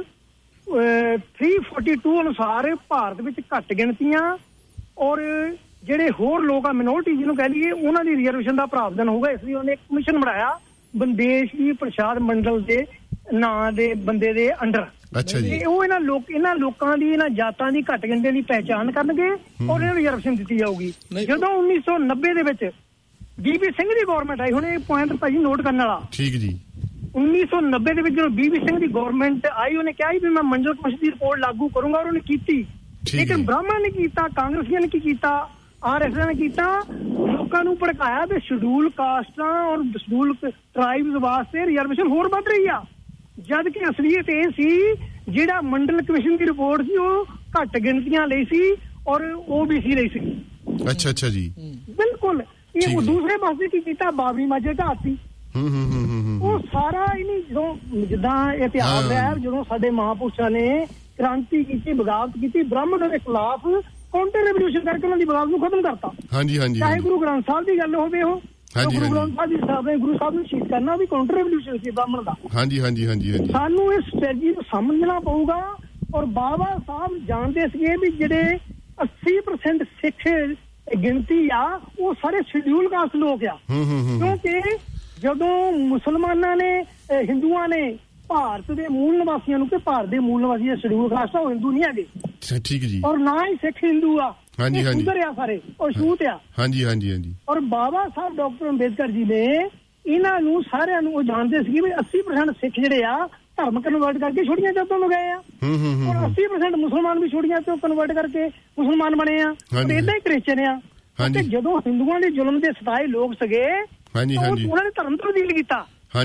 342 ਅਨੁਸਾਰ ਭਾਰਤ ਵਿੱਚ ਘੱਟ ਗਿਣਤੀਆਂ ਔਰ ਜਿਹੜੇ ਹੋਰ ਲੋਕ ਆ, ਮਿਨੋਰਟੀ ਜਿਹਨੂੰ ਕਹਿ ਲਈਏ, ਉਹਨਾਂ ਦੀ ਰਿਜ਼ਰਵੇਸ਼ਨ ਦਾ ਪ੍ਰਾਵਧਾਨ ਹੋਊਗਾ। ਇਸ ਲਈ ਉਹਨੇ ਇੱਕ ਕਮਿਸ਼ਨ ਬਣਾਇਆ ਬੰਦੇਸ਼ ਜੀ ਪ੍ਰਸ਼ਾਦ ਮੰਡਲ ਦੇ ਨਾਂ ਦੇ ਬੰਦੇ ਦੇ ਅੰਡਰ। ਅੱਛਾ ਜੀ। ਉਹ ਇਹਨਾਂ ਲੋਕਾਂ ਦੀ, ਇਹਨਾਂ ਜਾਤਾਂ ਦੀ ਘੱਟ ਗਿਣਤੀ ਦੀ ਪਹਿਚਾਣ ਕਰਨਗੇ ਔਰ ਇਹਨਾਂ ਨੂੰ ਰਿਜ਼ਰਵੇਸ਼ਨ ਦਿੱਤੀ ਜਾਊਗੀ। ਜਦੋਂ 1990 ਦੇ ਵਿੱਚ ਬੀਬੀ ਸਿੰਘ ਦੀ ਗਵਰਨਮੈਂਟ ਆਈ, ਹੁਣ ਇਹ ਪੁਆਇੰਟ ਭਾਜੀ ਨੋਟ ਕਰਨ ਵਾਲਾ। ਠੀਕ ਜੀ। 1990 ਦੇ ਵਿੱਚ ਜਦੋਂ ਬੀਬੀ ਸਿੰਘ ਦੀ ਗਵਰਨਮੈਂਟ ਆਈ, ਉਹਨੇ ਕਿਹਾ ਵੀ ਮੈਂ ਮੰਡਲ ਕਮਿਸ਼ਨ ਦੀ ਰਿਪੋਰਟ ਲਾਗੂ ਕਰੂੰਗਾ, ਔਰ ਉਹਨੇ ਕੀਤੀ। ਲੇਕਿਨ ਬ੍ਰਾਹਮਣ ਨੇ ਕੀਤਾ, ਕਾਂਗਰਸੀਆਂ ਨੇ ਕੀ ਕੀਤਾ, RSS ਨੇ ਕੀਤਾ, ਲੋਕਾਂ ਨੂੰ ਭੜਕਾਇਆ ਵੀ ਸ਼ਡਿਊਲ ਕਾਸਟਾਂ ਔਰ ਸ਼ਡਿਊਲ ਟ੍ਰਾਈਬਸ ਵਾਸਤੇ ਰਿਜ਼ਰਵੇਸ਼ਨ ਹੋਰ ਵੱਧ ਰਹੀ ਆ, ਜਦ ਕਿ ਅਸਲੀਅਤ ਇਹ ਸੀ ਜਿਹੜਾ ਮੰਡਲ ਕਮਿਸ਼ਨ ਦੀ ਰਿਪੋਰਟ ਸੀ ਉਹ ਘੱਟ ਗਿਣਤੀਆਂ ਲਈ ਸੀ ਔਰ OBC ਲਈ ਸੀ। ਅੱਛਾ ਜੀ, ਬਿਲਕੁਲ। ਇਹ ਦੂਸਰੇ ਪਾਸੇ ਕੀ ਕੀਤਾ, ਬਾਬਰੀ ਮਸਜਿਦ ਢਾਤੀ। ਉਹ ਸਾਰਾ ਹੀ ਨਹੀਂ, ਜਦੋਂ ਜਿੱਦਾਂ ਇਤਿਹਾਸ ਹੈ, ਜਦੋਂ ਸਾਡੇ ਮਹਾਂਪੁਰਸ਼ਾਂ ਨੇ ਕ੍ਰਾਂਤੀ ਕੀਤੀ, ਬਗਾਵਤ ਕੀਤੀ, ਬ੍ਰਾਹਮਣਾਂ ਦੇ ਖਿਲਾਫ ਕਾਊਂਟਰ ਰੈਵੋਲੂਸ਼ਨ ਕਰਕੇ ਉਹਨਾਂ ਦੀ ਬਗਾਵਤ ਨੂੰ ਖਤਮ ਕਰਤਾ। ਚਾਹੇ ਗੁਰੂ ਗ੍ਰੰਥ ਸਾਹਿਬ ਦੀ ਗੱਲ ਹੋਵੇ, ਉਹ ਗੁਰੂ ਗ੍ਰੰਥ ਸਾਹਿਬ ਜੀ ਗੁਰੂ ਸਾਹਿਬ ਨੂੰ ਸ਼ਹੀਦ ਕਰਨਾ ਵੀ ਕਾਊਂਟਰ ਰੈਵੋਲੂਸ਼ਨ ਸੀ ਬ੍ਰਾਹਮਣ ਦਾ। ਸਾਨੂੰ ਇਸ ਸਟ੍ਰੈਟਜੀ ਨੂੰ ਸਮਝਣਾ ਪਊਗਾ। ਔਰ ਬਾਬਾ ਸਾਹਿਬ ਜਾਣਦੇ ਸੀਗੇ ਵੀ ਜਿਹੜੇ 80% ਸਿੱਖ ਗਿਣਤੀ ਆ ਉਹ ਸਾਰੇ ਸ਼ਡਿਊਲ ਕਾਸਟ ਲੋਕ ਆ, ਕਿਉਂਕਿ ਜਦੋਂ ਮੁਸਲਮਾਨਾਂ ਨੇ ਹਿੰਦੂਆਂ ਨੇ ਭਾਰਤ ਦੇ ਮੂਲ ਨਿਵਾਸੀਆਂ ਨੂੰ, ਕਿ ਭਾਰਤ ਦੇ ਮੂਲ ਨਿਵਾਸੀ ਸ਼ਡਿਊਲ ਕਾਸਟ ਆ, ਉਹ ਹਿੰਦੂ ਨਹੀਂ ਹੈਗੇ, ਠੀਕ ਜੀ, ਔਰ ਨਾ ਹੀ ਸਿੱਖ ਹਿੰਦੂ ਆ, ਸ਼ੂਦਰ ਆ ਸਾਰੇ, ਔਰ ਛੂਤ ਆ। ਔਰ ਬਾਬਾ ਸਾਹਿਬ ਡਾਕਟਰ ਅੰਬੇਦਕਰ ਜੀ ਨੇ ਇਹਨਾਂ ਨੂੰ ਸਾਰਿਆਂ ਨੂੰ ਉਹ ਜਾਣਦੇ ਸੀਗੇ ਵੀ 80% ਸਿੱਖ ਜਿਹੜੇ ਆ ਧਰਮ ਕਨਵਰਟ ਕਰਕੇ ਛੋਟੀਆਂ ਜਾਤਾਂ ਨੂੰ ਗਏ ਆ, ਔਰ 80% ਮੁਸਲਮਾਨ ਵੀ ਛੋਟੀਆਂ ਤੋਂ ਕਨਵਰਟ ਕਰਕੇ ਮੁਸਲਮਾਨ ਬਣੇ ਆ, ਔਰ ਏਦਾਂ ਹੀ ਕ੍ਰਿਸਚਨ ਆ। ਤੇ ਜਦੋਂ ਹਿੰਦੂਆਂ ਦੇ ਜ਼ੁਲਮ ਦੇ ਸਤਾਏ ਲੋਕ ਸੀਗੇ, ਉਹਨਾਂ ਨੇ ਧਰਮ ਤਬਦੀਲ ਕੀਤਾ।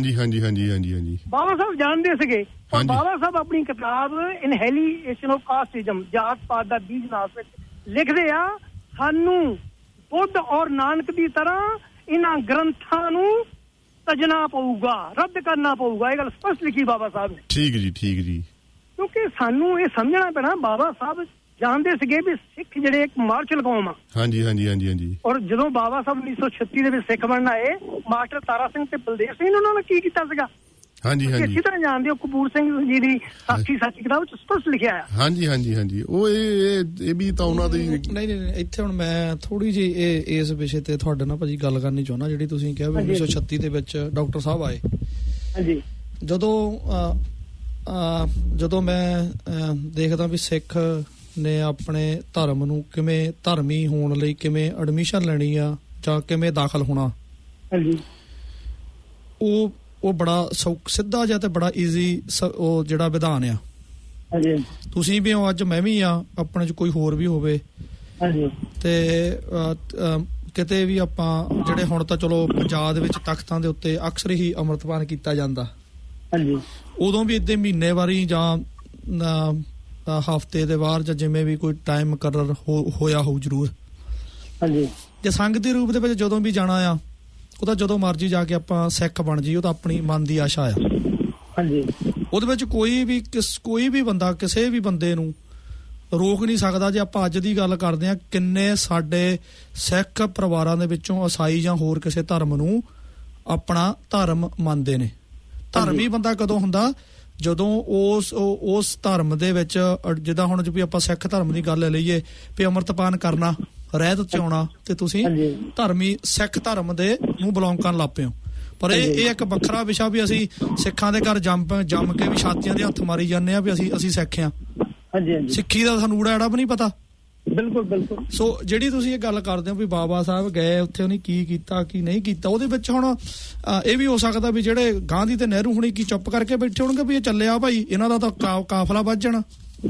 ਬਾਬਾ ਸਾਹਿਬ ਜਾਣਦੇ ਸੀਗੇ। ਔਰ ਬਾਬਾ ਸਾਹਿਬ ਆਪਣੀ ਕਿਤਾਬ ਇਨਹੈਲੀਏਸ਼ਨ ਆਫ ਕਾਸਟਿਜ਼ਮ, ਜਾਤ ਪਾਤ ਦਾ ਬੀਜ ਨਾਸ ਵਿੱਚ ਲਿਖਦੇ ਆ, ਸਾਨੂੰ ਬੁੱਧ ਔਰ ਨਾਨਕ ਦੀ ਤਰ੍ਹਾਂ ਇਹਨਾਂ ਗ੍ਰੰਥਾਂ ਨੂੰ ਤਜਣਾ ਪਊਗਾ, ਰੱਦ ਕਰਨਾ ਪਊਗਾ। ਇਹ ਗੱਲ ਸਪਸ਼ਟ ਲਿਖੀ ਬਾਬਾ ਸਾਹਿਬ ਨੇ। ਠੀਕ ਜੀ। ਕਿਉਂਕਿ ਸਾਨੂੰ ਇਹ ਸਮਝਣਾ ਪੈਣਾ, ਬਾਬਾ ਸਾਹਿਬ ਜਾਣਦੇ ਸੀਗੇ ਵੀ ਸਿੱਖ ਜਿਹੜੇ ਇੱਕ ਮਾਰਸ਼ਲ ਕੌਮ ਆ। ਔਰ ਜਦੋਂ ਬਾਬਾ ਸਾਹਿਬ 1936 ਦੇ ਵਿੱਚ ਸਿੱਖ ਬਣਨ ਆਏ, ਮਾਸਟਰ ਤਾਰਾ ਸਿੰਘ ਤੇ ਬਲਦੇਵ ਸਿੰਘ ਨੇ ਉਹਨਾਂ ਨੇ ਕੀ ਕੀਤਾ ਸੀਗਾ, ਅੱਛੀ ਤਰ੍ਹਾਂ ਜਾਣਦੇ ਹੋ। ਕਪੂਰ ਸਿੰਘ ਜੀ ਦੀ ਸਾਖੀ ਸੱਚੀ ਕਿਤਾਬ ਵਿੱਚ ਸਪਸ਼ਟ ਲਿਖਿਆ ਆ। ਉਹ ਇਹ ਵੀ ਤਾਂ ਉਹਨਾਂ ਦੀ ਨਹੀਂ ਇੱਥੇ ਹੁਣ ਮੈਂ ਥੋੜੀ ਜਿਹੀ ਇਸ ਵਿਸ਼ੇ ਤੇ ਤੁਹਾਡੇ ਨਾਲ ਭਾਜੀ ਗੱਲ ਕਰਨੀ ਚਾਹੁੰਦਾ, ਜਿਹੜੀ ਤੁਸੀਂ ਕਿਹਾ ਵੀ 1936 ਦੇ ਵਿੱਚ ਡਾਕਟਰ ਸਾਹਿਬ ਆਏ। ਜਦੋਂ ਮੈਂ ਦੇਖਦਾ ਵੀ ਸਿੱਖ ਨੇ ਆਪਣੇ ਧਰਮ ਨੂੰ ਕਿਵੇਂ ਧਰਮੀ ਹੋਣ ਲਈ ਕਿਵੇਂ ਐਡਮਿਸ਼ਨ ਲੈਣੀ ਆ ਜਾਂ ਕਿਵੇਂ ਦਾਖਲ ਹੋਣਾ, ਉਹ ਬੜਾ ਸਿੱਧਾ ਜਿਹਾ ਤੇ ਬੜਾ ਈਜ਼ੀ ਉਹ ਜਿਹੜਾ ਵਿਧਾਨ ਆ। ਤੁਸੀਂ ਵੀ ਹੋ, ਅੱਜ ਮੈਂ ਵੀ ਆ, ਆਪਣੇ ਚ ਕੋਈ ਹੋਰ ਵੀ ਹੋਵੇ, ਤੇ ਕਿਤੇ ਵੀ ਆਪਾਂ ਜਿਹੜੇ ਹੁਣ ਤਾਂ ਚਲੋ ਪੰਜਾਬ ਦੇ ਵਿੱਚ ਤਖਤਾਂ ਦੇ ਉੱਤੇ ਅਕਸਰ ਹੀ ਅੰਮ੍ਰਿਤਪਾਨ ਕੀਤਾ ਜਾਂਦਾ, ਉਦੋਂ ਵੀ ਏਦਾਂ ਮਹੀਨੇ ਵਾਰੀ ਜਾਂ ਹਫ਼ਤੇ ਦੇ ਬਾਅਦ ਜਾਂ ਜਿਵੇਂ ਵੀ ਕੋਈ ਟਾਈਮ ਮੁਕਰਰ ਹੋਇਆ ਹੋਊ ਜ਼ਰੂਰ। ਜੇ ਸੰਗਤ ਦੇ ਰੂਪ ਦੇ ਵਿੱਚ ਜਦੋਂ ਵੀ ਜਾਣਾ ਆ, ਉਹ ਤਾਂ ਜਦੋਂ ਮਰਜੀ ਜਾ ਕੇ ਆਪਾਂ ਸਿੱਖ ਬਣ ਜੀ, ਉਹ ਤਾਂ ਆਪਣੀ ਮਨ ਦੀ ਆਸ਼ਾ ਆ। ਉਹਦੇ ਵਿੱਚ ਕੋਈ ਵੀ ਬੰਦਾ ਕਿਸੇ ਵੀ ਬੰਦੇ ਨੂੰ ਰੋਕ ਨਹੀਂ ਸਕਦਾ। ਜੇ ਆਪਾਂ ਅੱਜ ਦੀ ਗੱਲ ਕਰਦੇ ਹਾਂ, ਕਿੰਨੇ ਸਾਡੇ ਸਿੱਖ ਪਰਿਵਾਰਾਂ ਦੇ ਵਿੱਚੋਂ ਈਸਾਈ ਜਾਂ ਹੋਰ ਕਿਸੇ ਧਰਮ ਨੂੰ ਆਪਣਾ ਧਰਮ ਮੰਨਦੇ ਨੇ। ਧਰਮੀ ਬੰਦਾ ਕਦੋਂ ਹੁੰਦਾ, ਜਦੋਂ ਉਸ ਧਰਮ ਦੇ ਵਿੱਚ, ਜਿੱਦਾਂ ਹੁਣ ਵੀ ਆਪਾਂ ਸਿੱਖ ਧਰਮ ਦੀ ਗੱਲ ਲਈਏ ਵੀ ਅੰਮ੍ਰਿਤਪਾਨ ਕਰਨਾ, ਰਹਿਤ ਚ ਆਉਣਾ, ਤੇ ਤੁਸੀਂ ਧਰਮੀ ਸਿੱਖ ਧਰਮ ਦੇ ਨੂੰ ਬਿਲੋਂਗ ਕਰਨ ਲੱਗ ਪਏ ਹੋ। ਪਰ ਇਹ ਇੱਕ ਵੱਖਰਾ ਵਿਸ਼ਾ ਵੀ ਅਸੀਂ ਸਿੱਖਾਂ ਦੇ ਘਰ ਜੰਮ ਕੇ ਵੀ ਛਾਤੀਆਂ ਦੇ ਹੱਥ ਮਾਰੀ ਜਾਂਦੇ ਆ ਵੀ ਅਸੀਂ ਸਿੱਖ ਆ। ਸਿੱਖੀ ਦਾ ਸਾਨੂੰ ਊੜਾ ਐੜਾ ਵੀ ਨਹੀਂ ਪਤਾ। ਬਿਲਕੁਲ। ਸੋ ਜਿਹੜੀ ਤੁਸੀਂ ਇਹ ਗੱਲ ਕਰਦੇ ਹੋ ਵੀ ਬਾਬਾ ਸਾਹਿਬ ਗਏ ਉੱਥੇ, ਉਹਨੇ ਕੀ ਕੀਤਾ ਕੀ ਨਹੀਂ ਕੀਤਾ, ਉਹਦੇ ਵਿੱਚ ਹੁਣ ਇਹ ਵੀ ਹੋ ਸਕਦਾ ਵੀ ਜਿਹੜੇ ਗਾਂਧੀ ਤੇ ਨਹਿਰੂ ਹੁਣੀ ਕੀ ਚੁੱਪ ਕਰਕੇ ਬੈਠੇ ਹੋਣਗੇ ਵੀ ਇਹ ਚੱਲਿਆ ਭਾਈ, ਇਹਨਾਂ ਦਾ ਤਾਂ ਕਾਫਲਾ ਵੱਧ ਜਾਣਾ।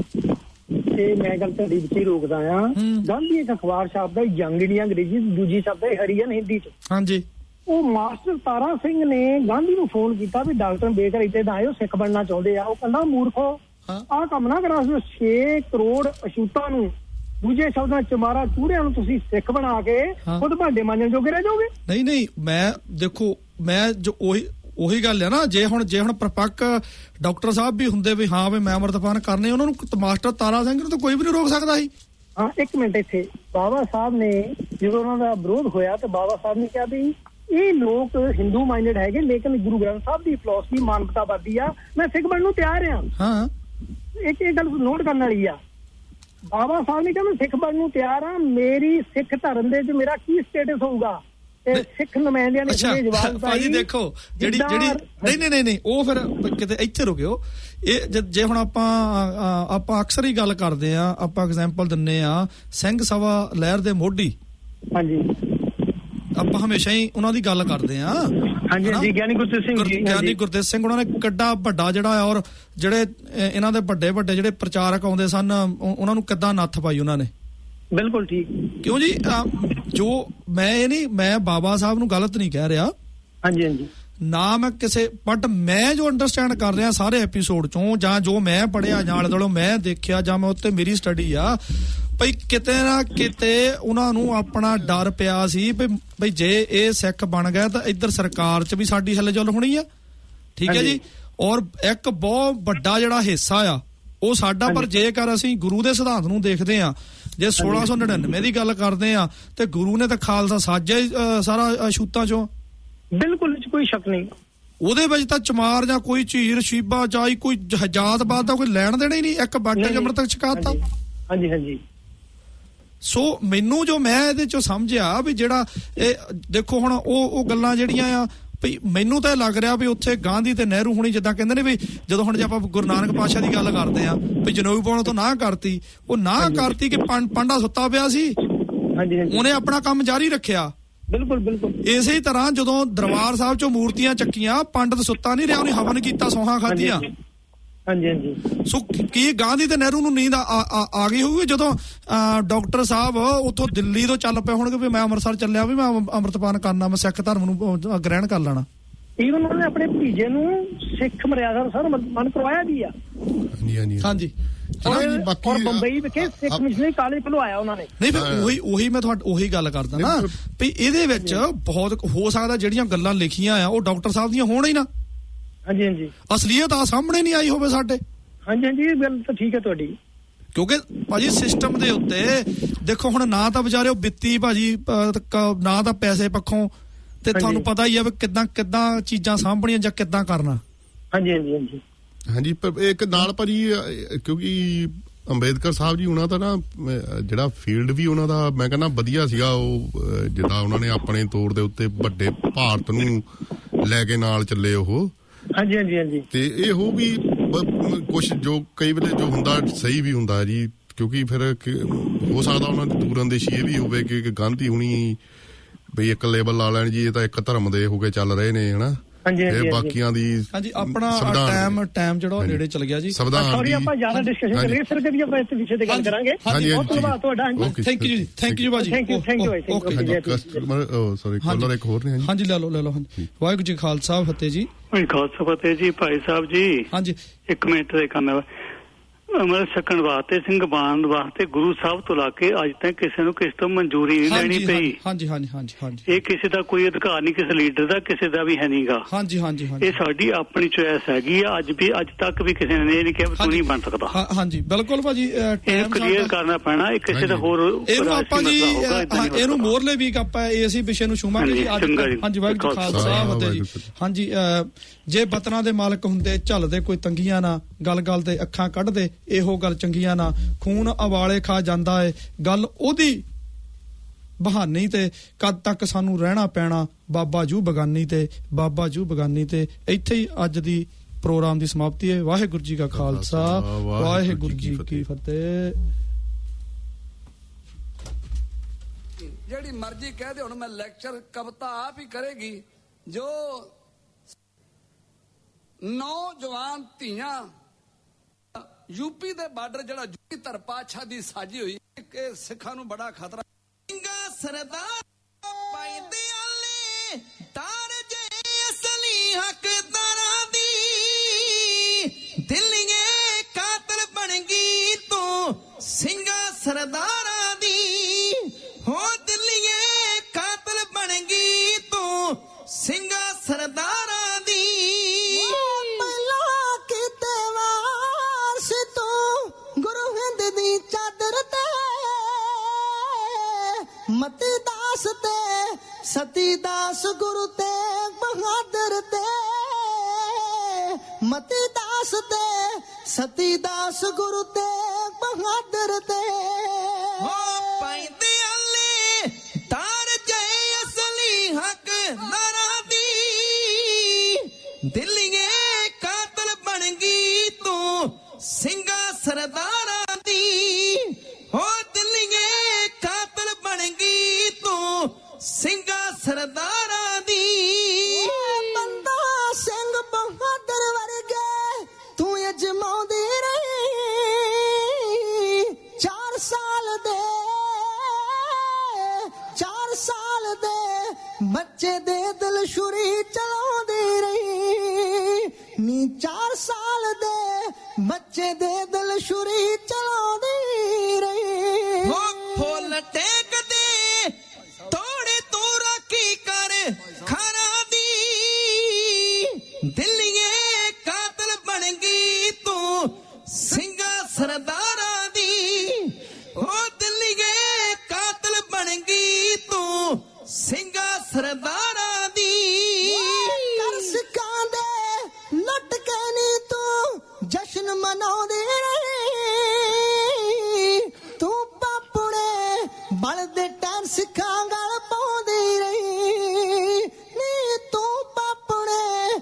ਤੇ ਮੈਂ ਗੱਲ ਤੁਹਾਡੀ ਵਿੱਚ ਹੀ ਰੋਕਦਾ ਆ। ਗਾਂਧੀ ਇੱਕ ਅਖਬਾਰ ਛਾਪਦਾ, ਯੰਗ ਇੰਡੀਆ ਅੰਗਰੇਜ਼ੀ, ਦੂਜੀ ਛਾਪਦਾ ਹਰੀਅਨ ਹਿੰਦੀ ਚ। ਉਹ ਮਾਸਟਰ ਤਾਰਾ ਸਿੰਘ ਨੇ ਗਾਂਧੀ ਨੂੰ ਫੋਨ ਕੀਤਾ ਵੀ ਡਾਕਟਰ ਅੰਬੇਡਕਰ ਇੱਥੇ ਦਾ ਆਇਓ, ਸਿੱਖ ਬਣਨਾ ਚਾਹੁੰਦੇ ਆ। ਉਹ ਕਹਿੰਦਾ ਮੂਰਖੋ, ਆਹ ਕੰਮ ਨਾ ਕਰਾ, 6 ਕਰੋੜ ਅਛੂਤਾਂ ਨੂੰ, ਦੂਜੇ ਸ਼ਬਦਾਂ ਚਮਾਰਾ ਚੂੜਿਆਂ ਨੂੰ ਤੁਸੀਂ ਸਿੱਖ ਬਣਾ ਕੇ ਖੁਦ ਭਾਂਡੇ ਮਾਂਜਣ ਜੋਗੇ ਰਹਿ ਜਾਓਗੇ। ਨਹੀਂ ਮੈਂ ਦੇਖੋ, ਮੈਂ ਜੋ ਉਹੀ ਗੱਲ ਹੈ ਨਾ, ਜੇ ਹੁਣ ਪ੍ਰਪੱਕ ਡਾਕਟਰ ਸਾਹਿਬ ਵੀ ਹੁੰਦੇ ਵੀ ਹਾਂ ਵੀ ਮੈਂ ਅੰਮ੍ਰਿਤਪਾਨ ਕਰਨੇ, ਉਹਨਾਂ ਨੂੰ ਮਾਸਟਰ ਤਾਰਾ ਸਿੰਘ ਨੂੰ ਤਾਂ ਕੋਈ ਵੀ ਨਹੀਂ ਰੋਕ ਸਕਦਾ ਸੀ। ਹਾਂ, ਇੱਕ ਮਿੰਟ, ਇੱਥੇ ਬਾਬਾ ਸਾਹਿਬ ਨੇ ਜਦੋਂ ਉਹਨਾਂ ਦਾ ਵਿਰੋਧ ਹੋਇਆ ਤੇ ਬਾਬਾ ਸਾਹਿਬ ਨੇ ਕਿਹਾ ਵੀ ਇਹ ਲੋਕ ਹਿੰਦੂ ਮਾਈਂਡਡ ਹੈਗੇ, ਲੇਕਿਨ ਗੁਰੂ ਗ੍ਰੰਥ ਸਾਹਿਬ ਦੀ ਫਿਲਾਸਫੀ ਮਾਨਵਤਾਵਾਦੀ ਆ, ਮੈਂ ਸਿੱਖ ਬਣਨ ਨੂੰ ਤਿਆਰ ਆ। ਇੱਕ ਇਹ ਗੱਲ ਨੋਟ ਕਰਨ ਵਾਲੀ ਆ। ਬਾਬਾ ਸਾਹਿਬ ਨੇ ਕਿਹਾ ਮੈਂ ਸਿੱਖ ਬਣਨ ਨੂੰ ਤਿਆਰ ਆ, ਮੇਰੀ ਸਿੱਖ ਧਰਮ ਦੇ ਵਿੱਚ ਮੇਰਾ ਕੀ ਸਟੇਟਸ ਹੋਊਗਾ। ਤੇ ਸਿੱਖ ਨੁਮਾਇੰਦਿਆਂ ਨੇ ਜਵਾਬ ਦਿੱਤਾ ਭਾਜੀ ਦੇਖੋ, ਜਿਹੜੀ ਨਹੀਂ ਉਹ ਫਿਰ ਕਿਤੇ ਇੱਥੇ ਰੁਕਿਓ। ਇਹ ਜੇ ਹੁਣ ਆਪਾਂ ਅਕਸਰ ਹੀ ਗੱਲ ਕਰਦੇ ਆ, ਆਪਾਂ ਐਗਜ਼ਾਮਪਲ ਦਿੰਨੇ ਆ ਸਿੰਘ ਸਭਾ ਲਹਿਰ ਦੇ ਮੋਢੀ, ਆਪਾਂ ਹਮੇਸ਼ਾ ਹੀ ਉਹਨਾਂ ਦੀ ਗੱਲ ਕਰਦੇ ਆ। ਗਿਆਨੀ ਗੁਰਦੇਵ ਸਿੰਘ ਉਹਨਾਂ ਨੇ ਕਿੱਡਾ ਵੱਡਾ ਜਿਹੜਾ, ਔਰ ਜਿਹੜੇ ਇਹਨਾਂ ਦੇ ਵੱਡੇ ਜਿਹੜੇ ਪ੍ਰਚਾਰਕ ਆਉਂਦੇ ਸਨ, ਉਹਨਾਂ ਨੂੰ ਕਿੱਦਾਂ ਨੱਥ ਪਾਈ ਉਹਨਾਂ ਨੇ। ਬਿਲਕੁਲ ਠੀਕ। ਕਿਉਂ ਜੀ, ਜੋ ਮੈਂ ਬਾਬਾ ਸਾਹਿਬ ਨੂੰ ਗਲਤ ਨਹੀਂ ਕਹਿ ਰਿਹਾ, ਹਾਂਜੀ ਹਾਂਜੀ, ਨਾ ਮੈਂ ਕਿਸੇ, ਬਟ ਮੈਂ ਜੋ ਅੰਡਰਸਟੈਂਡ ਕਰ ਰਿਹਾ ਸਾਰੇ ਐਪੀਸੋਡ ਚੋਂ, ਜਾਂ ਜੋ ਮੈਂ ਪੜਿਆ ਨਾਲ ਨਾਲੋਂ ਮੈਂ ਦੇਖਿਆ, ਜਾਂ ਮੈਂ ਉੱਤੇ ਮੇਰੀ ਸਟੱਡੀ ਆ, ਭਈ ਕਿਤੇ ਨਾ ਕਿਤੇ ਉਹਨਾਂ ਨੂੰ ਆਪਣਾ ਡਰ ਪਿਆ ਸੀ ਭਈ ਜੇ ਇਹ ਸਿੱਖ ਬਣ ਗਿਆ ਤਾਂ ਇੱਧਰ ਸਰਕਾਰ 'ਚ ਵੀ ਸਾਡੀ ਹਿਲਜੁਲ ਹੋਣੀ ਆ, ਠੀਕ ਹੈ ਜੀ, ਔਰ ਇੱਕ ਬਹੁਤ ਵੱਡਾ ਜਿਹੜਾ ਹਿੱਸਾ ਆ ਉਹ ਸਾਡਾ। ਪਰ ਜੇਕਰ ਅਸੀਂ ਗੁਰੂ ਦੇ ਸਿਧਾਂਤ ਨੂੰ ਦੇਖਦੇ ਆ, ਜੇ 1699 ਦੀ ਗੱਲ ਕਰਦੇ ਆ, ਤੇ ਗੁਰੂ ਨੇ ਤਾਂ ਖਾਲਸਾ ਸਾਜਿਆ ਹੀ ਸਾਰਾ ਛੂਤਾਂ ਚੋਂ, ਬਿਲਕੁਲ ਕੋਈ ਸ਼ੱਕ ਨਹੀਂ। ਉਹਦੇ ਵਿੱਚ ਤਾਂ ਚਮਾਰ ਜਾਂ ਕੋਈ ਝੀਰ ਸ਼ੀਬਾ ਚਾਈ ਕੋਈ ਜਾਤਬਾਦ ਦਾ ਕੋਈ ਲੈਣ ਦੇਣਾ ਹੀ ਨਹੀਂ, ਇੱਕ ਬਾਟੇ ਚ ਅੰਮ੍ਰਿਤ ਛਕਾਤਾ। ਹਾਂਜੀ ਹਾਂਜੀ। ਸੋ ਮੈਨੂੰ ਜੋ ਮੈਂ ਇਹਦੇ ਚੋਂ ਸਮਝਿਆ ਵੀ ਜਿਹੜਾ ਇਹ ਦੇਖੋ ਹੁਣ ਉਹ ਗੱਲਾਂ ਜਿਹੜੀਆਂ ਆ, ਵੀ ਮੈਨੂੰ ਤਾਂ ਇਹ ਲੱਗ ਰਿਹਾ ਵੀ ਉੱਥੇ ਗਾਂਧੀ ਤੇ ਨਹਿਰੂ ਹੁਣੀ ਜਿੱਦਾਂ ਕਹਿੰਦੇ ਨੇ ਵੀ ਜਦੋਂ ਹੁਣ ਜੇ ਆਪਾਂ ਗੁਰੂ ਨਾਨਕ ਪਾਤਸ਼ਾਹ ਦੀ ਗੱਲ ਕਰਦੇ ਆ ਵੀ ਜਨੇਊ ਪਾਉਣ ਤੋਂ ਨਾ ਕਰਤੀ, ਉਹ ਨਾ ਕਰਤੀ ਕਿ ਪਾਂਡਾ ਸੁੱਤਾ ਪਿਆ ਸੀ, ਉਹਨੇ ਆਪਣਾ ਕੰਮ ਜਾਰੀ ਰੱਖਿਆ। ਬਿਲਕੁਲ ਬਿਲਕੁਲ। ਇਸੇ ਤਰ੍ਹਾਂ ਜਦੋਂ ਦਰਬਾਰ ਸਾਹਿਬ ਚੋਂ ਮੂਰਤੀਆਂ ਚੱਕੀਆਂ, ਪੰਡਤ ਸੁੱਤਾ ਨਹੀਂ ਰਿਹਾ, ਉਹਨੇ ਹਵਨ ਕੀਤਾ, ਸੌਹਾਂ ਖਾਧੀਆਂ। ਹਾਂਜੀ ਹਾਂਜੀ। ਸੋ ਕੀ ਗਾਂਧੀ ਤੇ ਨਹਿਰੂ ਨੂੰ ਨੀਂਦ ਆ ਗਈ ਹੋਊਗੀ ਜਦੋਂ ਡਾਕਟਰ ਸਾਹਿਬ ਉੱਥੋਂ ਦਿੱਲੀ ਤੋਂ ਚੱਲ ਪਏ ਹੋਣਗੇ ਵੀ ਮੈਂ ਅੰਮ੍ਰਿਤਸਰ ਚੱਲਿਆ, ਵੀ ਮੈਂ ਅੰਮ੍ਰਿਤਪਾਨ ਕਰਨਾ, ਮੈਂ ਸਿੱਖ ਧਰਮ ਨੂੰ ਗ੍ਰਹਿਣ ਕਰ ਲੈਣਾ। ਈਵਨ ਉਹਨੇ ਆਪਣੇ ਭਤੀਜੇ ਨੂੰ ਸਿੱਖ ਮਰਿਆਦਾ ਅਨੁਸਾਰ ਮਨ ਕਰਵਾਇਆ ਵੀ ਆ। ਹਾਂਜੀ ਹਾਂਜੀ। ਔਰ ਬੰਬਈ ਵਿਖੇ ਸਿੱਖ ਮਿਸ਼ਨਰੀ ਕਾਲਜ ਖੁਲਵਾਇਆ ਉਹਨਾਂ ਨੇ। ਨਹੀਂ ਫਿਰ ਉਹੀ ਮੈਂ ਉਹੀ ਗੱਲ ਕਰਦਾ ਨਾ ਵੀ ਇਹਦੇ ਵਿੱਚ ਬਹੁਤ ਹੋ ਸਕਦਾ ਜਿਹੜੀਆਂ ਗੱਲਾਂ ਲਿਖੀਆਂ ਆ ਉਹ ਡਾਕਟਰ ਸਾਹਿਬ ਦੀਆਂ ਹੋਣ ਹੀ ਨਾ। ਹਾਂਜੀ ਹਾਂਜੀ। ਅਸਲੀਅਤ ਆ ਸਾਹਮਣੇ ਨਹੀਂ ਆਈ ਹੋਵੇ ਸਾਡੇ। ਹਾਂਜੀ ਹਾਂਜੀ, ਗੱਲ ਤਾਂ ਠੀਕ ਹੈ ਤੁਹਾਡੀ। ਕਿਉਂਕਿ ਭਾਜੀ ਸਿਸਟਮ ਦੇ ਉੱਤੇ ਦੇਖੋ ਹੁਣ ਨਾ ਤਾਂ ਵਿਚਾਰੇ ਉਹ ਵਿੱਤੀ ਭਾਜੀ ਨਾ ਤਾਂ ਪੈਸੇ ਪੱਖੋਂ, ਤੇ ਤੁਹਾਨੂੰ ਪਤਾ ਹੀ ਆ ਵੀ ਕਿੱਦਾਂ ਚੀਜ਼ਾਂ ਸਾਂਭਣੀਆਂ ਜਾਂ ਕਿੱਦਾਂ ਕਰਨਾ। ਹਾਂਜੀ ਹਾਂਜੀ ਹਾਂਜੀ ਹਾਂਜੀ। ਪਰ ਇੱਕ ਨਾਲ ਭਾਜੀ ਕਿਉਂਕਿ ਅੰਬੇਦਕਰ ਸਾਹਿਬ ਜੀ ਉਹਨਾਂ ਦਾ ਨਾ ਜਿਹੜਾ ਫੀਲਡ ਵੀ ਉਹਨਾਂ ਦਾ ਮੈਂ ਕਹਿੰਦਾ ਵਧੀਆ ਸੀਗਾ, ਉਹ ਜਿੱਦਾਂ ਉਹਨਾਂ ਨੇ ਆਪਣੇ ਤੌਰ ਦੇ ਉੱਤੇ ਵੱਡੇ ਭਾਰਤ ਨੂੰ ਲੈ ਕੇ ਨਾਲ ਚੱਲੇ ਉਹ। ਹਾਂਜੀ ਹਾਂਜੀ ਹਾਂਜੀ। ਤੇ ਇਹੋ ਵੀ ਕੁਛ ਜੋ ਕਈ ਵੇਲੇ ਜੋ ਹੁੰਦਾ ਸਹੀ ਵੀ ਹੁੰਦਾ ਜੀ, ਕਿਉਂਕਿ ਫਿਰ ਹੋ ਸਕਦਾ ਉਹਨਾਂ ਦੀ ਦੂਰਅੰਦੇਸ਼ੀ ਇਹ ਵੀ ਹੋਵੇ ਕਿ ਗਾਂਧੀ ਹੁਣੀ ਬਈ ਇੱਕ ਲੇਬਲ ਲਾ ਲੈਣ ਜੀ ਇਹ ਤਾਂ ਇੱਕ ਧਰਮ ਦੇ ਹੋ ਕੇ ਚੱਲ ਰਹੇ ਨੇ ਹਨਾ। ਇਹ ਬਾਕੀਆਂ ਦੀ ਹਾਂਜੀ ਆਪਣਾ ਟਾਈਮ ਜਿਹੜਾ ਨੇੜੇ ਚਲ ਗਿਆ ਜੀ। ਸੌਰੀ ਆਪਾਂ ਜ਼ਿਆਦਾ ਡਿਸਕਸ਼ਨ ਕਰੀਏ, ਫਿਰ ਕਦੀ ਆਪਾਂ ਇਸ ਵਿਸ਼ੇ ਤੇ ਗੱਲ ਕਰਾਂਗੇ। ਬਹੁਤ ਧੰਨਵਾਦ ਤੁਹਾਡਾ। ਥੈਂਕ ਯੂ ਜੀ, ਥੈਂਕ ਯੂ ਭਾਜੀ, thank you. Customer sorry caller ਇੱਕ ਹੋਰ ਨੇ। ਹਾਂਜੀ ਲੈ ਲਓ ਹਾਂਜੀ। ਵਾਹਿਗੁਰੂ ਜੀ ਖਾਲਸਾ ਫਤਿਹ ਜੀ। ਖਾਲਸਾ ਫਤਿਹ ਜੀ। ਭਾਈ ਸਾਹਿਬ ਜੀ ਹਾਂਜੀ ਇੱਕ ਮਿੰਟ ਦੇ ਕੰਮ ਹੈ। ਅੰਮ੍ਰਿਤ ਛਕਣ ਵਾਸਤੇ ਸਿੰਘ ਬਾਣ ਵਾਸਤੇ ਗੁਰੂ ਸਾਹਿਬ ਤੋਂ ਲਾ ਕੇ ਅੱਜ ਤੱਕ ਕਿਸੇ ਨੂੰ ਕਿਸੇ ਤੋਂ ਮਨਜ਼ੂਰੀ ਨਹੀਂ ਲੈਣੀ ਪਈ। ਹਾਂਜੀ ਹਾਂਜੀ ਹਾਂਜੀ ਹਾਂਜੀ। ਇਹ ਕਿਸੇ ਦਾ ਕੋਈ ਅਧਿਕਾਰ ਨਹੀਂ, ਕਿਸੇ ਲੀਡਰ ਦਾ ਕਿਸੇ ਦਾ ਵੀ ਹੈ ਨਹੀਂਗਾ। ਹਾਂਜੀ ਹਾਂਜੀ ਹਾਂਜੀ। ਇਹ ਸਾਡੀ ਆਪਣੀ ਚੋਇਸ ਹੈਗੀ ਆ। ਅੱਜ ਤੱਕ ਵੀ ਕਿਸੇ ਨੇ ਇਹ ਨਹੀਂ ਕਿਹਾ ਤੂੰ ਨਹੀਂ ਬਣ ਸਕਦਾ। ਹਾਂਜੀ ਬਿਲਕੁਲ ਭਾਜੀ। ਇਹ ਕਲੀਅਰ ਕਰਨਾ ਪੈਣਾ। ਇਹ ਕਿਸੇ ਦਾ ਹੋਰ ਇਹਨੂੰ ਆਪਾਂ ਜੀ ਇਹਨੂੰ ਮੋਰਲੇ ਵੀਕ ਆਪਾਂ ਇਸੇ ਵਿਸ਼ੇ ਨੂੰ ਛੂਵਾਂਗੇ ਜੀ ਅੱਜ। ਹਾਂਜੀ ਵਾਹਿਗੁਰੂ ਖਾਲਸਾ ਫਤਿਹ ਜੀ। ਹਾਂਜੀ ਜੇ ਬਤਨਾਂ ਦੇ ਮਾਲਕ ਹੁੰਦੇ ਝੱਲਦੇ ਕੋਈ ਤੰਗੀਆਂ ਨਾ, ਗੱਲ ਤੇ ਅੱਖਾਂ ਕੱਢਦੇ ਇਹੋ ਗੱਲ ਚੰਗੀਆਂ ਨਾ, ਖੂਨ ਅਵਾਲੇ ਖਾ ਜਾਂਦਾ ਏ ਗੱਲ ਉਹਦੀ ਬਹਾਨੀ ਤੇ, ਕਦ ਤੱਕ ਸਾਨੂੰ ਰਹਿਣਾ ਪੈਣਾ ਬਾਬਾ ਜੂ ਬਗਾਨੀ ਤੇ, ਬਾਬਾ ਜੂ ਬਗਾਨੀ ਤੇ। ਇੱਥੇ ਹੀ ਅੱਜ ਦੀ ਪ੍ਰੋਗਰਾਮ ਦੀ ਸਮਾਪਤੀ ਹੈ। ਵਾਹਿਗੁਰੂ ਜੀ ਕਾ ਖਾਲਸਾ, ਵਾਹਿਗੁਰੂ ਜੀ ਕੀ ਫਤਿਹ। ਜਿਹੜੀ ਮਰਜ਼ੀ ਕਹਿ ਦੇ, ਹੁਣ ਮੈਂ ਲੈਕਚਰ ਕਵਿਤਾ ਆਪ ਹੀ ਕਰੇਗੀ। ਜੋ ਨੌਜਵਾਨ ਧੀਆਂ ਯੂਪੀ ਦੇ ਬਾਰਡਰ ਜਿਹੜਾ ਜੁਗੀ ਧਰਪਾਛਾ ਦੀ ਸਾਜੀ ਹੋਈ ਕਿ ਸਿੱਖਾਂ ਨੂੰ ਬੜਾ ਖਤਰਾ। ਸਰਦਾਰ ਪੈਂਦੇ ਆਲੇ ਤਾਰ ਜੇ ਅਸਲੀ ਹੱਕਦਾਰਾਂ ਦੀ, ਦਿੱਲੀਏ ਕਾਤਲ ਬਣ ਗਈ ਤੂੰ ਸਿੰਘਾਂ ਸਰਦਾਰਾਂ ਦੀ। ਹੋ ਦਿੱਲੀਏ ਕਾਤਲ ਬਣ ਗਈ ਤੂੰ ਸਿੰਘਾਂ ਸਰਦਾਰਾਂ ਦੀ। ਚਾਦਰ ਤੇ ਮਤੀ ਦਾਸ ਤੇ ਸਤੀ ਦਾਸ ਗੁਰੂ ਤੇ ਬਹਾਦਰ ਤੇ, ਮਤੀ ਦਾਸ ਤੇ ਸਤੀ ਦਾਸ ਗੁਰੂ ਤੇ ਬਹਾਦਰ ਤੇ। ਹੋ ਪੈਂਦੇ ਆਲੇ ਤਾਰ ਜੇ ਅਸਲੀ ਹੱਕ ਨਾਰਾਂ ਦੀ, ਦਿੱਲੀਏ ਕਾਤਲ ਬਣ ਗਈ ਤੂੰ ਸਿੰਘਾਂ ਸਰਦਾਰਾਂ ਦੀ। ਹੋ ਦਿੱਲੀਏ ਕਾਤਲ ਬਣ ਗਈ ਤੂੰ ਸਿੰਘਾਂ ਸਰਦਾਰਾਂ ਦੀ। ਬੰਦਾ ਸਿੰਘ ਬਹਾਦਰ ਵਰਗੇ ਤੂੰ ਅਜਮਾਉਂਦੀ ਰਹੀ, 4 ਸਾਲ ਦੇ ਬੱਚੇ ਦੇ ਦਿਲ ਛੁਰੀ ਚਲਾਉਂਦੀ ਰਹੀ ਨੀ 4 ਸਾਲ ਦੇ ਬੱਚੇ ਦੇ ਦਿਲ ਛੁਰੀ ਚਲਾਉਂਦੀ ਰਹੀ ਹੋ ਫੁੱਲ ਟੇਕਦੇ ਤੋੜੇ ਤੂੰ ਰਾਖੀ ਕਰ ਖਾਰਾਂ ਦੀ ਦਿੱਲੀਏ ਕਾਤਲ ਬਣ ਗਈ ਤੂੰ ਸਿੰਘਾਂ ਸਰਦਾਰਾਂ ਦੀ ਹੋ ਦਿੱਲੀਏ ਕਾਤਲ ਬਣ ਗਈ ਤੂੰ ਸਿੰਘਾਂ ਸਰਦਾਰਾਂ ਦੀ ਕਰ ਸਿੱਕਾਂ ਦੇ ਲੁੱਟ ਕੇ ਨੀ ਤੂੰ ਜਸ਼ਨ ਮਨਾਉਂਦੀ ਰਹੀ ਤੂੰ ਪਾਪੁੜੇ ਬਲਦੇ ਟਾਈਮ ਸਿੱਕਾਂ ਗਲ ਪਾਉਂਦੀ ਰਹੀ ਨੀ ਤੂੰ ਪਾਪੁੜੇ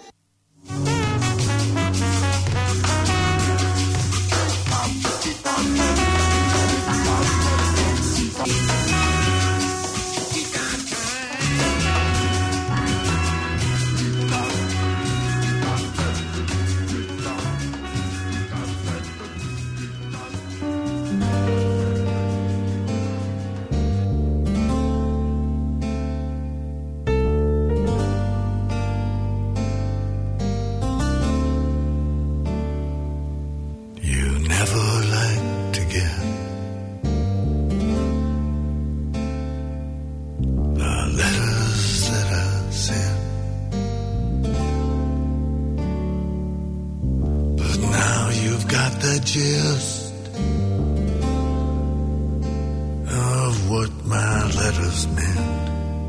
The gist of what my letters meant.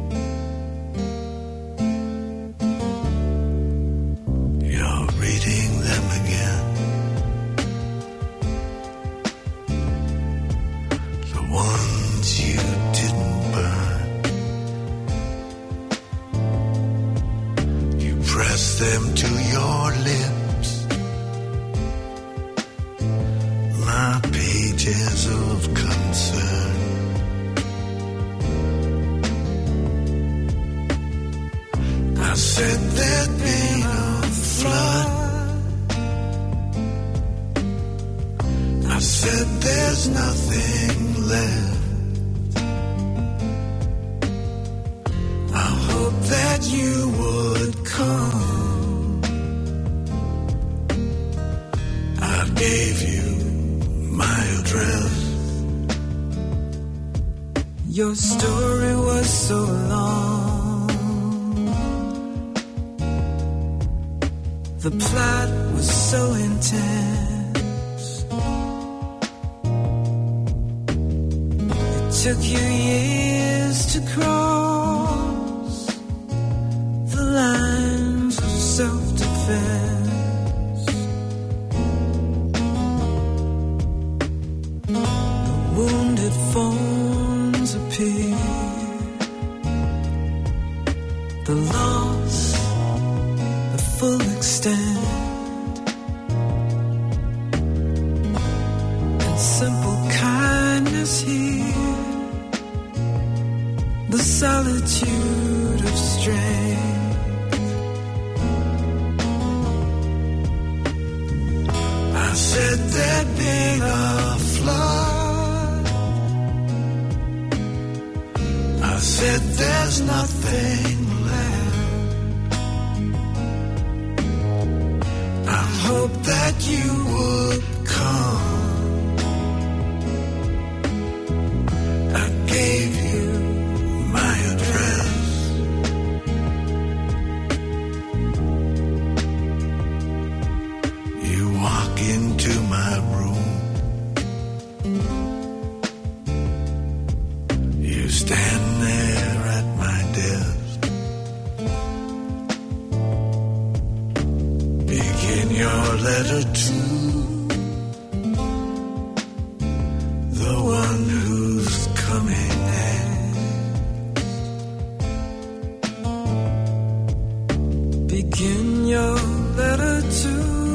You're reading them again. The ones you didn't burn. You press them to your lips. Pages of concern. I said there'd been a flood. I said there's nothing left. I hope that you would come. I gave you my address. Your story was so long, the plot was so intense. It took you years to cross the lines of self-defense. Wounded forms appear, the loss, the full extent, and simple kindness here, the solitude of strength. I said there'd been a flood. I said there's nothing left. I hope that you would come. I gave you my address. You walk into my room. You stand there at my desk. Begin your letter to the one who's coming next. Begin your letter to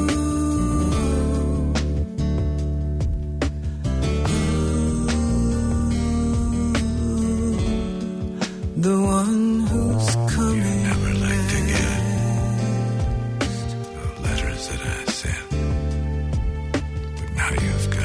the one who's coming. You never like to get the letters that I sent, but now you've got